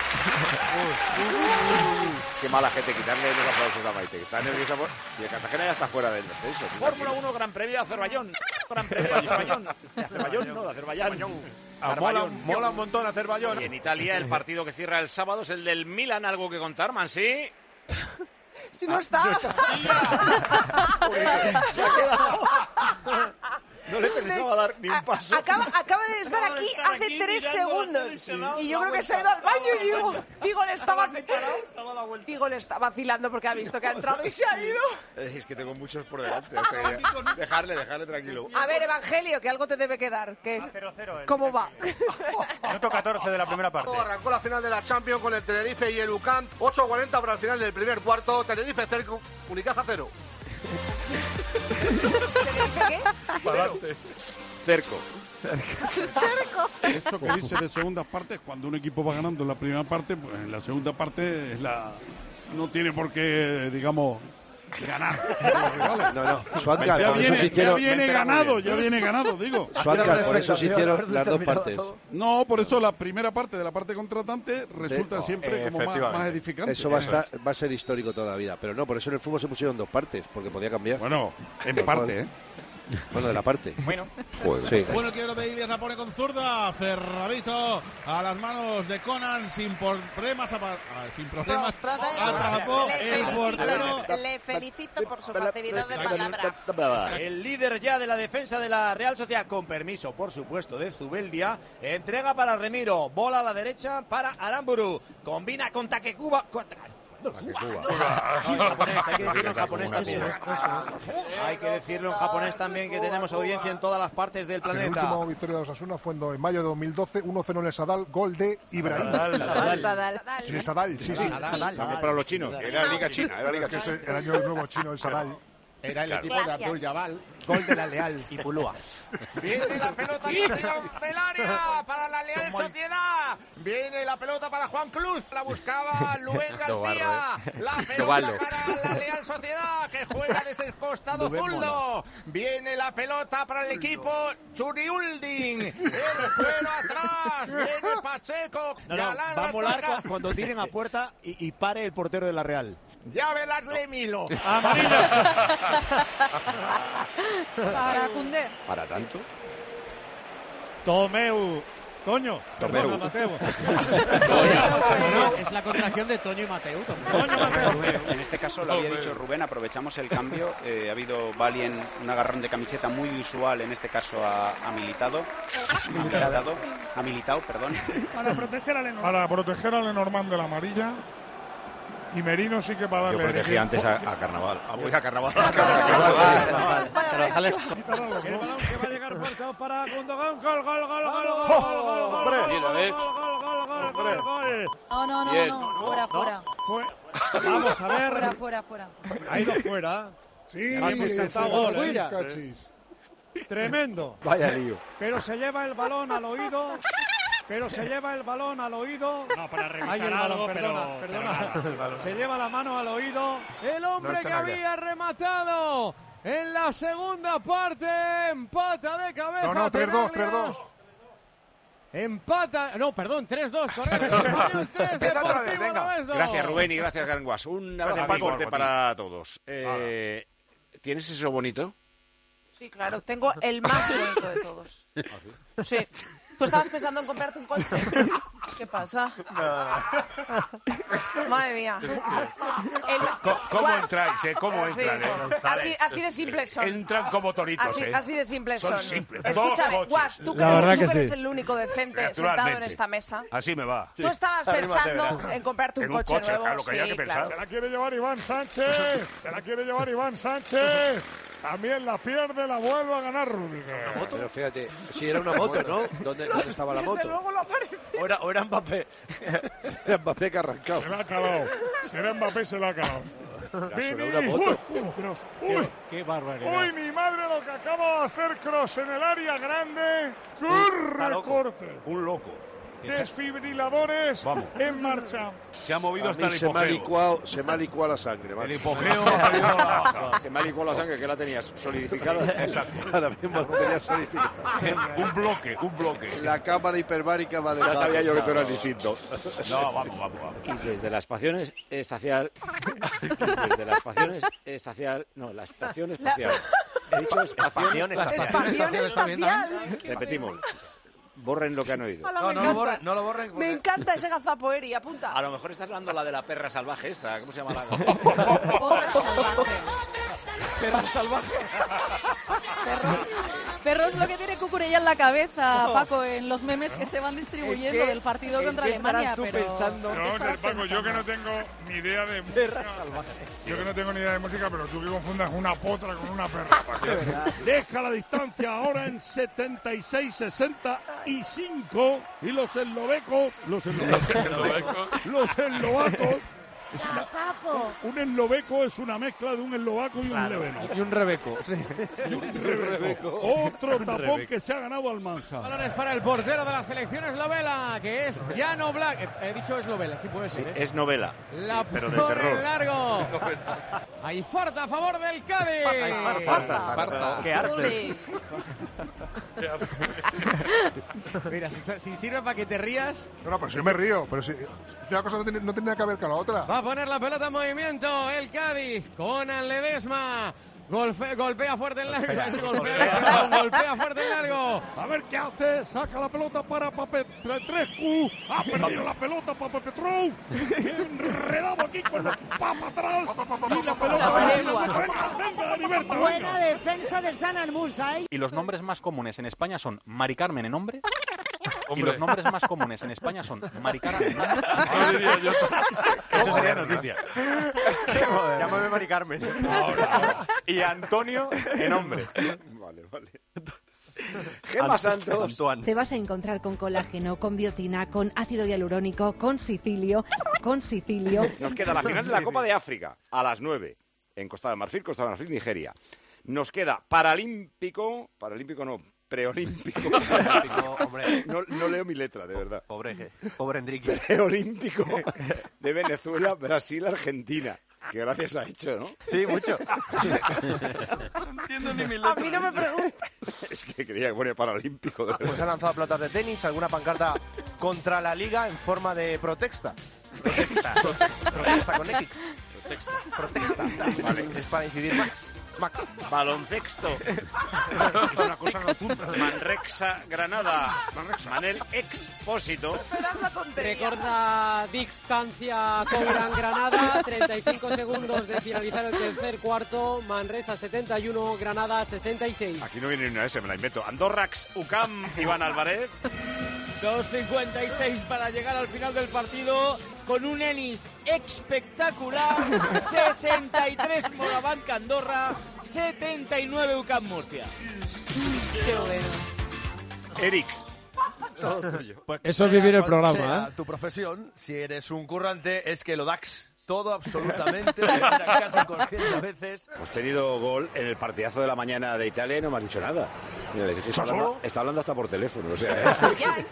Speaker 13: Qué mala gente, quitarle los aplausos a Maite. Está nerviosa por... Y el Cartagena ya está fuera del descenso. Fórmula uno Gran Premio de Azerbaiyán. Gran Premio de Azerbaiyán. De Azerbaiyán, no, de Azerbaiyán.
Speaker 10: Ah, mola, mola un montón Azerbaiyán.
Speaker 13: Y en Italia el partido que cierra el sábado es el del Milan. ¿Algo que contar, Mansi?
Speaker 22: Si no está.
Speaker 13: Ah, no está. Se ha quedado. No le pensaba dar ni un paso.
Speaker 22: Acaba, acaba de estar aquí hace tres segundos. Y yo creo que se ha ido al baño y digo, digo, le estaba, digo, le está vacilando porque ha visto que ha entrado y se ha ido.
Speaker 13: Es que tengo muchos por delante. O sea, dejarle, dejarle tranquilo.
Speaker 22: A ver, Evangelio, que algo te debe quedar. Que, ¿cómo va?
Speaker 10: Minuto catorce de la primera parte.
Speaker 15: Arrancó la final de la Champions con el Tenerife y el U C A M. ocho cuarenta para el final del primer cuarto. Tenerife cerco, Unicaja cero.
Speaker 22: ¿Qué?
Speaker 13: Para adelante. Cerco.
Speaker 22: Cerco.
Speaker 1: Eso que dice de segundas partes, cuando un equipo va ganando en la primera parte, pues en la segunda parte es la no tiene por qué, digamos, ganar.
Speaker 17: No, no. Suárez,
Speaker 1: ya
Speaker 17: por
Speaker 1: viene,
Speaker 17: eso se hicieron...
Speaker 1: ya viene ganado, ya viene ganado, digo.
Speaker 17: Suárez, por eso se hicieron las dos partes.
Speaker 1: No, por eso la primera parte de la parte contratante resulta
Speaker 17: no,
Speaker 1: siempre como más, más edificante.
Speaker 17: Eso va a, estar, va a ser histórico toda la vida. Pero no, por eso en el fútbol se pusieron dos partes, porque podía cambiar.
Speaker 1: Bueno, en parte, ¿eh?
Speaker 17: Bueno, de la parte.
Speaker 22: Bueno.
Speaker 17: Sí.
Speaker 16: Bueno, el quiebro de Ilias la pone con zurda. Cerradito a las manos de Conan sin problemas. Ah, sin problemas. Atrapó el portero.
Speaker 22: Le felicito por su facilidad de palabra.
Speaker 18: El líder ya de la defensa de la Real Sociedad, con permiso, por supuesto, de Zubeldia. Entrega para Remiro. Bola a la derecha para Aramburu. Combina con Takekuba. Con... Japonés, hay que decirlo en japonés también. Hay que decirlo en japonés también, que tenemos audiencia en todas las partes del planeta.
Speaker 19: La última victoria de Osasuna fue en mayo de dos mil doce, uno cero en el Sadal, gol de Ibrahim.
Speaker 22: Sadal.
Speaker 19: En el Sadal, sí, sí.
Speaker 13: Para los chinos, era la Liga China. Era la Liga China.
Speaker 19: El año nuevo chino, el Sadal.
Speaker 18: Era el equipo de Abdul Jabal, gol de la Leal y Pulúa. Viene la pelota del área para la Leal Sociedad. Viene la pelota para Juan Cruz. La buscaba Luis García. La pelota para la Leal Sociedad, que juega desde el costado zurdo. Viene la pelota para el equipo Churiulding. El cuero atrás. Viene Pacheco. No, no, va a molar cuando tiren a puerta y, y pare el portero de la Real. Ya velasle Milo.
Speaker 22: Para Cundé.
Speaker 13: ¿Para tanto?
Speaker 18: Tomeu. Toño.
Speaker 13: Tomeu.
Speaker 18: Mateo.
Speaker 11: Es la contracción de Toño y Mateu.
Speaker 18: Toño Mateo.
Speaker 21: En este caso lo había dicho Rubén, aprovechamos el cambio. Eh, ha habido Bali en un agarrón de camiseta muy usual, en este caso a, a Militado. Militado. A Militao, perdón.
Speaker 1: Para proteger a Lenormand. Para proteger a Lenormand de la amarilla. Y Merino sí que para darle...
Speaker 13: Yo protegí antes a, a Carnaval. A, a Carnaval.
Speaker 18: A Carnaval. Carnaval. El balón que va a llegar fuerte para Gundogan. Gol, gol, gol, gol, gol, gol, gol, gol, gol, gol, gol.
Speaker 22: No, no, no, no, fuera, fuera.
Speaker 18: Vamos a ver.
Speaker 22: Fuera, fuera, fuera.
Speaker 18: Ha ido fuera.
Speaker 1: Sí,
Speaker 18: Tremendo.
Speaker 13: Vaya lío.
Speaker 18: Pero se lleva el balón al oído
Speaker 1: pero se lleva el balón al oído.
Speaker 13: No, para revisar
Speaker 1: Ay, el balón,
Speaker 13: algo,
Speaker 1: perdona,
Speaker 13: pero-
Speaker 1: perdona.
Speaker 13: pero nada.
Speaker 1: Se lleva la mano al oído. El hombre
Speaker 13: No está
Speaker 1: que
Speaker 13: nada.
Speaker 1: había rematado en la segunda parte. Empata de cabeza.
Speaker 19: No, no, tres dos,
Speaker 1: Tenaglia.
Speaker 19: tres dos.
Speaker 1: Empata. No, perdón, tres dos, correcto. tres,
Speaker 13: Empieza otra vez,
Speaker 1: Deportivo
Speaker 13: venga.
Speaker 1: Alavés dos.
Speaker 13: Gracias, Rubén, y gracias, Ganguas. Un abrazo
Speaker 6: Amigo,
Speaker 13: fuerte
Speaker 6: Martín.
Speaker 13: para todos. Eh, ¿Tienes eso bonito?
Speaker 7: Sí, claro, tengo el más bonito de todos. Sí. ¿Tú estabas pensando en comprarte un coche? ¿Qué pasa? Madre mía. El-
Speaker 13: Co- ¿Cómo
Speaker 7: Guas.
Speaker 13: entráis, eh? ¿Cómo
Speaker 7: Sí.
Speaker 13: entran, eh?
Speaker 7: Así, así de simples son.
Speaker 13: Entran como toritos,
Speaker 7: Así,
Speaker 13: eh.
Speaker 7: así de simples
Speaker 13: Son
Speaker 7: son.
Speaker 13: simples.
Speaker 7: Escúchame,
Speaker 13: Dos
Speaker 7: Guas, tú que
Speaker 13: coches.
Speaker 7: eres,
Speaker 13: La
Speaker 7: tú
Speaker 13: verdad
Speaker 7: que
Speaker 13: que
Speaker 7: eres
Speaker 13: sí.
Speaker 7: el único decente sentado
Speaker 13: Naturalmente.
Speaker 7: en esta mesa.
Speaker 13: Así me va.
Speaker 7: Tú estabas
Speaker 13: Arrímate,
Speaker 7: pensando
Speaker 13: verás.
Speaker 7: en comprarte un
Speaker 13: En un
Speaker 7: coche,
Speaker 13: coche,
Speaker 7: nuevo.
Speaker 13: claro, lo que haya
Speaker 7: Sí,
Speaker 13: que pensar.
Speaker 1: Se la quiere llevar Iván Sánchez. Se la quiere llevar Iván Sánchez. También la pierde, la vuelve a ganar Rudiger.
Speaker 8: Pero fíjate, si era una moto, ¿no? ¿Dónde, dónde estaba la moto? O era, o era Mbappé. Era Mbappé que arrancaba.
Speaker 1: Se la ha calado. Será Mbappé, se la ha calado.
Speaker 8: Era
Speaker 1: Vini.
Speaker 8: una moto.
Speaker 1: Uy, uy, Kroos. Uy,
Speaker 8: Qué barbaridad.
Speaker 1: uy, mi madre, lo que acaba de hacer Kroos en el área grande. ¡Qué recorte!
Speaker 13: Un loco.
Speaker 1: Desfibriladores
Speaker 13: Vamos.
Speaker 1: en marcha.
Speaker 13: Se ha movido
Speaker 8: A
Speaker 13: hasta
Speaker 8: mí
Speaker 13: el
Speaker 8: se me ha
Speaker 13: hipogeo.
Speaker 8: licuado, se me ha licuado la sangre. macho.
Speaker 13: El hipogeo ha venido a la baja.
Speaker 17: Se me ha licuado la sangre, que la tenías solidificada.
Speaker 13: Exacto.
Speaker 8: Ahora mismo lo tenía solidificado.
Speaker 13: Un bloque, un bloque.
Speaker 8: La cámara hiperbárica va de
Speaker 17: Ya sabía yo que tú eras distinto.
Speaker 13: No, vamos, vamos, vamos.
Speaker 17: Y desde la estación es- espacial. Desde la estación es- espacial. No, la estación espacial. He dicho estación espacial.
Speaker 7: Espación espacial.
Speaker 17: Repetimos. Borren lo que han oído.
Speaker 7: Ala,
Speaker 8: No,
Speaker 7: me
Speaker 8: no lo
Speaker 7: encanta.
Speaker 8: borren, no lo borren.
Speaker 7: Me encanta ese gazapo, Eri, apunta.
Speaker 17: A lo mejor estás hablando la de la perra salvaje esta. ¿Cómo se llama la?
Speaker 7: Perra salvaje.
Speaker 8: Perra salvaje.
Speaker 12: Perro es lo que tiene Cucurella en la cabeza, Paco, en los memes que se van distribuyendo del partido contra Alemania. Pero...
Speaker 1: No, sé, Paco, yo que no tengo ni idea de música. Yo que no tengo ni idea de música, pero tú que confundas una potra con una perra. Deja la distancia ahora en setenta y seis sesenta y cinco. Y los eslovecos, los eslovecos, los eslovacos. Es una-
Speaker 15: ¡Gazapo!
Speaker 1: un esloveco es una mezcla de un eslovaco y un leveno.
Speaker 4: Y un rebeco.
Speaker 1: Y un rebeco. Otro tapón que se ha ganado Almanza.
Speaker 20: Balones para el portero de la selección eslovena, que es Jano Black. He, he dicho eslovela, sí puede ser. ¿eh?
Speaker 17: Es novela.
Speaker 20: La
Speaker 17: sí, pero de
Speaker 20: pone
Speaker 17: terror.
Speaker 20: largo. Hay falta a favor del Cádiz.
Speaker 17: Hay falta. Falta.
Speaker 20: ¡Qué arte! Mira, si, si sirve para que te rías.
Speaker 19: No, no, pero si yo me río. Pero si, si una cosa no tiene, no tiene nada que ver con la otra.
Speaker 20: Va a poner la pelota en movimiento el Cádiz. Conan Ledesma. Golfe- golpea fuerte en largo.
Speaker 1: Golpea.
Speaker 20: Golpea, golpea fuerte en largo.
Speaker 1: A ver qué hace. Saca la pelota para Pape Petrescu. Ha perdido la pelota Pape Petrou. Enredado aquí con la papa atrás. Y la pelota. Venga, venga, Heriberto, venga.
Speaker 15: Buena defensa del San Almusa, ¿eh?
Speaker 10: Y los nombres más comunes en España son Mari Carmen en hombre. Y
Speaker 17: Hombre.
Speaker 10: los nombres más comunes en España son Mari Carmen en hombre.
Speaker 17: Eso sería noticia.
Speaker 10: Llámame Mari Carmen. Y Antonio en hombre.
Speaker 17: Vale, vale. Gema Santos.
Speaker 23: Te vas a encontrar con colágeno, con biotina, con ácido hialurónico, con sicilio, con sicilio.
Speaker 17: Nos queda la final de la Copa de África a las nueve en Costa de Marfil, Costa de Marfil, Nigeria. Nos queda Paralímpico, Paralímpico no, Preolímpico.
Speaker 10: hombre.
Speaker 17: No, no leo mi letra, de verdad.
Speaker 10: Pobre, pobre Enrique.
Speaker 17: Preolímpico de Venezuela, Brasil, Argentina. Qué gracias ha hecho, ¿no?
Speaker 10: Sí, mucho.
Speaker 8: No entiendo ni mi letra.
Speaker 7: A mí no me preguntes.
Speaker 17: Es que creía que pone Paralímpico. De
Speaker 8: Pues han lanzado pelotas de tenis, alguna pancarta contra la liga en forma de protesta. Protesta. Protesta con X. Protesta. Protesta. Vale. Es para incidir más. Max.
Speaker 17: Baloncesto. Es una cosa rotunda. Manrexa Granada. Manel Expósito.
Speaker 22: Recorda distancia con Gran Granada, treinta y cinco segundos de finalizar el tercer cuarto, Manresa setenta y uno, Granada sesenta y seis.
Speaker 17: Aquí no viene ni una S, me la invento. Andorrax, Ucam, Iván Álvarez.
Speaker 22: dos cincuenta y seis para llegar al final del partido con un Enis espectacular, sesenta y tres por la banca Andorra, setenta y nueve UCAM Murcia. Qué bueno.
Speaker 17: Erix. Todo tuyo.
Speaker 4: Eso es vivir el programa,
Speaker 8: Sea
Speaker 4: ¿eh?
Speaker 8: tu profesión, si eres un currante, es que lo dax.
Speaker 3: todo absolutamente, de manera casi inconsciente a veces.
Speaker 17: Hemos tenido gol en el partidazo de la mañana de Italia y no me has dicho nada. Mira, les dije, está, hablando, está hablando hasta por teléfono, o sea... Es...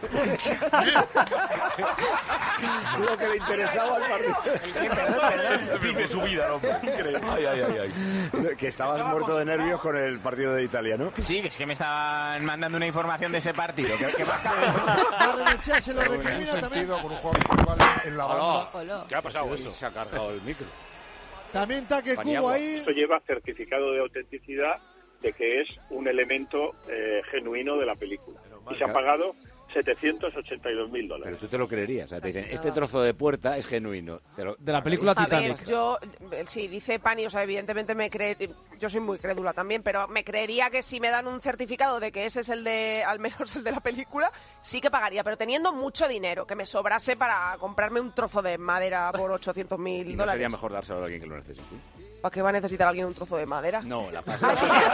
Speaker 17: lo que le interesaba al partido.
Speaker 3: Vive su vida, hombre. Increíble. Ay, ay, ay, ay.
Speaker 17: Que estabas muerto de nervios con el partido de Italia, ¿no?
Speaker 5: Sí, que es que me estaban mandando una información de ese partido. ¿Qué, qué pasa?
Speaker 19: Barrenechea se lo recrimina también. Con un jugador en la banda.
Speaker 17: ¿Qué ha pasado eso? Se ha cargado el micro.
Speaker 19: También Taque Cubo ahí.
Speaker 14: Esto lleva certificado de autenticidad de que es un elemento eh, genuino de la película. Y se ha pagado setecientos ochenta y dos mil dólares.
Speaker 17: Pero tú te lo creerías. O sea, te dicen, este trozo de puerta es genuino. Lo...
Speaker 4: De la película
Speaker 7: a
Speaker 4: Titanic.
Speaker 7: Ver, yo, sí, dice Pani, o sea, evidentemente me cree, yo soy muy crédula también, pero me creería que si me dan un certificado de que ese es el de, al menos el de la película, sí que pagaría, pero teniendo mucho dinero, que me sobrase para comprarme un trozo de madera por ochocientos mil
Speaker 17: ¿Y no
Speaker 7: dólares.
Speaker 17: sería mejor dárselo a alguien que lo necesite?
Speaker 7: ¿Para qué va a necesitar alguien un trozo de madera?
Speaker 17: No, la pasta.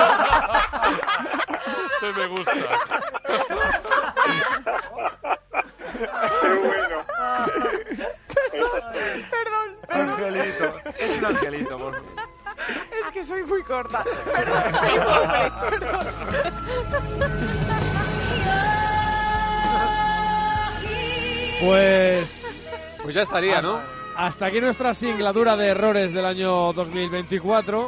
Speaker 1: Esto me gusta.
Speaker 14: Qué bueno.
Speaker 7: Perdón, perdón.
Speaker 4: Angelito. Es un angelito, por favor.
Speaker 7: Es que soy muy corta. Perdón, perdón.
Speaker 4: Pues...
Speaker 9: Pues ya estaría, ¿no?
Speaker 4: Hasta aquí nuestra singladura de errores del año dos mil veinticuatro.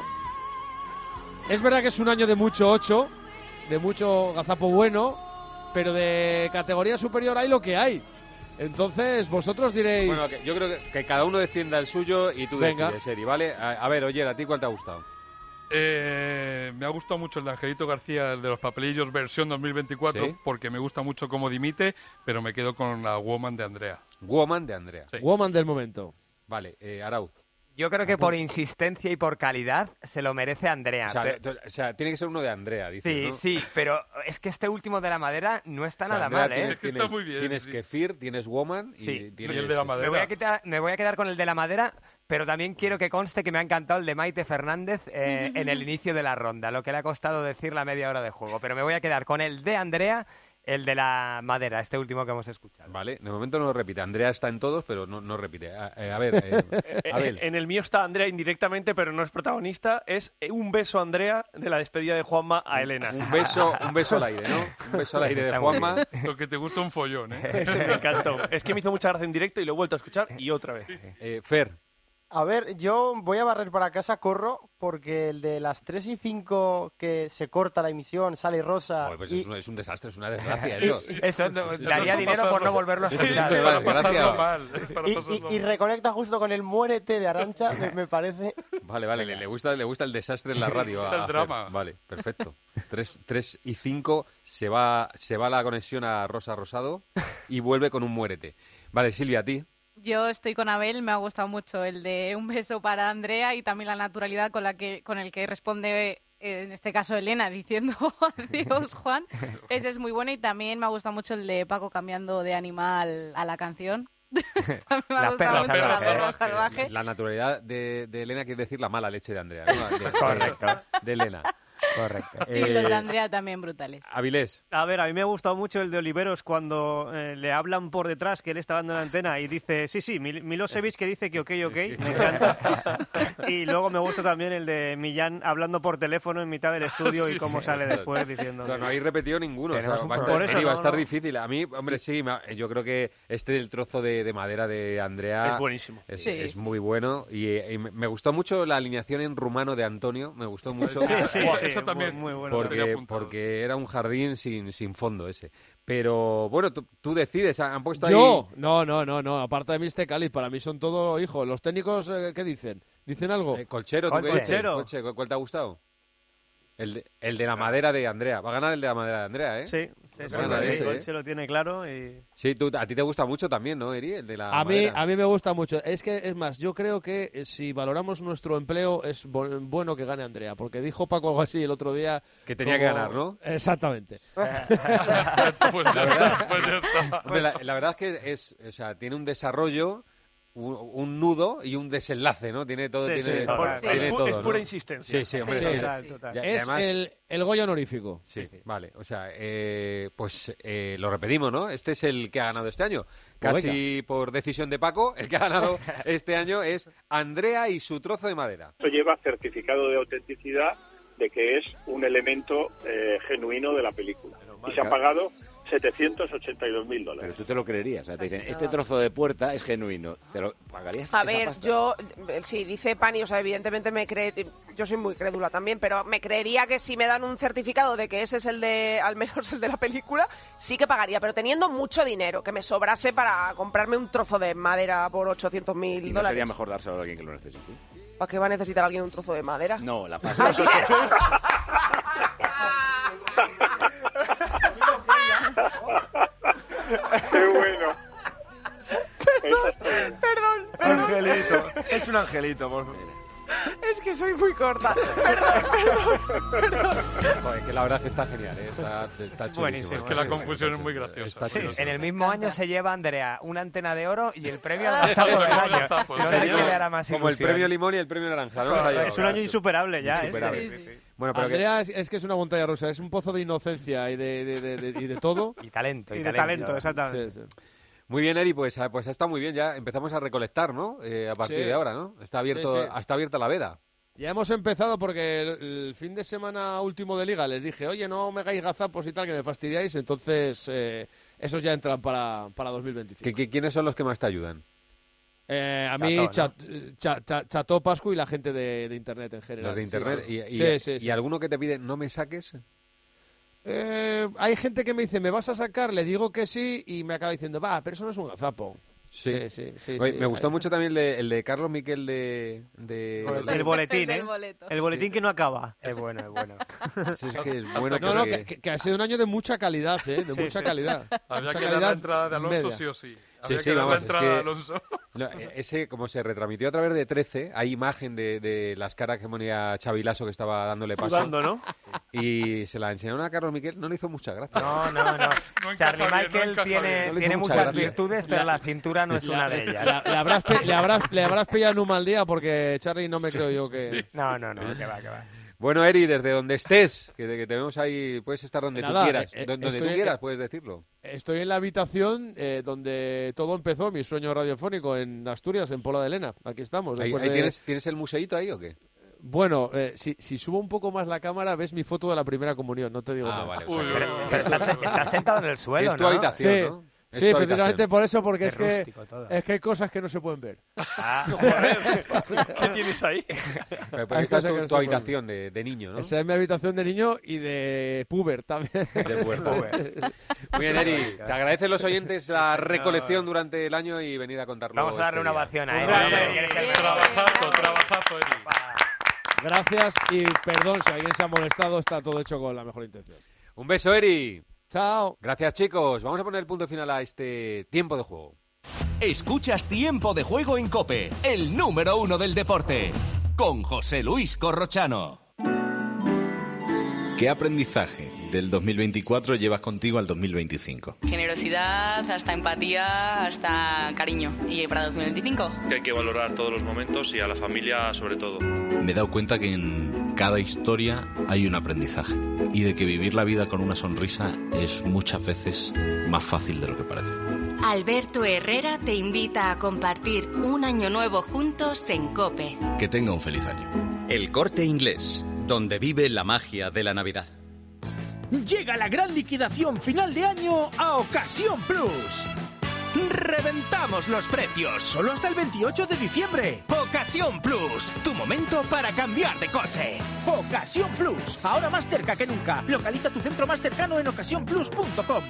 Speaker 4: Es verdad que es un año de mucho ocho, de mucho gazapo bueno, pero de categoría superior hay lo que hay. Entonces, vosotros diréis...
Speaker 9: Bueno, que yo creo que, que cada uno defienda el suyo y tú
Speaker 4: Venga.
Speaker 9: decides, Eri, ¿vale? A, a ver, oye, ¿a ti cuál te ha gustado?
Speaker 1: Eh, me ha gustado mucho el de Angelito García, el de los papelillos versión dos mil veinticuatro,
Speaker 9: ¿Sí?
Speaker 1: porque me gusta mucho cómo dimite, pero me quedo con la Woman de Andrea.
Speaker 9: Woman de Andrea.
Speaker 1: Sí.
Speaker 4: Woman del momento.
Speaker 9: Vale, eh, Arauz.
Speaker 22: Yo creo que por insistencia y por calidad se lo merece Andrea.
Speaker 9: O sea,
Speaker 22: pero...
Speaker 9: t- o sea, tiene que ser uno de Andrea, dices,
Speaker 22: Sí,
Speaker 9: ¿no?
Speaker 22: sí, pero es que este último de la madera no está
Speaker 9: O sea,
Speaker 22: nada
Speaker 9: Andrea,
Speaker 22: mal, ¿eh?
Speaker 9: Tienes, tienes,
Speaker 1: muy bien,
Speaker 9: tienes
Speaker 1: sí.
Speaker 9: Kefir, tienes Woman y
Speaker 22: Sí.
Speaker 9: tienes...
Speaker 1: Y el de la madera.
Speaker 22: Me voy, a quitar, me voy a quedar con el de la madera, pero también quiero que conste que me ha encantado el de Maite Fernández eh, en el inicio de la ronda, lo que le ha costado decir la media hora de juego. Pero me voy a quedar con el de Andrea, el de la madera, este último que hemos escuchado.
Speaker 9: Vale, de momento no repite. Andrea está en todos, pero no, no repite. A, eh, a ver, eh, Abel.
Speaker 24: En el mío está Andrea indirectamente, pero no es protagonista. Es un beso, Andrea, de la despedida de Juanma a Elena.
Speaker 9: Un beso, un beso al aire, ¿no? Un beso al aire de Juanma.
Speaker 1: Lo que te gusta un follón, ¿eh?
Speaker 24: Ese me encantó. Es que me hizo mucha gracia en directo y lo he vuelto a escuchar y otra vez.
Speaker 9: Eh, Fer.
Speaker 25: A ver, yo voy a barrer para casa, corro, porque el de las tres y cinco que se corta la emisión, sale Rosa...
Speaker 9: Joder, pues
Speaker 25: y...
Speaker 9: es, un, es un desastre, es una desgracia eso.
Speaker 25: Eso, no,
Speaker 9: Sí, sí,
Speaker 25: daría
Speaker 9: sí.
Speaker 25: dinero por no volverlo a
Speaker 9: Sí, sí,
Speaker 25: escuchar.
Speaker 9: es una desgracia.
Speaker 25: Y, y- y reconecta justo con el muérete de Arantxa, me, me parece...
Speaker 9: Vale, vale, le, le gusta, le gusta el desastre en la radio.
Speaker 25: El
Speaker 9: a Fer.
Speaker 25: drama.
Speaker 9: Vale, perfecto. Tres, tres y cinco se va, se va la conexión a Rosa Rosado y vuelve con un muérete. Vale, Silvia, ¿a ti?
Speaker 12: Yo estoy con Abel, me ha gustado mucho el de un beso para Andrea y también la naturalidad con la que con el que responde, eh, en este caso Elena, diciendo adiós Juan. Ese es muy bueno y también me ha gustado mucho el de Paco cambiando de animal a la canción. También me ha
Speaker 9: La
Speaker 12: gustado
Speaker 9: perra
Speaker 12: mucho la
Speaker 9: salvaje.
Speaker 12: perra salvaje.
Speaker 9: La naturalidad de, de Elena quiere decir la mala leche de Andrea, ¿no? De,
Speaker 22: Correcto.
Speaker 9: De Elena.
Speaker 22: Correcto.
Speaker 12: Y los de Andrea también brutales.
Speaker 9: Avilés.
Speaker 24: A ver, a mí me ha gustado mucho el de Oliveros cuando eh, le hablan por detrás que él está dando la antena y dice, sí, sí, Mil- Milosevic que dice que ok, ok, me encanta. Y luego me gusta también el de Millán hablando por teléfono en mitad del estudio y
Speaker 9: Sí,
Speaker 24: cómo
Speaker 9: sí.
Speaker 24: sale
Speaker 9: Ostras.
Speaker 24: después diciendo...
Speaker 9: O sea, no hay repetido ninguno. O sea,
Speaker 24: Tenemos un
Speaker 9: va a estar,
Speaker 24: problema. Por eso
Speaker 9: Eri, va a
Speaker 24: no,
Speaker 9: estar
Speaker 24: no.
Speaker 9: difícil. A mí, hombre, sí, me- yo creo que este del trozo de, de madera de Andrea...
Speaker 24: Es buenísimo.
Speaker 9: Es,
Speaker 24: Sí,
Speaker 9: es
Speaker 24: sí.
Speaker 9: muy bueno. Y, y me me gustó mucho la alineación en rumano de Antonio. Me gustó mucho.
Speaker 24: Sí, sí,
Speaker 1: Buah,
Speaker 24: sí,
Speaker 1: eso también
Speaker 24: muy bueno.
Speaker 1: lo tenía
Speaker 9: Porque,
Speaker 1: apuntado.
Speaker 9: porque era un jardín sin, sin fondo ese. Pero bueno, tú, tú decides. Han puesto
Speaker 4: Yo,
Speaker 9: ahí...
Speaker 4: no, no, no, no, aparte de mí este cáliz, para mí son todo hijos. Los técnicos, eh, ¿qué dicen? ¿Dicen algo?
Speaker 9: Eh, Colchero, ¿tú qué dices?
Speaker 24: Colchero.
Speaker 9: Colche, ¿cu- ¿cuál te ha gustado? El de, el de la madera de Andrea. Va a ganar el de la madera de Andrea, ¿eh?
Speaker 24: Sí, sí,
Speaker 9: Va a
Speaker 24: sí,
Speaker 9: ganar
Speaker 24: sí,
Speaker 9: ese, ¿eh?
Speaker 24: Colche lo tiene claro y...
Speaker 9: Sí, tú, a ti te gusta mucho también, ¿no, Eri? El de la
Speaker 4: A mí,
Speaker 9: madera.
Speaker 4: a mí me gusta mucho. Es que, es más, yo creo que eh, si valoramos nuestro empleo es bo- bueno que gane Andrea, porque dijo Paco algo así el otro día.
Speaker 9: Que tenía que ganar, ¿no?
Speaker 4: Exactamente.
Speaker 1: Pues ya
Speaker 9: La verdad,
Speaker 1: está, pues ya está.
Speaker 9: hombre, la, la verdad es que es, o sea, tiene un desarrollo un, un nudo y un desenlace, ¿no? Tiene todo,
Speaker 24: Sí,
Speaker 9: tiene,
Speaker 24: sí,
Speaker 9: todo,
Speaker 24: total.
Speaker 9: tiene
Speaker 24: Es pu-
Speaker 9: todo,
Speaker 24: es
Speaker 9: ¿no?
Speaker 24: pura insistencia.
Speaker 9: Sí, sí, hombre.
Speaker 24: Sí,
Speaker 9: sí.
Speaker 24: total, total.
Speaker 9: Y
Speaker 4: Es
Speaker 9: además-
Speaker 4: el, el Goya honorífico.
Speaker 9: Sí, vale. O sea, eh, pues eh, lo repetimos, ¿no? Este es el que ha ganado este año. Casi por decisión de Paco, el que ha ganado este año es Andrea y su trozo de madera.
Speaker 14: Esto lleva certificado de autenticidad de que es un elemento eh, genuino de la película. Y se ha pagado setecientos ochenta y dos mil dólares.
Speaker 13: Pero tú te lo creerías. O sea, te dicen, este trozo de puerta es genuino. ¿Te lo pagarías?
Speaker 7: A
Speaker 13: esa
Speaker 7: ver,
Speaker 13: pasta?
Speaker 7: yo, eh, sí, dice Pani, o sea, evidentemente me cree, yo soy muy crédula también, pero me creería que si me dan un certificado de que ese es el de, al menos el de la película, sí que pagaría, pero teniendo mucho dinero, que me sobrase para comprarme un trozo de madera por ochocientos mil
Speaker 13: ¿Y no
Speaker 7: dólares.
Speaker 13: sería mejor dárselo a alguien que lo necesite?
Speaker 7: ¿Para qué va a necesitar alguien un trozo de madera?
Speaker 13: No, la pasta.
Speaker 14: ¡Qué bueno!
Speaker 7: Perdón, perdón.
Speaker 4: Angelito. Es un angelito, por favor.
Speaker 7: Es que soy muy corta. Perdón, perdón, perdón.
Speaker 9: Joder, que la verdad es que está genial, ¿eh? Está, está chulísimo.
Speaker 22: buenísimo.
Speaker 9: Está
Speaker 22: Es que la
Speaker 9: chulísimo,
Speaker 22: confusión
Speaker 9: está
Speaker 22: es muy
Speaker 9: chulísimo.
Speaker 22: graciosa.
Speaker 9: Está
Speaker 22: Sí,
Speaker 9: chulísimo.
Speaker 22: en el mismo año se lleva Andrea una antena de oro y el premio al gazapo del año. No sé qué le hará más
Speaker 9: Como el
Speaker 22: ilusión.
Speaker 9: premio limón y el premio naranja, ¿no? Se ha llevado,
Speaker 24: Es un año
Speaker 9: sí.
Speaker 24: insuperable ya.
Speaker 9: Insuperable.
Speaker 24: este.
Speaker 9: Bueno, pero que-
Speaker 4: Andrea es, es que es una montaña rusa, es un pozo de inocencia y de, de, de, de- y de todo.
Speaker 22: Y talento,
Speaker 24: Y de talento, exactamente.
Speaker 4: Sí, sí.
Speaker 9: Muy bien, Eri, pues, ah, pues está muy bien. Ya empezamos a recolectar, ¿no? Eh, a partir
Speaker 4: Sí.
Speaker 9: de ahora, ¿no? Está abierto,
Speaker 4: Sí, sí.
Speaker 9: está abierta la veda.
Speaker 4: Ya hemos empezado porque el, el fin de semana último de Liga les dije, oye, no me hagáis gazapos y tal, que me fastidiáis. Entonces, eh, esos ya entran para, para dos mil veinticinco.
Speaker 9: ¿Qué, qué, quiénes son los que más te ayudan?
Speaker 4: Eh, a
Speaker 9: Cható,
Speaker 4: mí,
Speaker 9: ¿no?
Speaker 4: Chat, Cha- Cha- Cható, Pascu y la gente de, de Internet en general.
Speaker 9: Los de
Speaker 4: Sí,
Speaker 9: Internet.
Speaker 4: sí.
Speaker 9: Y, y-
Speaker 4: Sí, sí,
Speaker 9: y
Speaker 4: sí.
Speaker 9: alguno que te pide, no me saques.
Speaker 4: Eh, hay gente que me dice, ¿me vas a sacar? Le digo que sí y me acaba diciendo, va, pero eso no es un gazapo.
Speaker 9: Sí,
Speaker 4: Sí, sí, sí,
Speaker 9: Oye,
Speaker 4: sí.
Speaker 9: me gustó mucho también el de, el de Carlos Miquel de... de
Speaker 24: El boletín, ¿eh?
Speaker 12: del boleto.
Speaker 24: El boletín que no acaba.
Speaker 22: Es bueno, es bueno.
Speaker 9: Sí, es que es bueno
Speaker 4: No, no,
Speaker 9: porque-
Speaker 4: que, que- que ha sido un año de mucha calidad, ¿eh? De
Speaker 24: Sí,
Speaker 4: mucha
Speaker 24: sí.
Speaker 4: calidad.
Speaker 22: Había
Speaker 4: Mucha
Speaker 22: que dar
Speaker 4: calidad
Speaker 22: la entrada de Alonso
Speaker 4: media.
Speaker 22: sí o sí.
Speaker 9: Sí,
Speaker 22: Había
Speaker 9: sí,
Speaker 22: que dar la
Speaker 9: vamos, es
Speaker 22: entrada
Speaker 9: que-
Speaker 22: de Alonso.
Speaker 9: No, ese, como se retransmitió a través de trece, hay imagen de, de las caras que ponía Xavi Lasso que estaba dándole paso.
Speaker 24: Sudando, ¿no?
Speaker 9: Y se la enseñaron a Carlos Miquel, no le hizo mucha gracia.
Speaker 22: No, no, no. Charlie
Speaker 9: encaja bien,
Speaker 22: Michael
Speaker 9: no encaja
Speaker 22: tiene,
Speaker 9: bien. No le hizo
Speaker 22: tiene
Speaker 9: mucha
Speaker 22: muchas
Speaker 9: gracia.
Speaker 22: virtudes, pero la, cintura no es
Speaker 4: La-
Speaker 22: una de ellas.
Speaker 4: la- le, habrás, pe- le, habrás, le habrás pillado en un mal día porque Charlie no me creo yo que...
Speaker 22: No, no, no, que va, que va.
Speaker 9: Bueno, Eri, desde donde estés, que, que te vemos ahí, puedes estar donde
Speaker 4: Nada,
Speaker 9: tú quieras.
Speaker 4: eh, eh,
Speaker 9: donde
Speaker 4: estoy-
Speaker 9: tú quieras,
Speaker 4: eh,
Speaker 9: puedes decirlo.
Speaker 4: Estoy en la habitación eh, donde todo empezó, mi sueño radiofónico en Asturias, en Pola de Elena. Aquí estamos.
Speaker 9: Ahí,
Speaker 4: después
Speaker 9: ahí
Speaker 4: de-
Speaker 9: tienes, ¿Tienes el museíto ahí o qué?
Speaker 4: Bueno, eh, si, si subo un poco más la cámara, ves mi foto de la primera comunión, no te digo
Speaker 9: Ah,
Speaker 4: más.
Speaker 9: vale, o sea,
Speaker 22: Pero, pero estás, estás sentado en el suelo,
Speaker 9: Es tu
Speaker 22: ¿no?
Speaker 9: habitación,
Speaker 4: Sí,
Speaker 9: ¿no? Es
Speaker 4: sí
Speaker 9: tu
Speaker 4: precisamente
Speaker 9: habitación.
Speaker 4: por eso, porque
Speaker 22: Qué
Speaker 4: es que,
Speaker 22: rústico todo.
Speaker 4: es que hay cosas que no se pueden ver.
Speaker 22: Ah, joder. ¿Qué tienes ahí?
Speaker 9: Pero porque
Speaker 4: Hay
Speaker 9: esta es
Speaker 4: cosas que
Speaker 9: tu,
Speaker 4: no
Speaker 9: tu
Speaker 4: se
Speaker 9: habitación de, de niño, ¿no?
Speaker 4: Esa es mi habitación de niño y de puber también.
Speaker 9: De puerta. Muy bien, Eri. Te agradecen los oyentes la recolección durante el año y venir a contarlo.
Speaker 22: Vamos a darle
Speaker 9: este
Speaker 22: una
Speaker 9: día.
Speaker 22: ovación a él.
Speaker 4: Bravo.
Speaker 22: Eres el Trabajazo, trabajazo, Eri.
Speaker 4: Gracias y perdón si alguien se ha molestado, está todo hecho con la mejor intención.
Speaker 9: Un beso, Eri.
Speaker 4: Chao.
Speaker 9: Gracias, chicos. Vamos a poner el punto final a este tiempo de juego.
Speaker 2: Escuchas Tiempo de Juego en COPE, el número uno del deporte, con José Luis Corrochano.
Speaker 11: ¿Qué aprendizaje del dos mil veinticuatro llevas contigo al dos mil veinticinco?
Speaker 16: Generosidad, hasta empatía, hasta cariño. ¿Y para dos mil veinticinco?
Speaker 18: Que hay que valorar todos los momentos y a la familia sobre todo.
Speaker 11: Me he dado cuenta que en cada historia hay un aprendizaje y de que vivir la vida con una sonrisa es muchas veces más fácil de lo que parece.
Speaker 21: Alberto Herrera te invita a compartir un año nuevo juntos en COPE.
Speaker 11: Que tenga un feliz año.
Speaker 2: El Corte Inglés, donde vive la magia de la Navidad.
Speaker 26: Llega la gran liquidación final de año a Ocasión Plus.
Speaker 2: ¡Reventamos los precios!
Speaker 26: Solo hasta el veintiocho de diciembre.
Speaker 2: Ocasión Plus, tu momento para cambiar de coche.
Speaker 26: Ocasión Plus, ahora más cerca que nunca. Localiza tu centro más cercano en ocasión plus punto com.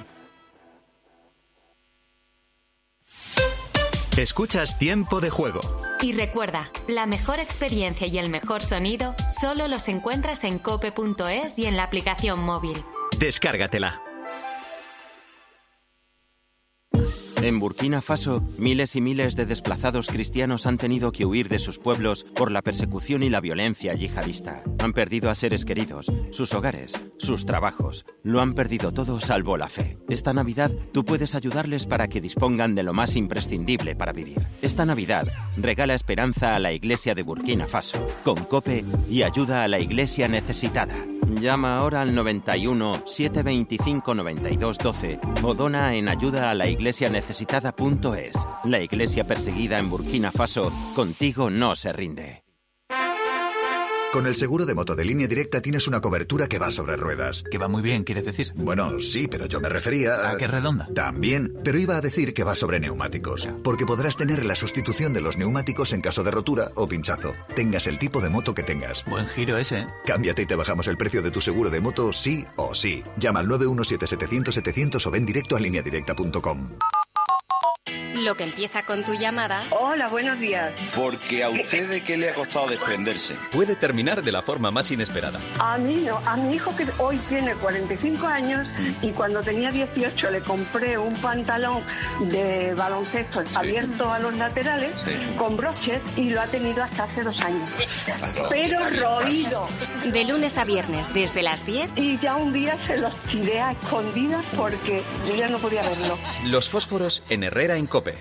Speaker 2: Escuchas Tiempo de Juego.
Speaker 21: Y recuerda, la mejor experiencia y el mejor sonido solo los encuentras en cope punto es y en la aplicación móvil.
Speaker 2: Descárgatela.
Speaker 6: En Burkina Faso, miles y miles de desplazados cristianos han tenido que huir de sus pueblos por la persecución y la violencia yihadista. Han perdido a seres queridos, sus hogares, sus trabajos. Lo han perdido todo salvo la fe. Esta Navidad tú puedes ayudarles para que dispongan de lo más imprescindible para vivir. Esta Navidad regala esperanza a la Iglesia de Burkina Faso con COPE y ayuda a la Iglesia necesitada. Llama ahora al noventa y uno, setecientos veinticinco, noventa y dos, doce o dona en ayuda a la iglesia necesitada punto es. La iglesia perseguida en Burkina Faso contigo no se rinde.
Speaker 8: Con el seguro de moto de Línea Directa tienes una cobertura que va sobre ruedas.
Speaker 10: Que va muy bien, ¿quieres decir?
Speaker 8: Bueno, sí, pero yo me refería a...
Speaker 10: ¿A qué redonda?
Speaker 8: También, pero iba a decir que va sobre neumáticos. Porque podrás tener la sustitución de los neumáticos en caso de rotura o pinchazo. Tengas el tipo de moto que tengas.
Speaker 10: Buen giro ese, ¿eh?
Speaker 8: Cámbiate y te bajamos el precio de tu seguro de moto sí o sí. Llama al nueve uno siete, setecientos, setecientos o ven directo a línea directa punto com.
Speaker 21: Lo que empieza con tu llamada.
Speaker 15: Hola, buenos días.
Speaker 20: Porque a usted, ¿de qué le ha costado desprenderse?
Speaker 23: Puede terminar de la forma más inesperada.
Speaker 15: A mí no, a mi hijo que hoy tiene cuarenta y cinco años y cuando tenía dieciocho le compré un pantalón de baloncesto sí. abierto a los laterales sí. con broches y lo ha tenido hasta hace dos años. Pero roído.
Speaker 21: De lunes a viernes desde las diez.
Speaker 15: Y ya un día se los tiré a escondidas porque yo ya no podía verlo.
Speaker 23: Los fósforos en Herrera en COPE.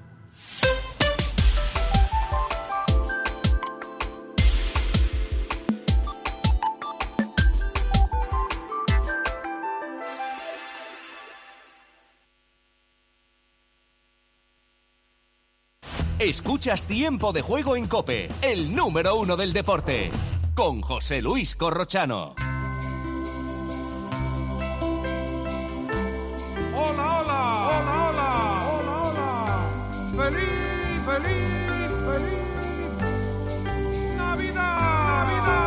Speaker 2: Escuchas Tiempo de Juego en COPE, el número uno del deporte, con José Luis Corrochano.
Speaker 1: Hola, hola, hola, hola, hola, hola. Feliz, feliz, feliz Navidad,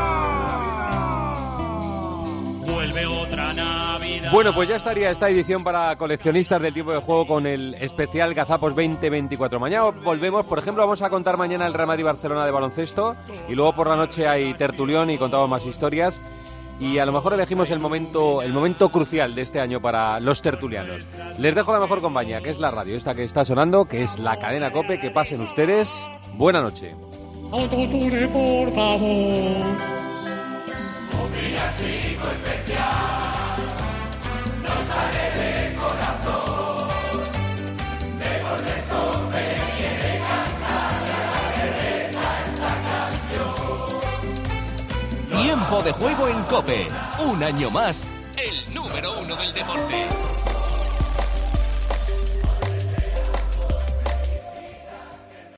Speaker 1: Navidad.
Speaker 22: Vuelve otra Navidad.
Speaker 9: Bueno, pues ya estaría esta edición para coleccionistas del Tiempo de Juego con el especial Gazapos veinte veinticuatro. Mañana volvemos, por ejemplo, vamos a contar mañana el Real Madrid-Barcelona de baloncesto y luego por la noche hay tertulión y contamos más historias. Y a lo mejor elegimos el momento el momento crucial de este año para los tertulianos. Les dejo la mejor compañía, que es la radio, esta que está sonando, que es la cadena COPE. Que pasen ustedes. Buena noche.
Speaker 1: Autoture, por favor.
Speaker 27: Un villancico especial nos sale de corazón. De Bordes COPE quiere cantar a la guerrera esta canción.
Speaker 2: Tiempo de Juego en COPE. Un año más, el número uno del deporte.